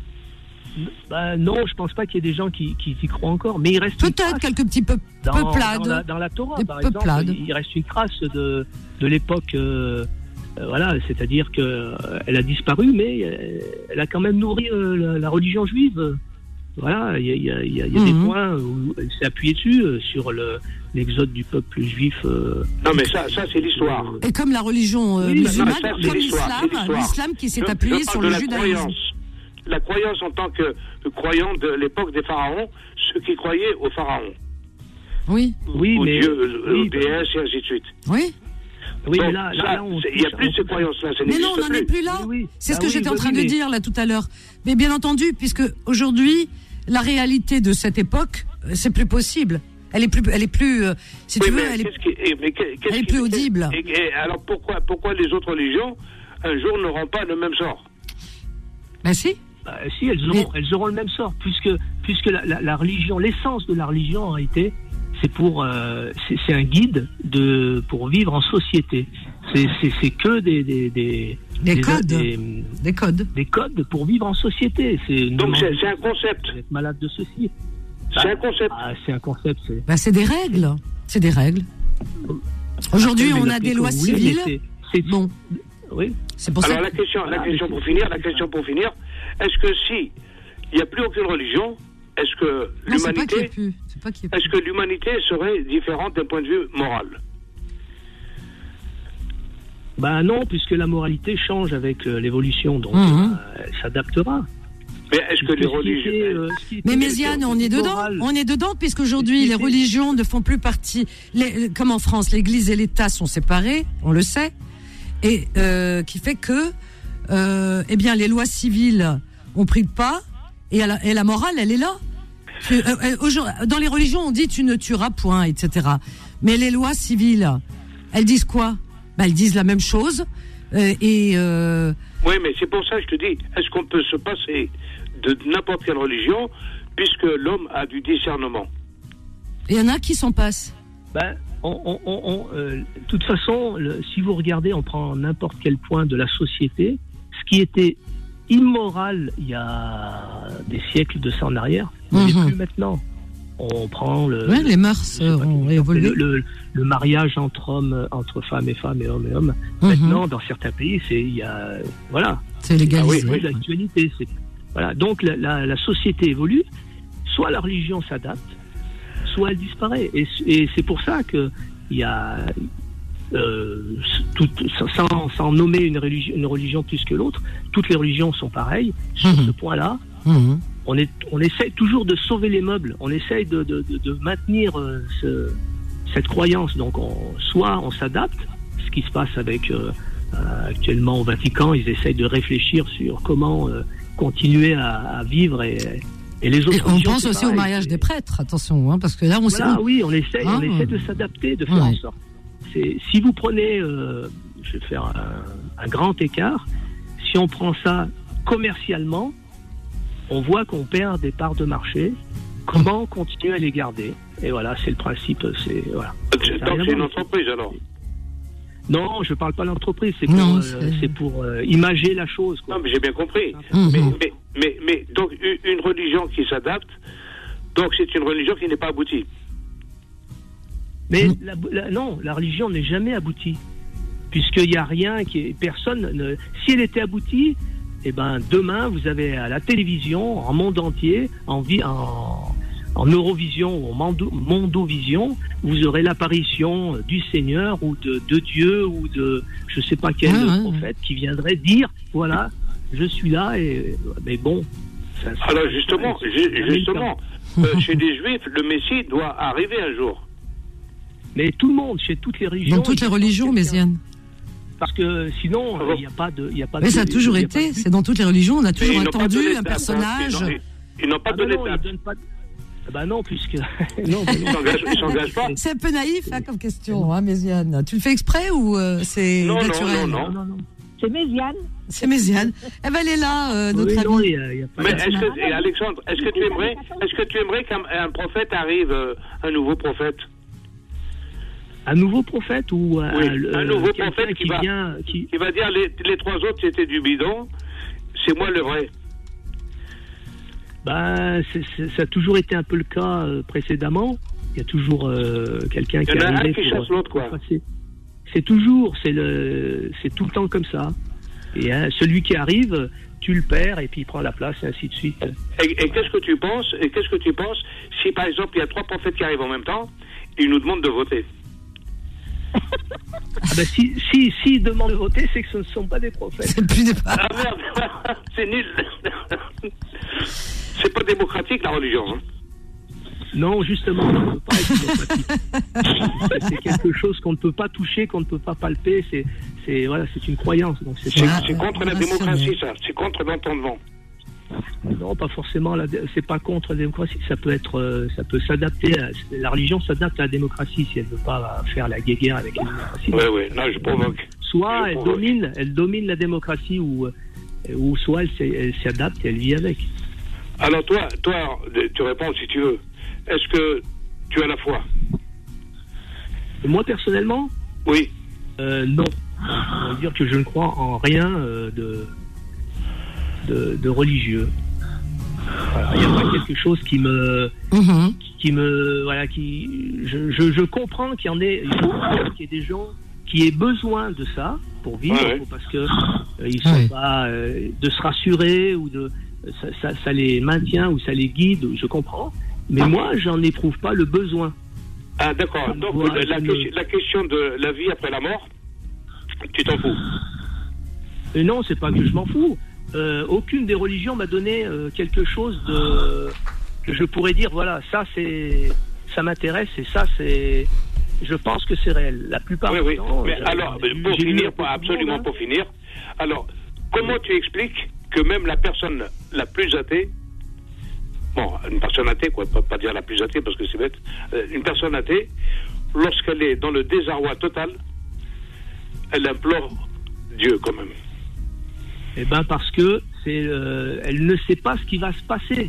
Speaker 10: Bah, non, je pense pas qu'il y ait des gens qui, qui y croient encore, mais il reste une
Speaker 2: Peut-être
Speaker 10: trace
Speaker 2: quelques petits peu,
Speaker 10: dans,
Speaker 2: peuplades.
Speaker 10: dans, la, dans la Torah,
Speaker 2: Des
Speaker 10: par exemple,
Speaker 2: peuplades.
Speaker 10: il reste une trace de, de l'époque, euh, euh, voilà, c'est-à-dire que euh, elle a disparu, mais euh, elle a quand même nourri euh, la, la religion juive. Voilà, il y a, il y a, il y a, il y a
Speaker 2: Mhm.
Speaker 10: des points où elle s'est appuyée dessus euh, sur le, l'exode du peuple juif. euh,
Speaker 8: Non, mais ça, ça c'est l'histoire.
Speaker 2: Et comme la religion euh,
Speaker 10: Oui,
Speaker 2: musulmane,
Speaker 8: non, ça, c'est
Speaker 2: comme
Speaker 8: l'histoire,
Speaker 2: l'islam,
Speaker 8: c'est l'histoire.
Speaker 2: l'islam qui s'est
Speaker 8: Je-
Speaker 2: appuyé
Speaker 8: je parle
Speaker 2: sur
Speaker 8: de
Speaker 2: le
Speaker 8: la
Speaker 2: judaïsme.
Speaker 8: croyance. La croyance en tant que croyant de l'époque des pharaons, ceux qui croyaient aux pharaons,
Speaker 2: Oui,
Speaker 10: oui,
Speaker 8: aux
Speaker 10: mais
Speaker 8: dieux, euh,
Speaker 10: oui,
Speaker 8: aux déesses et ainsi de suite.
Speaker 2: oui.
Speaker 10: oui,
Speaker 8: Donc,
Speaker 10: mais là, là,
Speaker 8: ça,
Speaker 10: là, on
Speaker 8: c'est- il n'y a
Speaker 10: touche-
Speaker 8: plus
Speaker 10: on-
Speaker 8: ces croyances-là, ça
Speaker 2: Mais
Speaker 8: n'existe
Speaker 2: non, on n'en est plus là.
Speaker 10: Oui, oui.
Speaker 2: C'est ce
Speaker 10: Ah
Speaker 2: que
Speaker 10: oui,
Speaker 2: j'étais en
Speaker 10: oui,
Speaker 2: train
Speaker 10: oui,
Speaker 2: de
Speaker 10: mais-
Speaker 2: dire là tout à l'heure. Mais bien entendu, puisque aujourd'hui, la réalité de cette époque, euh, c'est plus possible. Elle est plus, elle est plus, euh, si
Speaker 8: Oui,
Speaker 2: tu veux,
Speaker 8: mais
Speaker 2: elle est,
Speaker 8: qu'est-ce qui- et- mais qu'est- qu'est-ce
Speaker 2: elle est
Speaker 8: qui-
Speaker 2: plus audible.
Speaker 8: Et, et alors pourquoi, pourquoi les autres religions, un jour, n'auront pas le même sort?
Speaker 2: bah si.
Speaker 10: Bah, si, elles auront, elles auront le même sort, puisque, puisque la, la, la religion, l'essence de la religion, en réalité, c'est pour, euh, c'est, c'est un guide de, pour vivre en société. C'est, c'est, c'est que des, des, des,
Speaker 2: Des
Speaker 10: des-
Speaker 2: codes.
Speaker 10: des,
Speaker 2: Des codes.
Speaker 10: des codes pour vivre en société. C'est
Speaker 8: Donc c'est c'est un concept.
Speaker 10: Vous êtes malade de ceci.
Speaker 8: C'est un concept.
Speaker 10: Ah, c'est un concept. C'est...
Speaker 2: Bah c'est des règles. C'est des règles. Aujourd'hui,
Speaker 10: Après,
Speaker 2: on
Speaker 10: mais
Speaker 2: a
Speaker 10: l'appelez
Speaker 2: des
Speaker 10: comme
Speaker 2: lois
Speaker 10: vous voulez, mais
Speaker 2: civiles.
Speaker 10: c'est- c'est-
Speaker 2: Bon,
Speaker 10: Oui.
Speaker 2: c'est pour
Speaker 8: Alors
Speaker 2: ça.
Speaker 8: la
Speaker 2: que-
Speaker 8: question, la
Speaker 10: Voilà,
Speaker 8: question
Speaker 10: mais
Speaker 8: pour
Speaker 10: c'est-
Speaker 8: finir,
Speaker 10: c'est
Speaker 8: la
Speaker 10: ça.
Speaker 8: question pour finir, est-ce que si il n'y a plus aucune religion, est-ce que
Speaker 2: Non, c'est pas qu'il y ait
Speaker 8: l'humanité,
Speaker 2: plus. C'est pas qu'il y ait
Speaker 8: est-ce
Speaker 2: plus.
Speaker 8: que l'humanité serait différente d'un point de vue moral?
Speaker 10: Bah non, puisque la moralité change avec euh, l'évolution, donc
Speaker 2: Mhm.
Speaker 10: euh, elle s'adaptera.
Speaker 8: Mais est-ce que les religions...
Speaker 10: Euh,
Speaker 2: mais Méziane, on est dedans, on est dedans, puisqu'aujourd'hui les religions ne font plus partie. Les, comme en France, l'Église et l'État sont séparés, on le sait, et euh, qui fait que, euh, eh bien, les lois civiles ont pris le pas, et la, et la morale, elle est là. Euh, euh, dans les religions, on dit tu ne tueras point, et cetera. Mais les lois civiles, elles disent quoi? Ben, elles disent la même chose, euh, et. Euh,
Speaker 8: oui, mais c'est pour ça que je te dis, est-ce qu'on peut se passer de n'importe quelle religion, puisque l'homme a du discernement?
Speaker 2: Il y en a qui s'en passent.
Speaker 10: Ben, on, on, on, euh, de toute façon, le, si vous regardez, on prend n'importe quel point de la société, ce qui était immoral il y a des siècles de ça en arrière, ne l'est
Speaker 2: mmh.
Speaker 10: plus maintenant. On prend le,
Speaker 2: ouais, les mœurs ont évolué.
Speaker 10: Le, le, le mariage entre hommes, entre femmes et femmes et hommes et hommes. Mmh. Maintenant, dans certains pays, c'est il y a voilà.
Speaker 2: C'est légalisé.
Speaker 10: Ah oui, oui, l'actualité, c'est voilà. Donc la, la, la société évolue. Soit la religion s'adapte, soit elle disparaît. Et, et c'est pour ça que il y a euh, tout, sans, sans nommer une religion, une religion plus que l'autre, toutes les religions sont pareilles sur mmh. ce point-là. Mmh. On, est, on essaye toujours de sauver les meubles, on essaye de, de, de, de maintenir euh, ce, cette croyance. Donc, on, soit on s'adapte, ce qui se passe avec euh, euh, actuellement au Vatican, ils essayent de réfléchir sur comment euh, continuer à, à vivre et, et les autres.
Speaker 2: Et on pense aussi pareil, au mariage des prêtres, attention, hein, parce que là, on
Speaker 10: voilà,
Speaker 2: sait.
Speaker 10: Oui, on essaye, hein, on essaie de s'adapter, de faire ouais. en sorte. C'est, si vous prenez, euh, je vais faire un, un grand écart, si on prend ça commercialement, on voit qu'on perd des parts de marché. Comment continuer à les garder? Et voilà, c'est le principe. C'est, voilà.
Speaker 8: Donc c'est une entreprise alors?
Speaker 10: Non, je ne parle pas d'entreprise. C'est pour, non, c'est... Euh, c'est pour euh, imager la chose. Quoi.
Speaker 8: Non, mais j'ai bien compris. Mmh. Mais, mais, mais, mais donc une religion qui s'adapte, donc c'est une religion qui n'est pas aboutie.
Speaker 10: Mais mmh. la, la, non, la religion n'est jamais aboutie. Puisqu'il n'y a rien qui est... Personne... Ne, si elle était aboutie... Eh ben, demain, vous avez à la télévision, en monde entier, en, vie, en, en Eurovision ou en Mondo, Mondovision, vous aurez l'apparition du Seigneur ou de, de Dieu ou de je ne sais pas quel ah, prophète ouais. qui viendrait dire, voilà, je suis là, et mais bon. Ça, ça,
Speaker 8: Alors justement, ça, justement euh, chez les Juifs, le Messie doit arriver un jour.
Speaker 10: Mais tout le monde, chez toutes les religions.
Speaker 2: Dans toutes les religions, Méziane.
Speaker 10: Parce que sinon, il n'y a pas de... Y a pas
Speaker 2: mais
Speaker 10: de,
Speaker 2: ça a toujours été, c'est dans toutes les religions, on a toujours attendu un personnage...
Speaker 8: Ils n'ont pas
Speaker 10: ah
Speaker 8: donné
Speaker 10: de date. Pas... Ah bah non, puisque... non,
Speaker 8: bah non. Ils s'engagent pas.
Speaker 2: C'est un peu naïf hein, comme question, hein, Méziane. Tu le fais exprès ou euh, c'est
Speaker 8: non,
Speaker 2: naturel?
Speaker 8: Non, non, non.
Speaker 9: non. C'est Méziane.
Speaker 2: C'est Méziane. Eh ben, elle est là, euh, notre
Speaker 10: oui,
Speaker 2: amie.
Speaker 10: Non, y a, y a pas
Speaker 8: mais est-ce que, et Alexandre, est-ce que tu aimerais, est-ce que tu aimerais qu'un un prophète arrive, euh, un nouveau prophète?
Speaker 10: Un nouveau prophète ou un,
Speaker 8: oui,
Speaker 10: un,
Speaker 8: un nouveau prophète qui,
Speaker 10: qui,
Speaker 8: va,
Speaker 10: vient, qui...
Speaker 8: qui va dire les, les trois autres c'était du bidon, c'est moi le vrai.
Speaker 10: Ben, c'est, c'est, ça a toujours été un peu le cas euh, précédemment. Il y a toujours euh, quelqu'un qui
Speaker 8: est arrivé.
Speaker 10: Il
Speaker 8: y en a un qui chasse l'autre, quoi.
Speaker 10: C'est, c'est toujours, c'est le, c'est tout le temps comme ça. Et hein, celui qui arrive, tu le perds et puis il prend la place et ainsi de suite.
Speaker 8: Et, et qu'est-ce que tu penses Et qu'est-ce que tu penses si par exemple il y a trois prophètes qui arrivent en même temps, ils nous demandent de voter?
Speaker 10: Ah ben si, si, si ils demandent de voter, c'est que ce ne sont pas des prophètes.
Speaker 2: C'est plus des...
Speaker 8: Ah merde, c'est nul. C'est pas démocratique la religion. Hein.
Speaker 10: Non, justement, ça ne peut pas être démocratique. C'est quelque chose qu'on ne peut pas toucher, qu'on ne peut pas palper. C'est, c'est voilà, c'est une croyance. Donc c'est,
Speaker 8: c'est,
Speaker 10: pas,
Speaker 8: c'est contre la démocratie, ça. C'est contre l'entendement.
Speaker 10: Non, pas forcément. La, c'est pas contre la démocratie. Ça peut être, euh, ça peut s'adapter. À, la religion s'adapte à la démocratie si elle veut pas faire la guéguerre avec la démocratie.
Speaker 8: Oui, oui. Non, je provoque.
Speaker 10: Soit
Speaker 8: je
Speaker 10: elle
Speaker 8: provoque.
Speaker 10: domine, elle domine la démocratie, ou, ou soit elle, elle s'adapte et elle vit avec.
Speaker 8: Alors toi, toi, tu réponds si tu veux. Est-ce que tu as la foi?
Speaker 10: Moi personnellement?
Speaker 8: Oui.
Speaker 10: Euh, non. On va dire que je ne crois en rien euh, de. De, de religieux. Voilà, il n'y a pas quelque chose qui me, mm-hmm. qui, qui me, voilà, qui, je, je, je comprends qu'il y en ait, il faut qu'il y ait des gens qui aient besoin de ça pour vivre, ouais, ouais. parce que euh, ils sont ouais. pas euh, de se rassurer ou de, ça, ça, ça les maintient ou ça les guide. Je comprends, mais moi, j'en éprouve pas le besoin.
Speaker 8: Ah d'accord. Donc vois, la, me... la question de la vie après la mort, tu t'en fous?
Speaker 10: Et non, c'est pas que je m'en fous. euh, aucune des religions m'a donné euh, quelque chose de que je pourrais dire voilà, ça c'est ça m'intéresse et ça c'est je pense que c'est réel. La plupart
Speaker 8: oui,
Speaker 10: du
Speaker 8: oui.
Speaker 10: temps.
Speaker 8: Mais alors, pour finir, pour, absolument pour finir, alors, comment tu expliques que même la personne la plus athée, bon, une personne athée, quoi, pas, pas dire la plus athée parce que c'est bête, euh, une personne athée, lorsqu'elle est dans le désarroi total, elle implore Dieu quand même.
Speaker 10: Eh ben parce que c'est, euh, elle ne sait pas ce qui va se passer.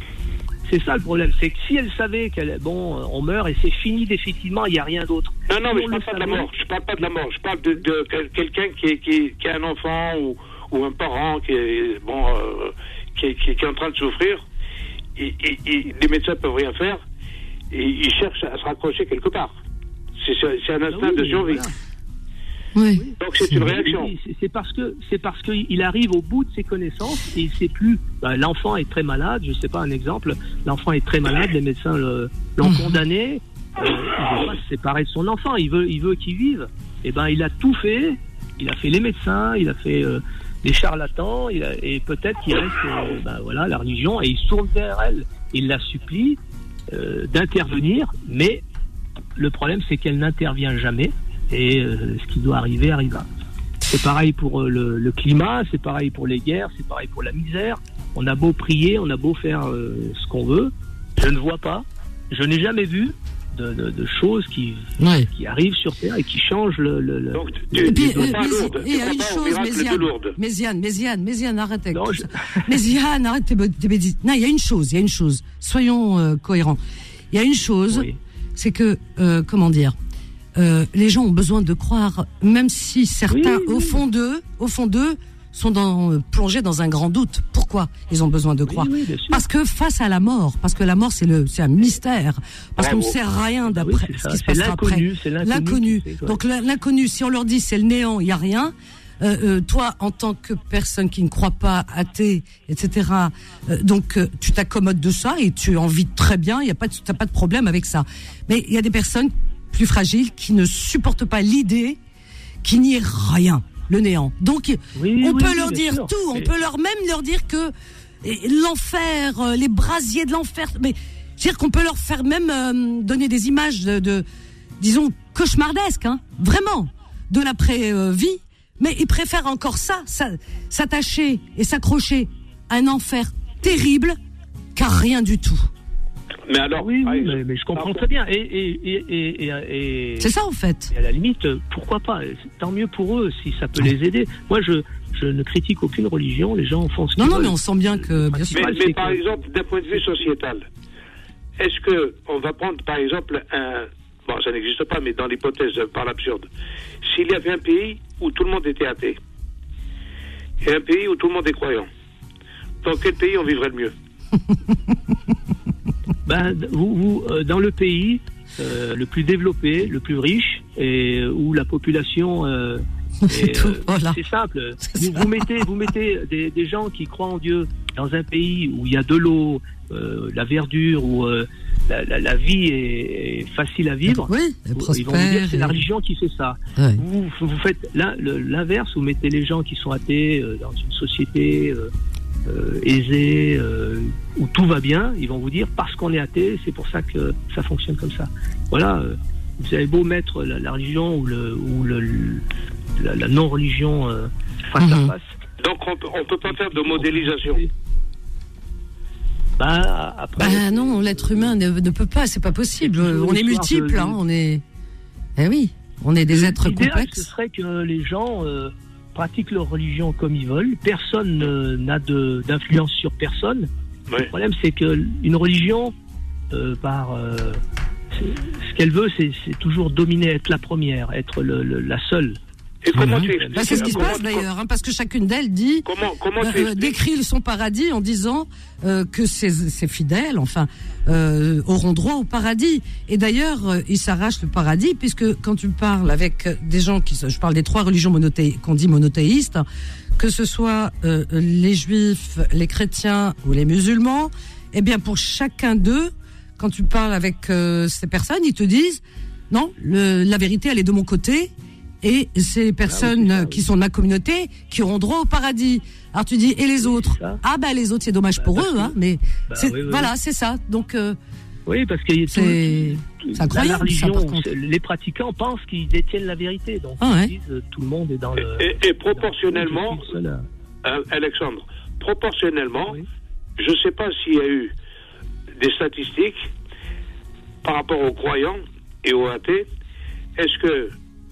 Speaker 10: C'est ça le problème, c'est que si elle savait qu'elle, bon, on meurt et c'est fini définitivement, il n'y a rien d'autre.
Speaker 8: Non, non, mais
Speaker 10: si
Speaker 8: je parle pas de la mort. Je parle pas de la mort. Je parle de, de quelqu'un qui, est, qui, qui a un enfant ou, ou un parent qui est bon, euh, qui, qui, qui est en train de souffrir. Et, et, et les médecins peuvent rien faire. Et ils cherchent à se raccrocher quelque part. C'est, c'est un instinct
Speaker 10: oui,
Speaker 8: de survie.
Speaker 10: Voilà.
Speaker 2: Oui.
Speaker 8: Donc c'est une réaction.
Speaker 10: Oui, c'est, c'est parce que c'est parce qu'il arrive au bout de ses connaissances et il sait plus. Ben, l'enfant est très malade. Je sais pas un exemple. L'enfant est très malade. Les médecins le, l'ont mmh. condamné. Euh, il veut pas se séparer de son enfant. Il veut, il veut qu'il vive. Et ben il a tout fait. Il a fait les médecins. Il a fait euh, les charlatans. Il a, et peut-être qu'il reste, euh, ben voilà, la religion. Et il se tourne vers elle. Il la supplie euh, d'intervenir. Mais le problème, c'est qu'elle n'intervient jamais. Et euh, ce qui doit arriver arrivera. C'est pareil pour euh, le, le climat, c'est pareil pour les guerres, c'est pareil pour la misère. On a beau prier, on a beau faire euh, ce qu'on veut, je ne vois pas, je n'ai jamais vu de, de, de choses qui, ouais. qui arrivent sur Terre et qui changent le... le, le
Speaker 8: Donc,
Speaker 10: tu,
Speaker 8: le,
Speaker 2: et puis,
Speaker 8: le,
Speaker 2: euh,
Speaker 8: le,
Speaker 2: il y a une chose, Méziane, Méziane, Méziane, arrête avec tout
Speaker 10: je...
Speaker 2: ça. Méziane, arrête tes bêtises. Non, il y a une chose, il y a une chose. Soyons euh, cohérents. Il y a une chose, oui. c'est que, euh, comment dire, Euh, les gens ont besoin de croire, même si certains, oui, oui, au fond d'eux, au fond d'eux, sont dans, euh, plongés dans un grand doute. Pourquoi ils ont besoin de croire?
Speaker 10: Oui, oui,
Speaker 2: parce que face à la mort, parce que la mort c'est le, c'est un mystère, parce qu'on ne sait rien d'après,
Speaker 10: oui,
Speaker 2: ce qui se passera après.
Speaker 10: C'est l'inconnu.
Speaker 2: L'inconnu.
Speaker 10: Fait,
Speaker 2: Donc l'inconnu, si on leur dit c'est le néant, il y a rien. Euh, euh, toi, en tant que personne qui ne croit pas, athée, et cetera. Euh, donc, euh, tu t'accommodes de ça et tu en vis très bien. Il y a pas, de, t'as pas de problème avec ça. Mais il y a des personnes plus fragiles qui ne supportent pas l'idée qu'il n'y ait rien, le néant. Donc,
Speaker 10: oui,
Speaker 2: on
Speaker 10: oui,
Speaker 2: peut
Speaker 10: oui,
Speaker 2: leur dire
Speaker 10: sûr.
Speaker 2: tout. On
Speaker 10: et...
Speaker 2: peut leur même leur dire que l'enfer, euh, les brasiers de l'enfer. Mais c'est-à-dire qu'on peut leur faire même euh, donner des images de, de disons, cauchemardesques, hein, vraiment, de l'après-vie. Mais ils préfèrent encore ça, ça, s'attacher et s'accrocher à un enfer terrible qu'à rien du tout.
Speaker 8: Mais alors,
Speaker 10: oui, oui mais, mais je comprends très bien. Et, et, et, et, et
Speaker 2: c'est ça en fait.
Speaker 10: Et à la limite, pourquoi pas? Tant mieux pour eux si ça peut les aider. Moi, je, je ne critique aucune religion. Les gens font ce qu'ils
Speaker 2: veulent.
Speaker 10: Non,
Speaker 2: non, mais on sent bien que. Bien
Speaker 8: sûr. Mais, mais par que... exemple, d'un point de vue sociétal, est-ce que on va prendre par exemple un bon, ça n'existe pas, mais dans l'hypothèse par l'absurde, s'il y avait un pays où tout le monde était athée et un pays où tout le monde est croyant, dans quel pays on vivrait le mieux?
Speaker 10: Ben, vous, vous euh, dans le pays euh, le plus développé, le plus riche, et euh, où la population euh,
Speaker 2: c'est,
Speaker 10: est,
Speaker 2: tout,
Speaker 10: euh,
Speaker 2: voilà.
Speaker 10: c'est simple. Vous, vous mettez, vous mettez des, des gens qui croient en Dieu dans un pays où il y a de l'eau, euh, la verdure, où euh, la, la, la vie est, est facile à vivre.
Speaker 2: Oui,
Speaker 10: vous, ils vont vous dire que c'est la religion qui fait ça.
Speaker 2: Ouais.
Speaker 10: Vous, vous faites l'in, le, l'inverse, vous mettez les gens qui sont athées euh, dans une société euh, Euh, aisés, euh, où tout va bien, ils vont vous dire parce qu'on est athée, c'est pour ça que ça fonctionne comme ça. Voilà, euh, vous avez beau mettre la, la religion ou, le, ou le, le, la, la non-religion euh, face mmh. à face.
Speaker 8: Donc on peut, on peut pas faire de modélisation.
Speaker 10: Bah, après,
Speaker 2: bah non, l'être humain ne, ne peut pas, c'est pas possible. On est multiples, de, hein, on est. Eh oui, on est des êtres complexes.
Speaker 10: Ce serait que les gens euh, pratiquent leur religion comme ils veulent. Personne euh, n'a de, d'influence sur personne. Oui. Le problème, c'est qu'une religion, euh, par euh, ce qu'elle veut, c'est, c'est toujours dominer, être la première, être le, le, la seule.
Speaker 8: Et comment mmh. tu expliques
Speaker 2: bah, c'est ce qui se passe d'ailleurs, hein, parce que chacune d'elles dit,
Speaker 8: comment, comment
Speaker 2: euh, décrit son paradis en disant euh, que ses, ses fidèles, enfin, euh, auront droit au paradis. Et d'ailleurs, euh, ils s'arrachent le paradis, puisque quand tu parles avec des gens qui, je parle des trois religions monothéistes, qu'on dit monothéistes, que ce soit euh, les juifs, les chrétiens ou les musulmans, eh bien pour chacun d'eux, quand tu parles avec euh, ces personnes, ils te disent non, le, la vérité elle est de mon côté. et ces personnes ah oui, ça, qui oui. sont de la communauté qui auront droit au paradis. Alors tu dis, et les autres? Ah bah les autres, c'est dommage bah, pour eux, que, hein, mais bah, c'est, oui, oui, voilà, oui. c'est ça. Donc euh,
Speaker 10: oui, parce que
Speaker 2: c'est, tout, c'est incroyable.
Speaker 10: La religion,
Speaker 2: ça, par contre.
Speaker 10: Les pratiquants pensent qu'ils détiennent la vérité, donc
Speaker 2: ah,
Speaker 10: ils
Speaker 2: ouais.
Speaker 10: disent tout le monde est dans le.
Speaker 8: Et, et proportionnellement, euh, Alexandre, proportionnellement, oui. je ne sais pas s'il y a eu des statistiques par rapport aux croyants et aux athées. Est-ce que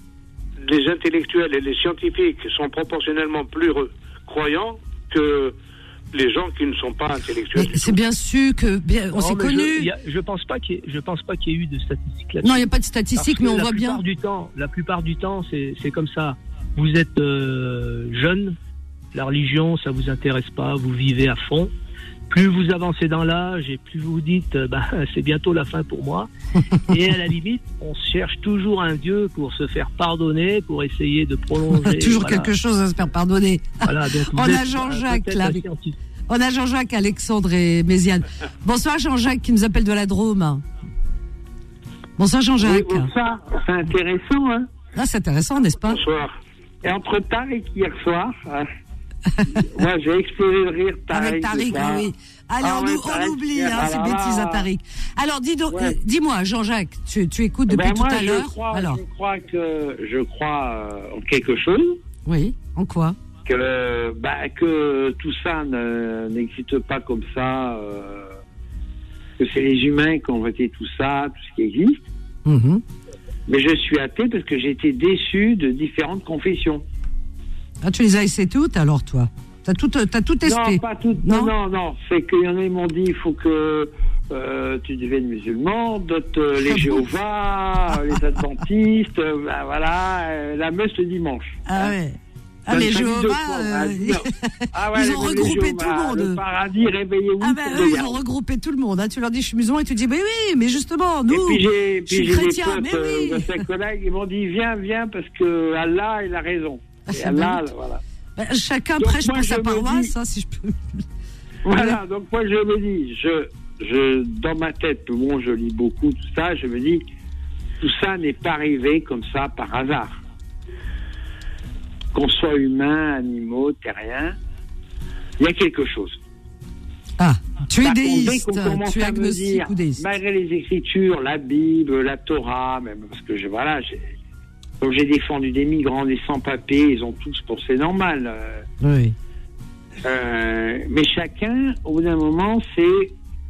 Speaker 8: les intellectuels et les scientifiques sont proportionnellement plus re- croyants que les gens qui ne sont pas intellectuels?
Speaker 2: Mais c'est bien sûr que bien, on non, s'est connus.
Speaker 10: Je, a, je pense pas qu'il y ait, je pense pas qu'il y ait eu de statistiques là-dessus.
Speaker 2: Non, il n'y a pas de statistiques, mais on voit bien.
Speaker 10: Du temps, la plupart du temps, c'est, c'est comme ça. Vous êtes euh, jeune, la religion, ça vous intéresse pas, vous vivez à fond. Plus vous avancez dans l'âge et plus vous dites bah, c'est bientôt la fin pour moi. Et à la limite, on cherche toujours un Dieu pour se faire pardonner, pour essayer de prolonger.
Speaker 2: toujours
Speaker 10: voilà.
Speaker 2: quelque chose à se faire pardonner.
Speaker 10: Voilà, donc
Speaker 2: on a Jean-Jacques là. On a Jean-Jacques, Alexandre et Méziane. Bonsoir Jean-Jacques qui nous appelle de la Drôme. Bonsoir Jean-Jacques.
Speaker 11: Oui, bonsoir. C'est intéressant, hein.
Speaker 2: Ah, c'est intéressant, n'est-ce pas?
Speaker 8: Bonsoir.
Speaker 11: Et entre Tariq hier soir, euh, moi j'ai explosé de rire. Tariq,
Speaker 2: avec Tariq, ah oui. Allez,
Speaker 11: ah,
Speaker 2: on,
Speaker 11: ouais,
Speaker 2: nous,
Speaker 11: Tariq,
Speaker 2: on oublie
Speaker 11: ah,
Speaker 2: hein, ces bêtises à Tariq. Alors, dis donc, ouais. euh, dis-moi, Jean-Jacques, tu, tu écoutes depuis
Speaker 11: ben,
Speaker 2: tout
Speaker 11: moi,
Speaker 2: à
Speaker 11: je
Speaker 2: l'heure.
Speaker 11: Crois,
Speaker 2: Alors.
Speaker 11: Je crois que je crois euh, en quelque chose.
Speaker 2: Oui, en quoi?
Speaker 11: Que, bah, que tout ça ne, n'existe pas comme ça. Euh, que c'est les humains qui ont voté tout ça, tout ce qui existe.
Speaker 2: Mm-hmm.
Speaker 11: Mais je suis athée parce que j'ai été déçu de différentes confessions.
Speaker 2: Ah, tu les as essayées toutes alors, toi? T'as tout, t'as tout testé?
Speaker 11: Non, pas toutes. Non, non, non. C'est qu'il y en a qui m'ont dit il faut que euh, tu deviennes musulman, d'autres euh, les Jéhovah, euh, les Adventistes, euh, bah, voilà, euh, la messe le dimanche.
Speaker 2: Ah ouais. Ah, les Jéhovah, euh,
Speaker 11: ah ouais,
Speaker 2: ils ont regroupé
Speaker 11: Jéhovah,
Speaker 2: tout le monde.
Speaker 11: Le paradis, réveillez-vous.
Speaker 2: Ah ben bah, eux, ils ont regroupé tout le monde. Hein. Tu leur dis, je suis musulman, et tu dis, mais oui, mais justement, nous,
Speaker 11: et puis j'ai, puis
Speaker 2: je suis
Speaker 11: j'ai
Speaker 2: chrétien,
Speaker 11: des potes,
Speaker 2: mais oui.
Speaker 11: Euh, de ses collègues, ils m'ont dit, viens, viens, parce que Allah, il a raison. Et Allah, voilà.
Speaker 2: Bah, chacun
Speaker 11: donc
Speaker 2: prêche
Speaker 11: moi,
Speaker 2: pour sa paroisse,
Speaker 11: dis,
Speaker 2: hein, si je peux.
Speaker 11: Voilà, donc moi, je me dis, je, je, dans ma tête, bon, je lis beaucoup, tout ça, je me dis, tout ça n'est pas arrivé comme ça par hasard. Qu'on soit humain, animaux, terriens, il y a quelque chose.
Speaker 2: Ah, tu es
Speaker 11: bah,
Speaker 2: déiste, tu es
Speaker 11: agnostique dire,
Speaker 2: ou déiste.
Speaker 11: Malgré les Écritures, la Bible, la Torah, même parce que je, voilà, j'ai, donc j'ai défendu des migrants, des sans-papiers, ils ont tous pour c'est normal. Euh,
Speaker 2: oui.
Speaker 11: Euh, mais chacun, au bout d'un moment, c'est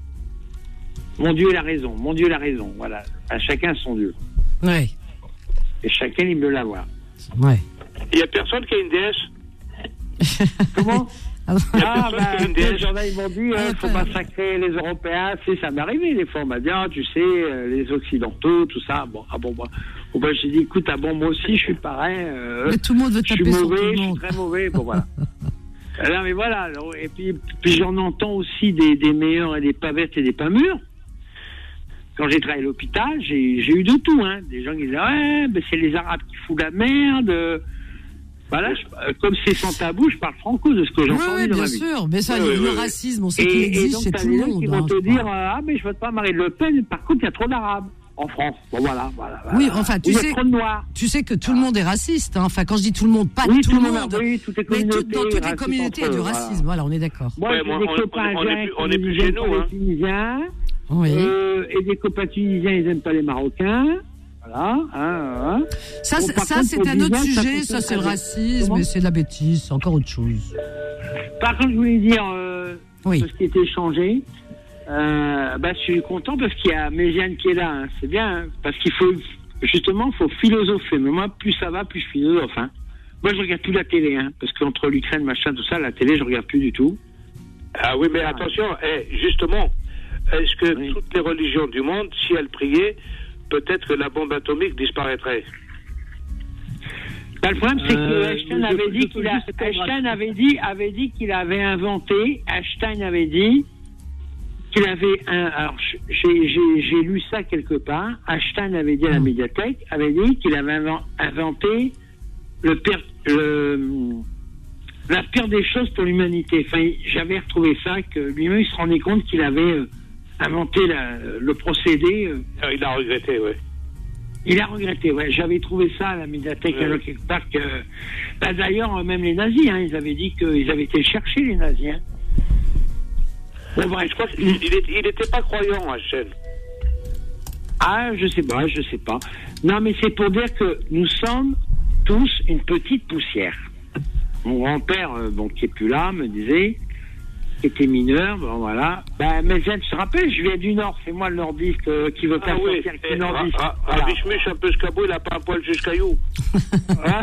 Speaker 11: mon Dieu il a raison, mon Dieu il a raison, voilà. À chacun son Dieu.
Speaker 2: Oui.
Speaker 11: Et chacun il veut l'avoir.
Speaker 2: Ouais.
Speaker 8: Il n'y a personne qui a une déesse.
Speaker 11: Comment?
Speaker 8: Ah,
Speaker 11: ah bah, les gens ils m'ont dit, il euh, faut massacrer les Européens. C'est, ça m'est arrivé, des fois, on m'a dit, ah, tu sais, euh, les Occidentaux, tout ça. Bon, ah bon, bah, bon, bah, j'ai dit, écoute, ah bon, moi aussi, je suis pareil. Euh,
Speaker 2: mais tout le monde veut taper
Speaker 11: sur tout le monde.
Speaker 2: Je suis
Speaker 11: mauvais, je suis très mauvais, bon, voilà. Alors, mais voilà, alors, et puis, puis j'en entends aussi des, des meilleurs et des pas bêtes et des pas mûrs. Quand j'ai travaillé à l'hôpital, j'ai, j'ai eu de tout, hein. Des gens qui disaient, ouais, ben, c'est les Arabes qui foutent la merde. Voilà, je, comme c'est sans tabou, je parle franco de ce que j'ai
Speaker 2: oui,
Speaker 11: entendu
Speaker 2: oui,
Speaker 11: dans
Speaker 2: bien
Speaker 11: ma vie.
Speaker 2: sûr, mais ça,
Speaker 11: oui,
Speaker 2: le
Speaker 11: oui,
Speaker 2: racisme, on sait
Speaker 11: et,
Speaker 2: qu'il existe chez tout le monde.
Speaker 11: Qui vont
Speaker 2: hein,
Speaker 11: te dire, ah, mais je vote pas Marine Le Pen, par contre, il y a trop d'Arabes en France. Bon, voilà, voilà. voilà.
Speaker 2: Oui, enfin, tu
Speaker 11: il
Speaker 2: sais,
Speaker 11: y a trop de Noirs.
Speaker 2: Tu sais que tout le monde est raciste. Hein. Enfin, quand je dis tout le monde, pas
Speaker 11: oui,
Speaker 2: tout,
Speaker 11: tout
Speaker 2: le monde.
Speaker 11: monde. Oui, toutes les
Speaker 2: mais
Speaker 11: communautés.
Speaker 2: Tout, dans toutes les communautés, il y a du racisme. Voilà, voilà on est d'accord.
Speaker 11: Moi,
Speaker 8: ouais,
Speaker 11: j'ai
Speaker 8: moi,
Speaker 11: des
Speaker 8: on,
Speaker 11: copains
Speaker 8: on, on, est plus, on est plus chez nous.
Speaker 11: Les
Speaker 8: hein.
Speaker 11: Tunisiens.
Speaker 2: Oui.
Speaker 11: Euh, et des copains tunisiens, ils n'aiment pas les Marocains. Voilà. Hein, hein.
Speaker 2: Ça, bon, ça contre, c'est un autre sujet. Ça, c'est le racisme, mais c'est de la bêtise. C'est encore autre chose.
Speaker 11: Par contre, je voulais dire euh,
Speaker 2: oui.
Speaker 11: ce qui était échangé. Euh, bah, je suis content parce qu'il y a Méziane qui est là. Hein. C'est bien, hein, parce qu'il faut justement, faut philosopher. Mais moi, plus ça va, plus je philosophe. Hein. Moi, je regarde plus la télé, hein, parce qu'entre l'Ukraine, machin, tout ça, la télé, je regarde plus du tout.
Speaker 8: Ah oui, mais attention, eh, justement, est-ce que oui. toutes les religions du monde, si elles priaient, peut-être que la bombe atomique disparaîtrait?
Speaker 11: Bah, le problème, c'est euh, que Einstein avait dit qu'il a, Einstein avait dit, avait dit qu'il avait inventé, Einstein avait dit qu'il avait un, alors, j'ai, j'ai, j'ai lu ça quelque part, Einstein avait dit à la médiathèque, avait dit qu'il avait inventé le pire, le, la pire des choses pour l'humanité. Enfin, j'avais retrouvé ça, que lui-même, il se rendait compte qu'il avait inventé la, le procédé.
Speaker 8: Il a regretté, oui.
Speaker 11: Il a regretté, ouais. J'avais trouvé ça à la médiathèque
Speaker 8: Ouais.
Speaker 11: à quelque part que. Bah, d'ailleurs, même les nazis, hein, ils avaient dit qu'ils avaient été chercher les nazis. Hein. Bon, bref.
Speaker 8: Je crois qu'il n'était pas croyant, Hachem.
Speaker 11: Ah, je sais pas, je sais pas. Non, mais c'est pour dire que nous sommes tous une petite poussière. Mon grand-père, euh, bon, qui est plus là, me disait, qui était mineur, bon voilà. Ben, mais je te rappelle, je viens du Nord, c'est moi le nordiste euh, qui veut pas
Speaker 8: Ah oui,
Speaker 11: sortir avec
Speaker 8: et
Speaker 11: le nordiste.
Speaker 8: Ra- Ra-
Speaker 11: Voilà.
Speaker 8: Rabichmish, un peu scabou, il a pas un poil jusqu'à you.
Speaker 11: Hein.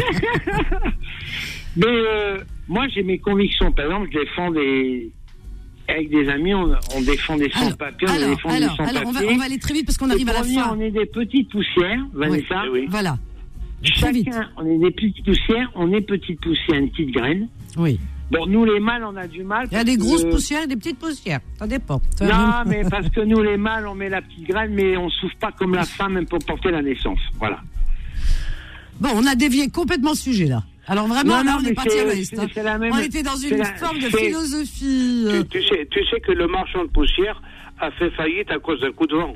Speaker 11: Mais euh, moi, j'ai mes convictions. Par exemple, je défends des... Avec des amis, on, on défend des sans-papiers, on
Speaker 2: Alors,
Speaker 11: défend
Speaker 2: alors,
Speaker 11: des sans-papiers.
Speaker 2: alors on, va, on va aller très vite parce qu'on
Speaker 11: Et
Speaker 2: arrive à la
Speaker 11: pour revenir,
Speaker 2: fin.
Speaker 11: On est des petites poussières, Vanessa.
Speaker 8: Oui.
Speaker 2: Voilà. Très vite.
Speaker 11: Chacun, on est des petites poussières, on est petites poussières, une petite graine.
Speaker 2: Oui.
Speaker 11: Bon, nous les mâles, on a du mal.
Speaker 2: Il y a des
Speaker 11: parce
Speaker 2: grosses
Speaker 11: que-
Speaker 2: poussières et des petites poussières. Ça dépend.
Speaker 11: Non, mais parce que nous les mâles, on met la petite graine, mais on souffre pas comme la femme même pour porter la naissance. Voilà.
Speaker 2: Bon, on a dévié complètement le sujet là. Alors vraiment,
Speaker 11: Non,
Speaker 2: là,
Speaker 11: non,
Speaker 2: on est
Speaker 11: mais
Speaker 2: parti
Speaker 11: c'est-
Speaker 2: à l'ouest.
Speaker 11: c'est-
Speaker 2: hein.
Speaker 11: c'est la même-
Speaker 2: On était dans une
Speaker 11: c'est la-
Speaker 2: forme de
Speaker 11: c'est-
Speaker 2: philosophie. euh,
Speaker 8: Tu, tu sais, tu sais que le marchand de poussière a fait faillite à cause d'un coup de vent.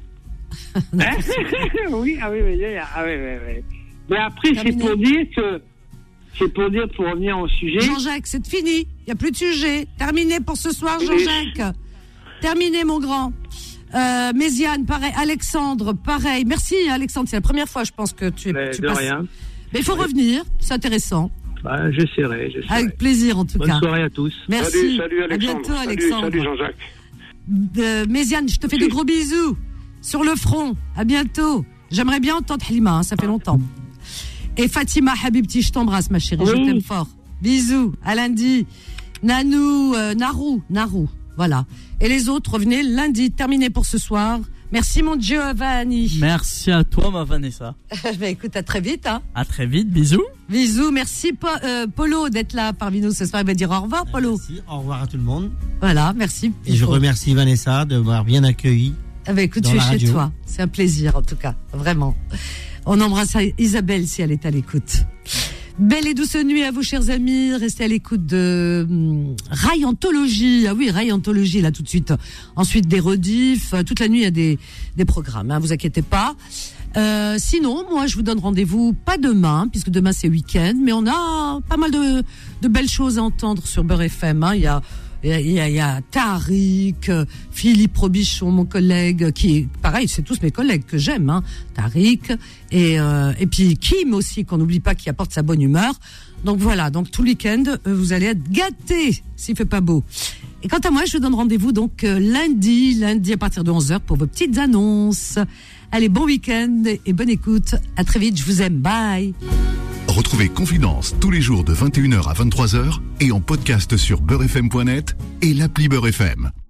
Speaker 11: oui, ah oui, oui, ah oui, oui, oui. Mais après, c'est
Speaker 2: Terminé.
Speaker 11: pour dire que, c'est pour dire, pour revenir au sujet.
Speaker 2: Jean-Jacques, c'est fini. Il n'y a plus de sujet. Terminé pour ce soir,
Speaker 8: Fini.
Speaker 2: Jean-Jacques. Terminé, mon grand. Euh, Méziane, pareil. Alexandre, pareil. Merci, Alexandre. C'est la première fois, je pense, que tu, es,
Speaker 10: Mais
Speaker 2: tu
Speaker 10: de
Speaker 2: passes.
Speaker 10: rien.
Speaker 2: Mais il faut revenir. C'est intéressant.
Speaker 10: Bah, j'essaierai, j'essaierai.
Speaker 2: Avec plaisir, en tout
Speaker 10: Bonne
Speaker 2: cas.
Speaker 10: soirée à tous.
Speaker 2: Merci.
Speaker 8: Salut, salut
Speaker 2: À
Speaker 8: Alexandre.
Speaker 2: bientôt,
Speaker 8: Salut,
Speaker 2: Alexandre.
Speaker 8: salut Jean-Jacques.
Speaker 2: Euh, Méziane, je te fais de gros bisous sur le front. À bientôt. J'aimerais bien entendre Halima, hein, ça fait longtemps. Et Fatima Habibti, je t'embrasse, ma chérie, je
Speaker 9: Oui.
Speaker 2: t'aime fort. Bisous, à lundi. Nanou, euh, Narou, Narou, voilà. Et les autres, revenez lundi, terminé pour ce soir. Merci, mon Giovanni.
Speaker 3: Merci à toi, ma Vanessa.
Speaker 2: Bah, écoute, à très vite. Hein.
Speaker 3: À très vite, bisous.
Speaker 2: Bisous, merci Po- euh, Polo d'être là parmi nous ce soir. Il va dire au revoir, Polo.
Speaker 4: Merci, au revoir à tout le monde.
Speaker 2: Voilà, merci.
Speaker 4: Et je remercie Vanessa de m'avoir bien accueilli.
Speaker 2: Ah bah écoute,
Speaker 4: dans
Speaker 2: tu es
Speaker 4: la
Speaker 2: chez
Speaker 4: radio.
Speaker 2: toi. C'est un plaisir, en tout cas. Vraiment. On embrasse Isabelle si elle est à l'écoute. Belle et douce nuit à vous, chers amis. Restez à l'écoute de hum, Rai Anthologie. Ah oui, Rai Anthologie, là, tout de suite. Ensuite, des rediffs. Toute la nuit, il y a des, des programmes. Hein, vous inquiétez pas. Euh, sinon, moi, je vous donne rendez-vous pas demain, puisque demain, c'est week-end. Mais on a pas mal de, de belles choses à entendre sur Beurre F M. Hein. Il y a Il y a, il y a, il y a Tariq, euh, Philippe Robichon, mon collègue, qui est pareil, c'est tous mes collègues que j'aime, hein, Tariq, et euh, et puis Kim aussi, qu'on n'oublie pas, qui apporte sa bonne humeur. Donc voilà, donc tout le week-end, euh, vous allez être gâtés s'il fait pas beau. Et quant à moi, je vous donne rendez-vous donc euh, lundi, lundi à partir de onze heures pour vos petites annonces. Allez, bon week-end et bonne écoute. À très vite, je vous aime, bye.
Speaker 1: Retrouvez Confidence tous les jours de vingt et une heures à vingt-trois heures et en podcast sur beurre f m point net et l'appli Beurre F M.